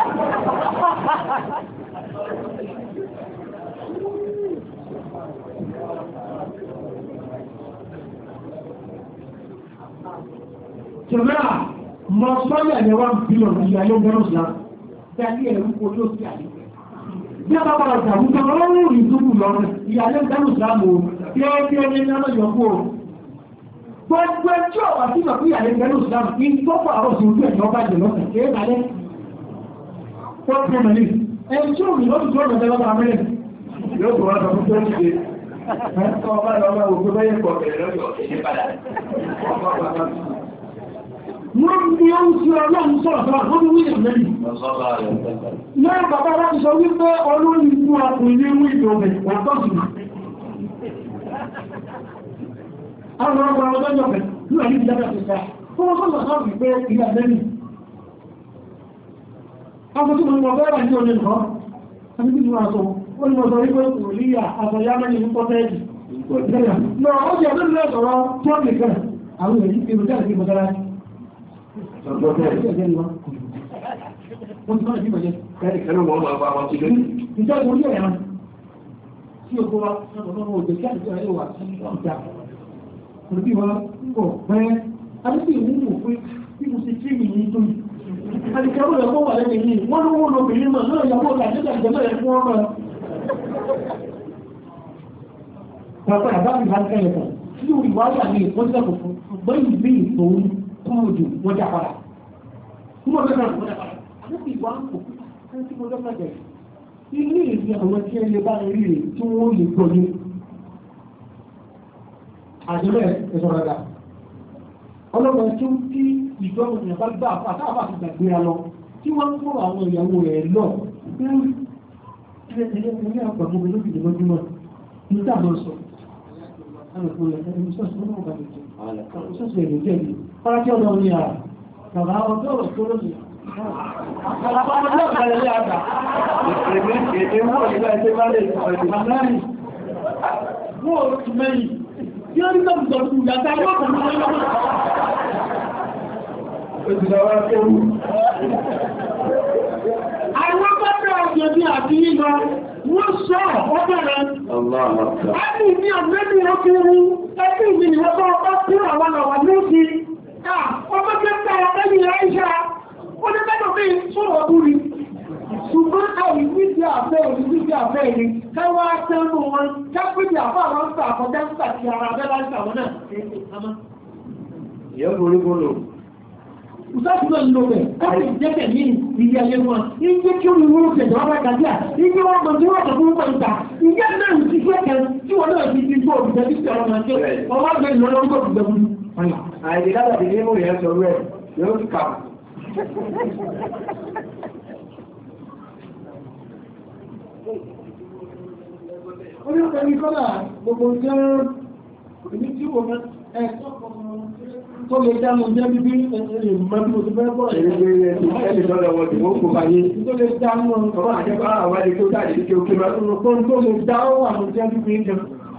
Jọ̀mẹ́ra, mọ̀ sọ́yà ni wọ́n bí lọ sí ayé ọgbọ́n ọ̀sán, tí a ní ẹ̀rù kò tó sí àyè. Bí a bá bá ọjà wùtọ́ lọ́rùn ìdúkù lọ́rùn, ìyàlẹ́ ìdánù ìsìlámù tí ó tí ó ní náà yọkú o. Gbogbo ẹjọ́ ọ̀wà tí ìgbà fún ìyàlẹ́ ìdánù ìsìlámù kí tó pọ̀ àrọ̀ sí ojú ẹ̀jọ́ bá jẹ lọ́sẹ̀ kí é balẹ̀. Tó pọ̀ mẹ́lì, ẹni tí ó rìn lọ́dún tó rẹ̀ lọ́dún amẹ́rẹ̀. Yóò tó wá sọ fún tó ń ṣe. Ẹ̀kọ́ ọba lọ́wọ́ òkú bẹ́yẹ̀ pọ̀ bẹ̀rẹ̀ lọ́dún ọ̀ṣẹ́ padà. Wọ́n ní ó ń fi ọlọ́run sọ̀rọ̀ sọ́rọ̀ wọ́n ní wíyàn lẹ́yìn. Lẹ́yìn bàbá láti sọ wípé olórin ikú ọkùnrin ní ìdò ọ̀bẹ̀ ọ̀tọ́sì. Àwọn ọmọ ọmọ ọjọ́ ọ̀bẹ̀ ní àyíkí ìjọba ìṣẹ́ta. Fún wọ́n sọ́rọ̀ sọ́rọ̀ wípé ilẹ̀ lẹ́yìn. Àwọn tí mo ní ọgbẹ́ rà ní olè nǹkan. A ní bí wọ́n sọ, ó ní ọjọ́ wípé òlíyà àtọ̀yá mẹ́rin ní pọ́tẹ́ẹ̀jì. Lọ ó jẹ́ ọdún lẹ́sọ̀rọ̀ tó nìkan àwọn èyí ti rú jáde sí mọ́tẹ́lá. Ìjọ́ ìwòrí ẹ̀yàn tí ó kó wá ọmọ òjò kí àti ẹ̀yẹ wà sí ọjà. Òbí wọn ń bọ̀ pẹ́, àbíkí ìwúrò pé bí mo ti tí ìyìn tó yìí. Àdìkẹ́ ó lọ́wọ́ wà lẹ́yìn yìí, wọ́n ló wọ́n lóbìnrin náà náà yàwó ọ̀gá àjẹ́jà ìjọba ẹ̀ fún ọmọ. Pàpà àbábí bá kẹ́lẹ̀ kan, tí ó rí wáyà ní ìpọ́sẹ̀kọ̀ fún ọgbọ́n ìgbé ìtòun kúròdù wọ́n já padà. Kúrò lọ́nà wọ́n já padà. Àdókì ìwà ń kò fún tí mo lọ́pàá jẹ́. Ilé ìrìn àwọn tí ẹni bá rí rẹ̀ tí wọ́n lè gbọ́ ní. Àjẹ́bẹ̀ ẹ̀sọ̀ rẹ̀ dà. Ọlọ́pàá tí ó tí ìjọba ìyàbá gbà àtàbà ti gbàgbéra lọ tí wọ́n ń fún àwọn ìyàwó rẹ̀ lọ. Ilé àpapọ̀ mi ló fi dè lójúmọ́. Nígbà lọ sọ. Àwọn ìpínlẹ̀ ẹni sọ́sọ́ náà bá lè jẹ́. Sọ́sọ́ èrè jẹ́ ni. Fọ́nà tí ọ̀dọ́ ní àrà. Bàbá ọjọ́ ọ̀rọ̀ tó lóṣù. Àlàbà ọjọ́ ìgbàlẹ̀ lé àgbà. Èdè èdè wọ́n ìgbà ẹgbẹ́ bá lè sọ ìgbà mẹ́rin. Wọ́n ò tún mẹ́rin. Tí ó rí lọ́pù tọ̀tù ìyàtà yóò kàn ní ọjọ́ náà. Òjìlọ́wọ́ kéwú. Àwọn bọ́bẹ̀ ọjọ́ bí àti yílọ, wọ́n sọ ọbẹ̀rẹ̀. Ẹbí ní ọ̀gbẹ́bí ọkùnrin, ẹbí mi ni wọ́n bá ọkọ̀ kúrò àwọn àwọn lóòsì. Ọmọ kẹta ẹni Aisha, ó ní mẹ́lò bí sọ̀rọ̀ búrí. Ṣùgbọ́n àì níbi àfẹ́ òní níbi àfẹ́ ìní, káwá tẹ́nu wọn, kápẹ́jì àfẹ́ àwọn ń tàà kọjá ń tàà ti ara abẹ́ láti àwọn náà. Ìyọ́ lórí gbọ́nà. Ìsáàtúnà ń lò bẹ̀, káàkiri jẹ́kẹ̀ ní ìyẹ́ ayé wọn, ìjẹ́ kí ó ní wọ́n tẹ̀jọ́ wọ́n bá gàdíà, ìjẹ́ wọ́n mọ̀ tí wọ́n tẹ̀ fún wọn ìta, ìjẹ́ náà ń ti kẹ́kẹ́ tí wọ́n náà ti ti gbọ́ òbìtẹ́ tí tẹ̀rọ máa jẹ́, ọwọ́ gbẹ̀ lọ́rọ̀ ń gbọ́ òbìtẹ́ àìdí látàdì ní mú ìyẹn sọ rẹ̀ yóò ti kà. Ó ní ọ̀pẹ́ ní kọ́lá gbogbo jẹ́ ìní tí ó mẹ́ ẹ̀ẹ́sọ́ tó lè dámú jẹ́ bíbí ẹ̀rẹ̀ mẹ́bí ó ti fẹ́ bọ́ ẹ̀rẹ̀ ẹ̀rẹ̀ lọ́dọ̀ wọ́n tí wọ́n kò fàyé tó lè dámú ọ̀pọ̀ àjẹ́bá àwọn ẹ̀rẹ̀ tó dáadé ní kí ó kí mẹ́ tó lè dáwọ́ àwọn jẹ́ bíbí jẹ́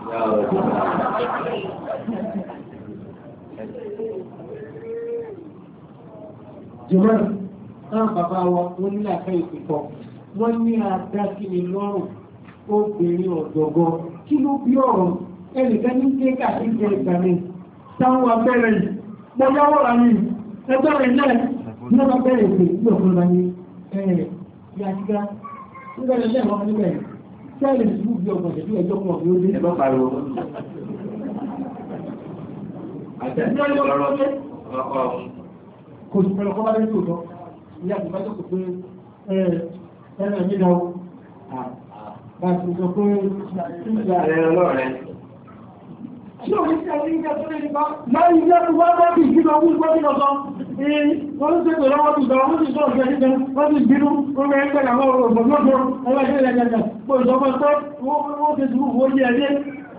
jùmọ́ náà bàbá wa wọ́n ní àfẹ́ ìpìtọ̀ wọ́n ní àdá kí ni lọ́rùn obìnrin ọ̀dọ̀gọ́ kí ló bí ọ̀rọ̀ ẹnìkan ní kéèkà sí ìjẹ ìgbàmí táwọn abẹ́rẹ̀ yìí mọ́ yáwọ́ ra ní ẹgbẹ́ rẹ̀ náà ní ọba bẹ̀rẹ̀ pé ní ọ̀pọ̀ ra ní ẹ̀rẹ̀ yàtíká nígbà ilẹ̀ wọn níbẹ̀ tẹ́lẹ̀ ìṣubú bí ọgbọ̀n ṣẹ̀dú ẹjọ́ kan ọ̀gbìn ó dé kò sì pẹ̀lú ọkọ̀ bá lé tó lọ ìyá àti bá jókòó pé ẹ̀rẹ̀ mi lọ bá ti sọ pé ẹ̀rọ lọ́rẹ̀ tí ò ní sí ẹni ìjẹ́ tó lè nípa láì jẹ́ tó wá bá bí ìgbìmọ̀ wú gbọ́dí lọ sọ wọ́n ń tẹ́kọ̀ọ́ lọ́wọ́ tó sọ wọ́n ti sọ ọ̀sẹ̀ nígbẹ̀ wọ́n ti bínú orí ẹgbẹ́ àwọn ògbòmọ́gbò ẹgbẹ́ ìṣẹ́lẹ̀ ẹgbẹ́ pọ̀ ìjọba tó wọ́n ti dúró wó yẹ ẹdẹ́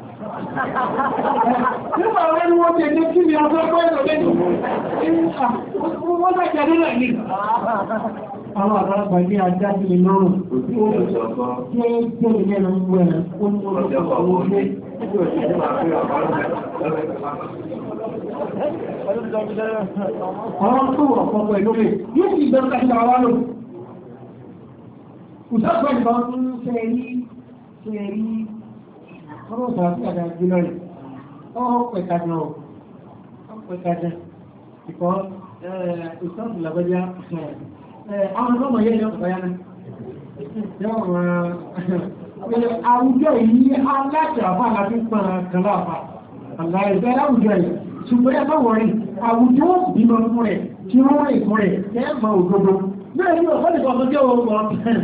nígbà wọ́n ni wọ́n ti ẹgbẹ́ kí ni ọjọ́ pẹ́ ìrọ̀lẹ́ wọ́n tẹ́kẹ̀ẹ́ nílẹ̀ ní àwọn àgbàlagbà ní ajá sí ni lọ́rùn tí ó jẹ́ ilẹ̀ ẹ̀rọ ń gbọ́ ẹ̀rọ ó ní ọjọ́ owó gbé àwọn tó wọ̀ ọ̀pọ̀ ẹ̀lú rẹ̀ yóò sì gbẹ́rù káṣílá wá lò ìsáàpẹ́ ìbá ń fẹ́ rí fẹ́ rí ọmọ ọ̀sán àti àdá ìgbìlọ rẹ̀ ọ́ pẹ̀kàjọ pẹ̀kàjọ ìkọ́ ìsáàpù làbẹ́já àwọn ọmọ yẹ́ ìyọ́ ọ̀pọ̀ yánà àwùjọ yìí aláṣẹ àfá àti pàà kàláàfà àláìfẹ́ láwùjọ yìí ṣùgbọ́n ẹgbẹ́ wọ̀rí àwùjọ bímọ fún rẹ̀ tí ó rẹ̀ fún rẹ̀ ẹgbà òdodo náà ní ọ̀pọ̀ nìkan ọmọdé ọgbọ̀n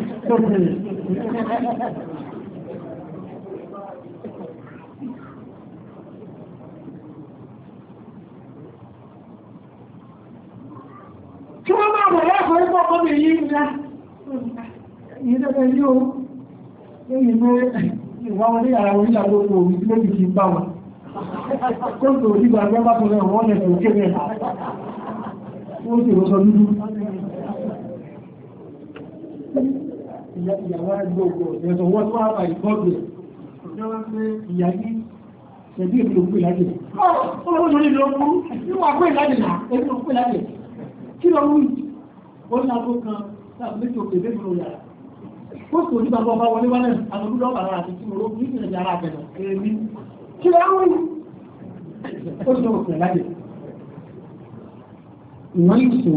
kí wọ́n máa bọ̀ lẹ́kọ̀ọ́ ẹgbọ́ ọkọ̀ mi yìí ńlá ìyẹ́dẹ́gbẹ́ yóò lẹ́yìn mẹ́ ìwà wọn ní ara wọn nílà lóko omi tí méjì kí ń bá wọn kó tó nígbà gbẹ́ bá tó rẹ̀ wọ́n lẹ́sẹ̀ òkè rẹ̀ wọ́n sì rọ́sọ dúdú ìyàwó ẹgbẹ́ òkú ẹ̀sọ̀ wọ́n tó wà bá ìkọ́gbẹ̀ ìyá yìí ṣẹ̀bí èmi òkú ìlàjẹ̀ ọlọ́wọ́ lórí lọ́wọ́ níwọ̀n àpẹ́ ìlàjẹ̀ náà èmi òkú ìlàjẹ̀ kí lọ wí ó ní agbó kan láti méjì òkè bẹ́ẹ̀ ló yàrá ó kò ní bàbá ọba wọlé wálẹ̀ àwọn olúdó ọ̀bàrà àti tí mo rò ní ìrìnàjò ara àgbẹ̀nà èmi kí lọ wí ó sì lọ́wọ́ pẹ̀lú lájẹ̀ ìwọ́n ìṣó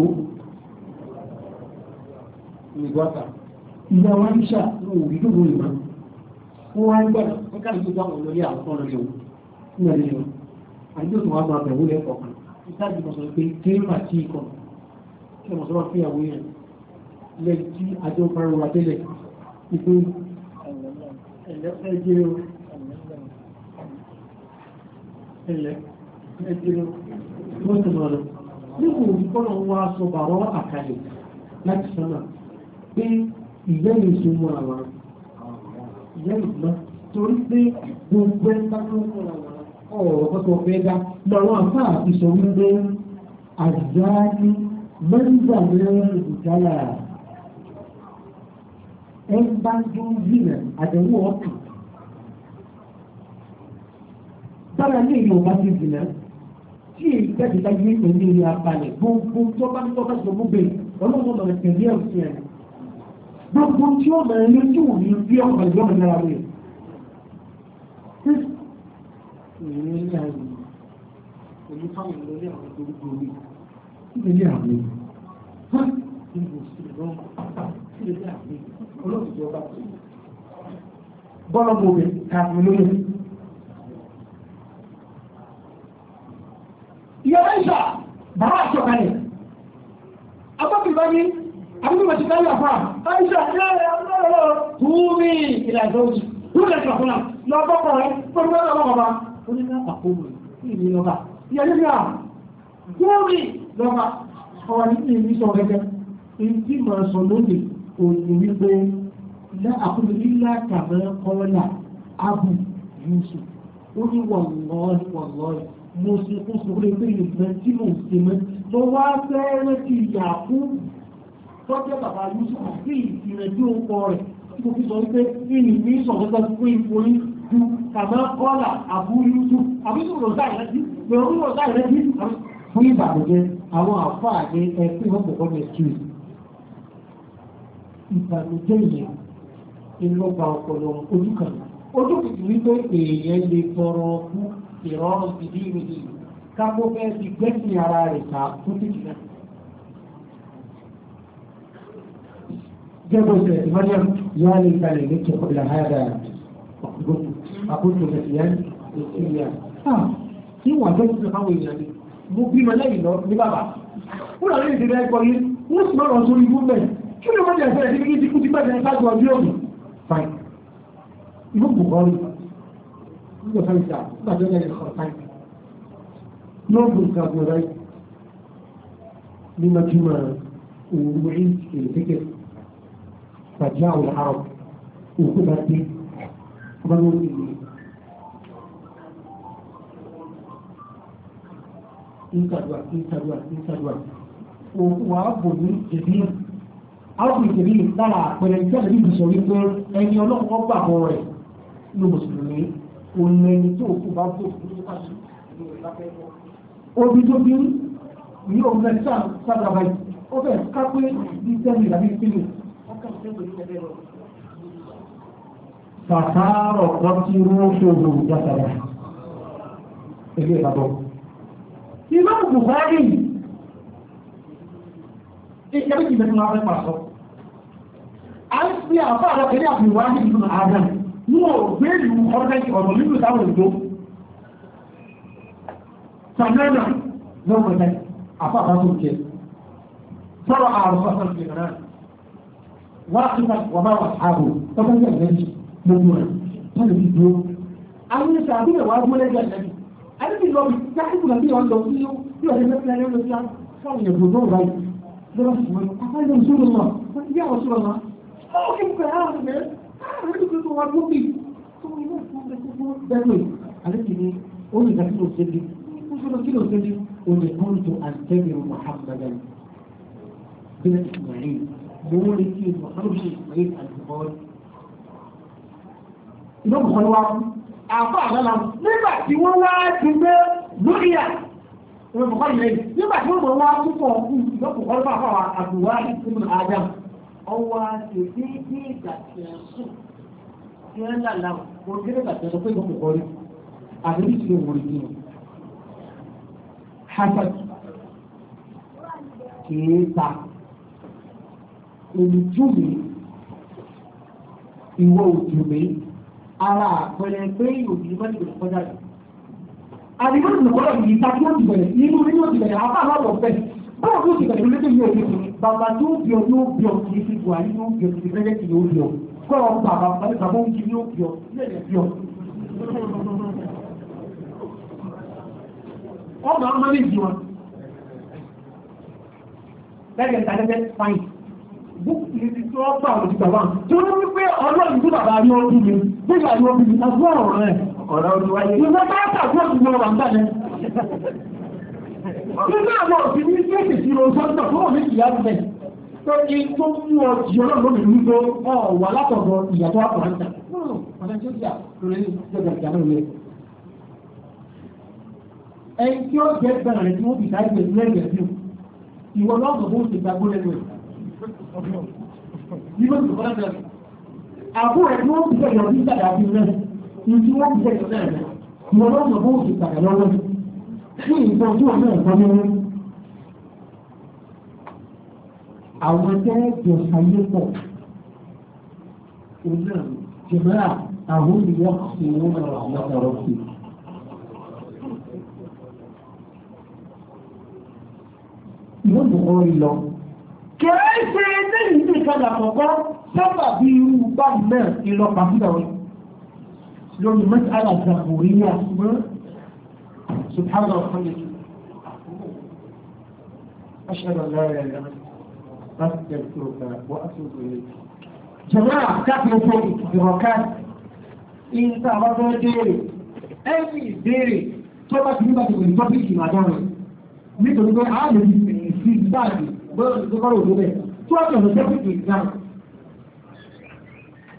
ìgbọ́ta ìyá wọn ń ṣà ní òbí tó gbòòrò ìmọ̀ wọ́n wá ń gbọ́dọ̀ wọ́n káàdì tó dáwọn olórí àwọn ọ̀nà lẹ́wọ̀ ní ọ̀nà lẹ́wọ̀ àjọ tó wá máa bẹ̀wò lẹ́kọ̀ọ̀kan ìtàjì mọ̀ sọ pé kéèmà tí ikọ̀ kí ọmọ sọ́rọ̀ fún ìyàwó yẹn lẹ́yìn tí àjọ fara wà tẹ́lẹ̀ ipé ẹ̀lẹ́fẹ́jẹ́ ẹ̀lẹ́fẹ́jẹ́ mọ́tẹ̀mọ́lọ nígbò ìkọ́nà wá sọ bàrọ́ àkàlẹ̀ láti sọ́nà pé ìyẹ́ ìṣò mọ́ àwọn ìyẹ́ ìgbọ́n torí pé gbogbo ẹ̀ta tó mọ́ àwọn ọ̀rọ̀ kọ́tọ̀ fẹ́ dá lọ́wọ́ àfáà ti sọ wípé àjáde mẹ́rìndà mẹ́rin ìdálà ẹ̀ ń bá dún jìnà àdẹ̀wò ọ̀kù dára ní èyí ò bá ti jìnà tí èyí tẹ́tí bá yí pẹ̀lú ilé apalẹ̀ gbogbo tó bá ní tọ́ka sọ gbogbo ọlọ́run ọ̀nà tẹ̀lé ọ̀sẹ̀ ẹ̀ gbogbo tí ó mẹ́rin lé tí ò ní bí ọ̀pọ̀ ìjọ mẹ́rin ara rẹ̀ ìrìn ilé ayé èyí fáwọn ìlọlé àwọn gbogbo orí ilé àmì ha ìbò sílẹ̀ lọ́wọ́ ilé àmì ọlọ́run tó bá tó bọ́lọ́gbò rẹ̀ kàfin lórí ìyá ẹ̀ṣà bàbá àṣọkalẹ̀ abọ́kì bá ní àbúgbò ti káyà fà ẹ̀ṣà ẹ̀rẹ́ ọlọ́rọ̀ túnmí ìlàjọ́ òjì túnlẹ̀ ṣàfúnà lọ́pọ̀pọ̀ rẹ̀ pẹ̀lú ọlọ́pàá ó ní náà àkóbò ìlú lọ́pàá ìyá ní à túnmí lọ́pàá ọwà ní ìlú sọ gẹ́gẹ́ ìdí mọ̀ sọ lónìí òní wípé ilá àkóbò ilá kàmẹ́ kọ́lá Abu Yusuf ó ní wọ̀lọ́ọ̀lì wọ̀lọ́ọ̀lì mo ṣe fún sọ́kúrẹ́ pé ìgbẹ́ tí mo ṣe mẹ́ tó wá fẹ́rẹ́ ti yà fún tọ́jọ́ bàbá Yusuf sí ìrìnàjò ọkọ rẹ̀ tí mo fi sọ wípé ìní ní sọ̀rọ̀gbọ́n fún ìforí ju kàmá kọ́là Abu Yusuf àbúrò rọ̀dá ìrẹ́jì pẹ̀lú rọ̀dá ìrẹ́jì fún ìbàdàn àwọn àfáà ní ẹgbẹ́ wọn pọ̀ ní ẹ̀kí ìbànújẹ́ ìyẹn ìlọ́gbà ọpọlọ ojú kan ojú kìí wípé èèyàn lè tọrọ fún ìrọ̀rùn ìdí ìrìdì kápó fẹ́ ti gbẹ́sìn ara rẹ̀ ká fún títì náà. جابوا مريم يا ليتني مت قبل هذا أقول لك يا إيه tí wọ́n jẹ́ ìpínlẹ̀ káwọn èèyàn ni mo bí mọ lẹ́yìn lọ ní bàbá fúnra lẹ́yìn ìdílé ẹ̀kọ́ yìí wọ́n sì máa rọ̀ sórí ibú mẹ́ kí ló mọ́jà ìfẹ́ ẹ̀dí kíkí kú ti pẹ́ ẹ̀ka jọ ọdún òní fine ìlú bùkọ́rí nígbà fẹ́ ìjà nígbà tó yẹ ẹ̀kọ́ fine yóò gbé nǹkan àbúrò rẹ̀ ní mọ́júmọ́ òwúrọ̀ ìrìnkẹ́kẹ́ fàjá àwọn àrọ̀ òkú bá dé ọba ló ń ìlú ìtàdùà ìtàdùà ìtàdùà òkú ààbò ní ìdíyìn àwọn ìtẹ̀lé lára àpẹẹrẹ tí a lè bí sọ wípé ẹni ọlọ́pàá gbàgbọ́ rẹ̀ ní mùsùlùmí òun ẹni tó kú bá bò ní ìpàdé obi tó bí ní òun náà sáà sábà báyìí ó fẹ́ kápé bí sẹ́mi ìlàbí ìpínlẹ̀ fàtàrọ̀ lọ́tí rúṣòrò jásàrà ilé ìbàbọ̀ Imam Bukhari ìkẹ́bí ti bẹ̀rẹ̀ máa fẹ́ pàṣọ. A ń fi àfá àwọn kẹ́lẹ́ àfihàn ní ìlú Adam ní ògbé ìlú ọ̀rẹ́ ọ̀rọ̀ nínú ìdáwọn ìjọ. Sàmẹ́nà lọ́pẹ̀ẹ́ àfá àbá tó jẹ. Sọ́rọ̀ àrùn sọ́sọ́ ìgbẹ̀rẹ̀ náà. Wá kíkà wà bá wà ààbò tọ́kọ́ ní ẹ̀gbẹ́ gbogbo rẹ̀ tọ́lẹ̀ ti dúró. Àwọn ìṣẹ́ àbúrẹ̀ wà gbọ́lẹ́gbẹ̀ lẹ́yìn. A ní lọ bí jákèjì náà bí wọ́n lọ sí yóò ṣe fẹ́ fẹ́ lọ́wọ́ sí àwọn èèyàn tó ráyè lọ́wọ́ sí wọn afẹ́lẹ́ òṣèlú náà wọ́n ti yá àwọn òṣèlú náà ó kí n pẹ̀ àwọn ọ̀rẹ́ àwọn èèyàn tó wà lókè tó wọ́n ilé ìfún bẹ́ẹ̀ tó bẹ́ẹ̀ àlejò ni ó ní ìdájí òṣèlú ó ṣe lọ kí ló ṣèlú ó lè kún tó àǹtẹ́bìrì Muhammadan bílẹ̀ Ismail mo wọ́n lè kí Muhammad Ismail àlùbọ́ọ̀lù ìlú Bukhari wa àfà àlọ́lá nígbà tí wọ́n wá ti gbé lóríyà ìwé Bukhari lẹ́yìn nígbà tí wọ́n mọ̀ wá púpọ̀ ìlọ́pù ọlọ́pàá àfàwà àdùwá ìsinmi Adam ọwọ́ àti déédé ìgbà tí ẹ sùn tí ẹ lálá wọn gẹ́gẹ́ ìgbà tí ẹ sọ pé ìlọ́pù kọrí àdébí tí ó wọlé nínú hasad kìíta olùtúmi ìwọ òjòmí ara àpẹẹrẹ pé òbí bá nìgbẹ̀ kọjá rẹ̀. Àdìgbò ìgbẹ̀kọ́lọ̀ yìí ta kí ó ti bẹ̀rẹ̀ nínú nínú ti bẹ̀rẹ̀ àpá àlọ́ ọ̀pẹ́. Bọ́ọ̀ tó ti bẹ̀rẹ̀ lórí ní òbí bàbá tó bí ọ yóò bí ọ kì í fi Buhari yóò bí ọ kì í fẹ́rẹ́ kì yóò bí ọ. Kọ́ ọ bàbá bàbá ó ń kí yóò bí ọ lẹ́yìn bí ọ. Ọmọ ọmọ méjì wọn. Lẹ́yìn ìtàgẹ́gẹ́ fáìn. Búkú ti tó ọgbà òjì bàbá. Tí ó ní wípé ọlọ́run tó bàbá rí ọdún mi, nígbà rí ọdún mi, àti ọ̀rọ̀ rẹ̀. Ọ̀rọ̀ ojú wáyé. Ìwọ́n bá tàbí ọdún mọ́ wà ń bàjẹ́. Nígbà àwọn òfin ní kí èsì sí oṣù ọdún tó wọ́n ní ìyá rẹ̀. Tó ní tó mú ọjì ọlọ́run lónìí wípé ọ wà látọ̀dọ̀ ìyàtọ̀ àpọ̀rántà. Ọ̀nà tí ó jà lórí ìjọba ìjà náà lẹ̀. Ẹni tí ó jẹ́ gbẹ̀rẹ̀ rẹ̀ tí wọ́n bì ká ìgbẹ̀ lẹ́gbẹ̀ẹ́ sí. Ìwọ lọ́gbọ̀n bó ti gbàgbó lẹ́nu ẹ̀. Àbúrò ẹ̀ tí wọ́n ti bẹ̀rẹ̀ ọdún ìgbàdà bí rẹ̀ ní tí wọ́n ti bẹ̀rẹ̀ ọdún rẹ̀ ni wọ́n mọ̀ bó ti gbàdà lọ́wọ́ ní ìgbọ́n tí wọ́n náà gbọ́ nínú. Àwọn tẹ́ jọ sáyé pọ̀ òun náà jẹ̀mọ́ra àwọn ènìyàn sì wọ́n náà lọ́kọ̀ọ́rọ́ sí. Ìwọ́n tó kọ́ ìlọ kìí ṣe lẹ́yìn ní ìkànnì àkọ́kọ́ sábà bí irú bá náà ìlọ pàtíkà wọn lórí mẹ́sàlá Zàkúríyà ṣùgbọ́n subhanahu wa ta'ala ashhadu an la ilaha illa anta astaghfiruka wa atubu ilayk. jama'a káfíń fún ìrọ̀ká ìta àwọn tó déèrè ẹ̀yìn ìbéèrè tó bá ti nígbà tó kò ní tọ́pìkì màdọ́rùn nítorí pé a lè fi sí báyìí bọ́ọ̀lù tó kọ́rọ̀ òdó bẹ́ẹ̀ tó ọ̀pọ̀ ìjọba ìgbà